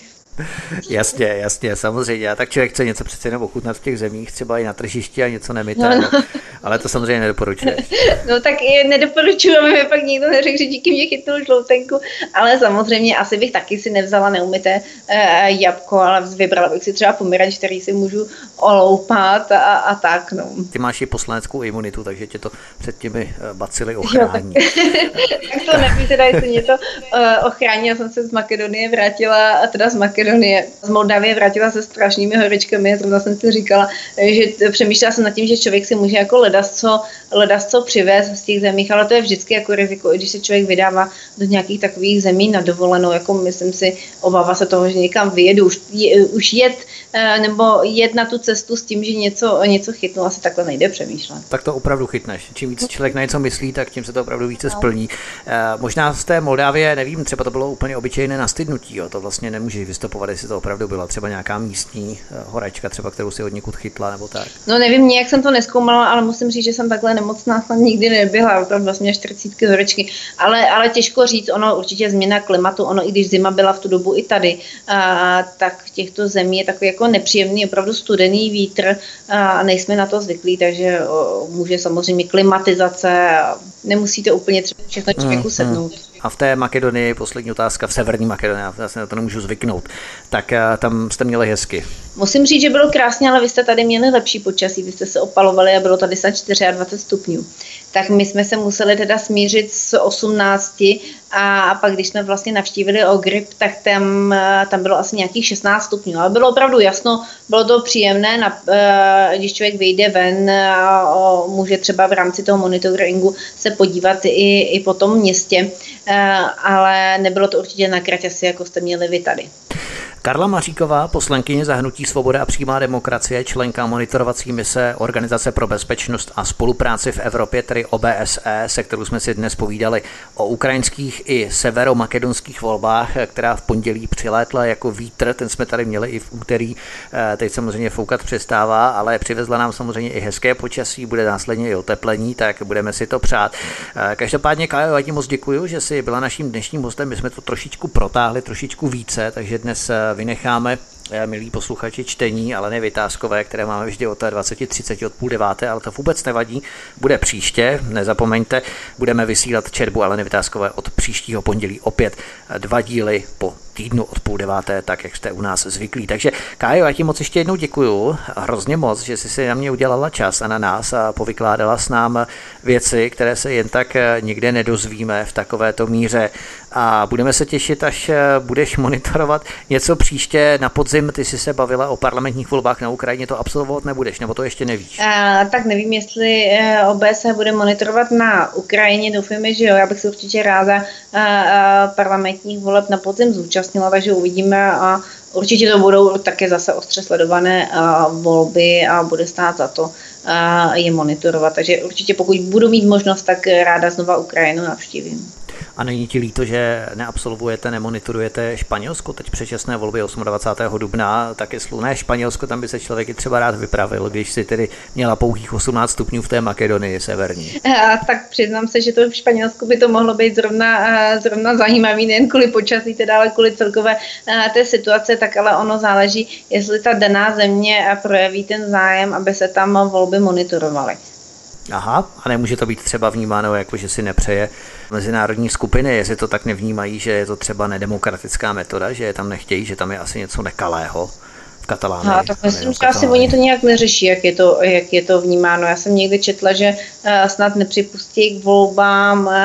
Jasně, jasně, samozřejmě. A tak člověk chce něco přece jenom ochutnat v těch zemích, třeba i na tržišti a něco nemyté, no, no. Ale to samozřejmě nedoporučuješ. No tak je, nedoporučuji, aby mi pak nikdo neřekl, že díky mě chytnul žloutenku, ale samozřejmě asi bych taky si nevzala neumyté e, jabko, ale vybrala bych si třeba pomeranč, který si můžu oloupat a, a tak, no. Ty máš i poslaneckou imunitu, takže tě to před těmi bacily ochrání. Jo, tak, tak to nevím, teda jestli mě to uh, ochrání. Já jsem se z Makedonie vrátila, a teda z Makedonie, z Moldavie vrátila se strašnými horečkami. Zrovna jsem si říkala, že přemýšlela jsem nad tím, že člověk si může jako ledasco, ledasco přivést z těch zemích, ale to je vždycky jako riziko, i když se člověk vydává do nějakých takových zemí na dovolenou, jako myslím si, obává se toho, že někam vyjedu, už, je, už jet uh, nebo jet na tu cestu s tím, že něco, něco chytnu, asi takhle nejde přemýšlet. Tak to opravdu chytneš. Čím víc člověk na něco myslí, tak tím se to opravdu více splní. Uh, možná z té Moldávie, nevím, třeba to bylo úplně obyčejné nastydnutí, jo? To vlastně nemůžeš vystopovat, jestli to opravdu byla třeba nějaká místní uh, horečka, třeba kterou si od někud chytla nebo tak. No nevím, nějak jsem to nezkoumala, ale musím říct, že jsem takhle nemocná snad nikdy nebyla, opravdu vlastně čtyřicítky horečky, ale, ale těžko říct, ono určitě změna klimatu, ono i když zima byla v tu dobu i tady, a, tak v těchto zemí je takový jako nepříjemný, opravdu studený vítr a nejsme na to zvyklí, takže o, může samozřejmě klimatizace, nemusí to úplně třeba všechno člověku sednout. Mm, mm. A v té Makedonii, poslední otázka, v severní Makedonii, já se na to nemůžu zvyknout, tak tam jste měli hezky. Musím říct, že bylo krásně, ale vy jste tady měli lepší počasí, vy jste se opalovali a bylo tady snad dvacet čtyři stupňů. tak my jsme se museli teda smířit s osmnácti a pak když jsme vlastně navštívili Ogrib, tak tam, tam bylo asi nějakých šestnáct stupňů, ale bylo opravdu jasno, bylo to příjemné, na, když člověk vyjde ven a může třeba v rámci toho monitoringu se podívat i, i po tom městě, ale nebylo to určitě na kraťasy, jako jste měli vy tady. Karla Maříková, poslankyně za hnutí Svoboda a přímá demokracie, členka monitorovací mise Organizace pro bezpečnost a spolupráci v Evropě, tedy O B S E, se kterou jsme si dnes povídali o ukrajinských i severomakedonských volbách, která v pondělí přilétla jako vítr, ten jsme tady měli i v úterý, teď samozřejmě foukat přestává, ale přivezla nám samozřejmě i hezké počasí, bude následně i oteplení, tak budeme si to přát. Každopádně, Kájo, já ti moc děkuju, že jsi byla naším dnešním hostem, my jsme to trošičku protáhli, trošičku více, takže dnes vynecháme, milí posluchači, čtení, ale ne vytázkové, které máme vždy od dvacet třicet od půl deváté, ale to vůbec nevadí, bude příště, nezapomeňte, budeme vysílat četbu, ale nevytázkové od příštího pondělí opět dva díly po týdnu od půl deváté, tak jak jste u nás zvyklí. Takže Kájo, já ti moc ještě jednou děkuju, hrozně moc, že jsi si na mě udělala čas a na nás a povykládala s nám věci, které se jen tak nikde nedozvíme v takovéto míře a budeme se těšit, až budeš monitorovat něco příště na podzim. Ty jsi se bavila o parlamentních volbách na Ukrajině, to absolvovat nebudeš, nebo to ještě nevíš? A, tak nevím, jestli O B S E bude monitorovat na Ukrajině, doufujeme, že jo, já bych se určitě ráda a, a parlamentních voleb na podzim zúčastnila, takže uvidíme a určitě to budou také zase ostře sledované a, volby a bude stát za to a, je monitorovat, takže určitě pokud budu mít možnost, tak ráda znova Ukrajinu navštívím. A není ti líto, že neabsolvujete, nemonitorujete Španělsko, teď předčasné volby dvacátého osmého dubna, taky slunné Španělsko, tam by se člověk i třeba rád vypravil, když si tedy měla pouhých osmnáct stupňů v té Makedonii severní. A, tak přiznám se, že to v Španělsku by to mohlo být zrovna, zrovna zajímavý, nejen kvůli počasí, teda, ale kvůli celkové té situace, tak ale ono záleží, jestli ta daná země projeví ten zájem, aby se tam volby monitorovaly. Aha, a nemůže to být třeba vnímáno jako, že si nepřeje mezinárodní skupiny, jestli to tak nevnímají, že je to třeba nedemokratická metoda, že je tam nechtějí, že tam je asi něco nekalého v Katalánii. No, tak myslím, že asi oni to nějak neřeší, jak je to, jak je to vnímáno. Já jsem někdy četla, že uh, snad nepřipustí k volbám uh,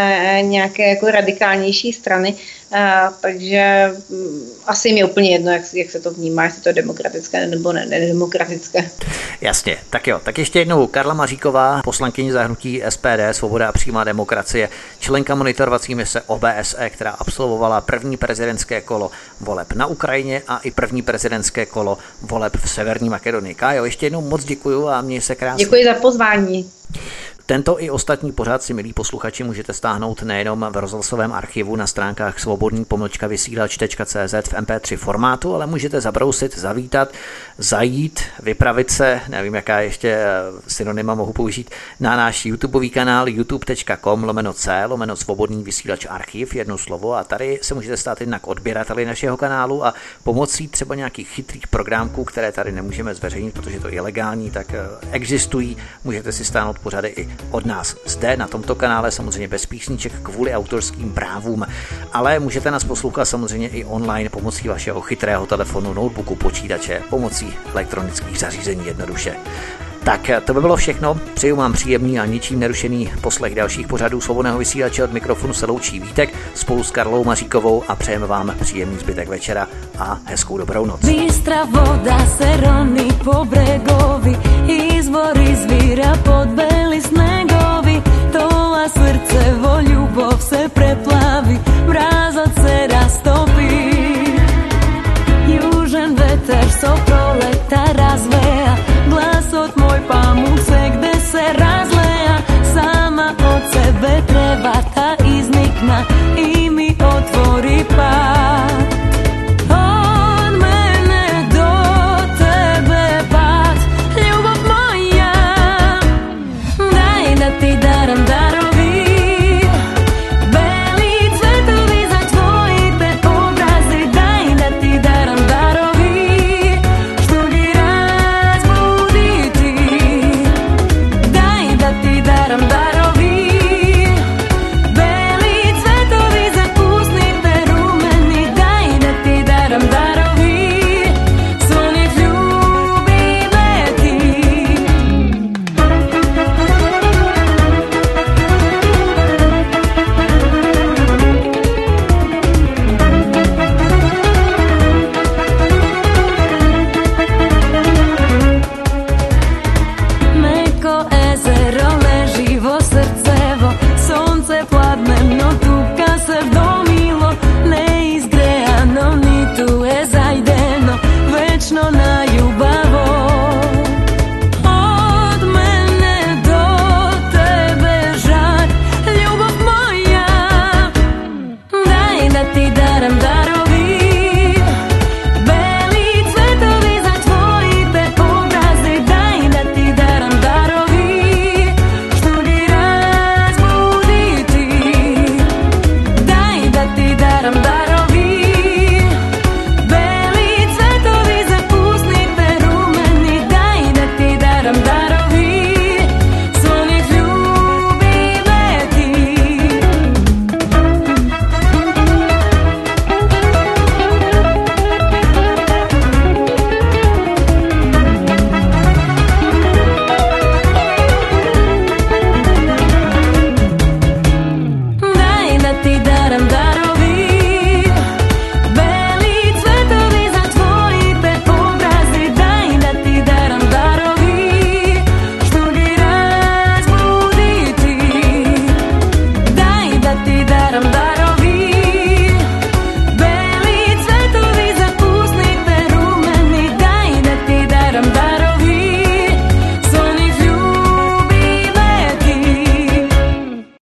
nějaké jako radikálnější strany, uh, takže um, asi mi je úplně jedno, jak, jak se to vnímá, jestli to je demokratické nebo ne, nedemokratické. Jasně, tak jo, tak ještě jednou Karla Maříková, poslankyně za hnutí S P D, Svoboda a přímá demokracie, členka monitorovací mise O B S E, která absolvovala první prezidentské kolo voleb na Ukrajině a i první prezidentské kolo voleb v Severní Makedonii. Kájo, ještě jednou moc děkuju a měj se krásně. Děkuji za pozvání. Tento i ostatní pořad si, milí posluchači, můžete stáhnout nejenom v rozhlasovém archivu na stránkách svobodný pomlčka vysílač tečka cé zet v em pé tři formátu, ale můžete zabrousit, zavítat, zajít, vypravit se, nevím, jaká ještě synonyma mohu použít, na náš YouTubeový kanál youtube tečka com lomeno c lomeno svobodný vysílač archiv, jedno slovo, a tady se můžete stát jednak odběrateli našeho kanálu a pomocí třeba nějakých chytrých programků, které tady nemůžeme zveřejnit, protože to je ilegální, tak existují, můžete si stáhnout pořady i od nás zde na tomto kanále, samozřejmě bez písniček kvůli autorským právům, ale můžete nás poslouchat samozřejmě i online pomocí vašeho chytrého telefonu, notebooku, počítače, pomocí elektronických zařízení jednoduše. Tak to by bylo všechno, přeju vám příjemný a ničím nerušený poslech dalších pořadů Svobodného vysílače, od mikrofonu se loučí Vítek spolu s Karlou Maříkovou a přejeme vám příjemný zbytek večera a hezkou dobrou noc. Bystra voda se roní po bregovi, izvori zvíra podbeli snegovi, tola srdce vo ľubov se preplavi, mrázot se rastopí. Južen veter so proleta razveja, glasot môj pamúce, kde se razleja, sama od sebe treba ta iznikna i mi otvorí pár.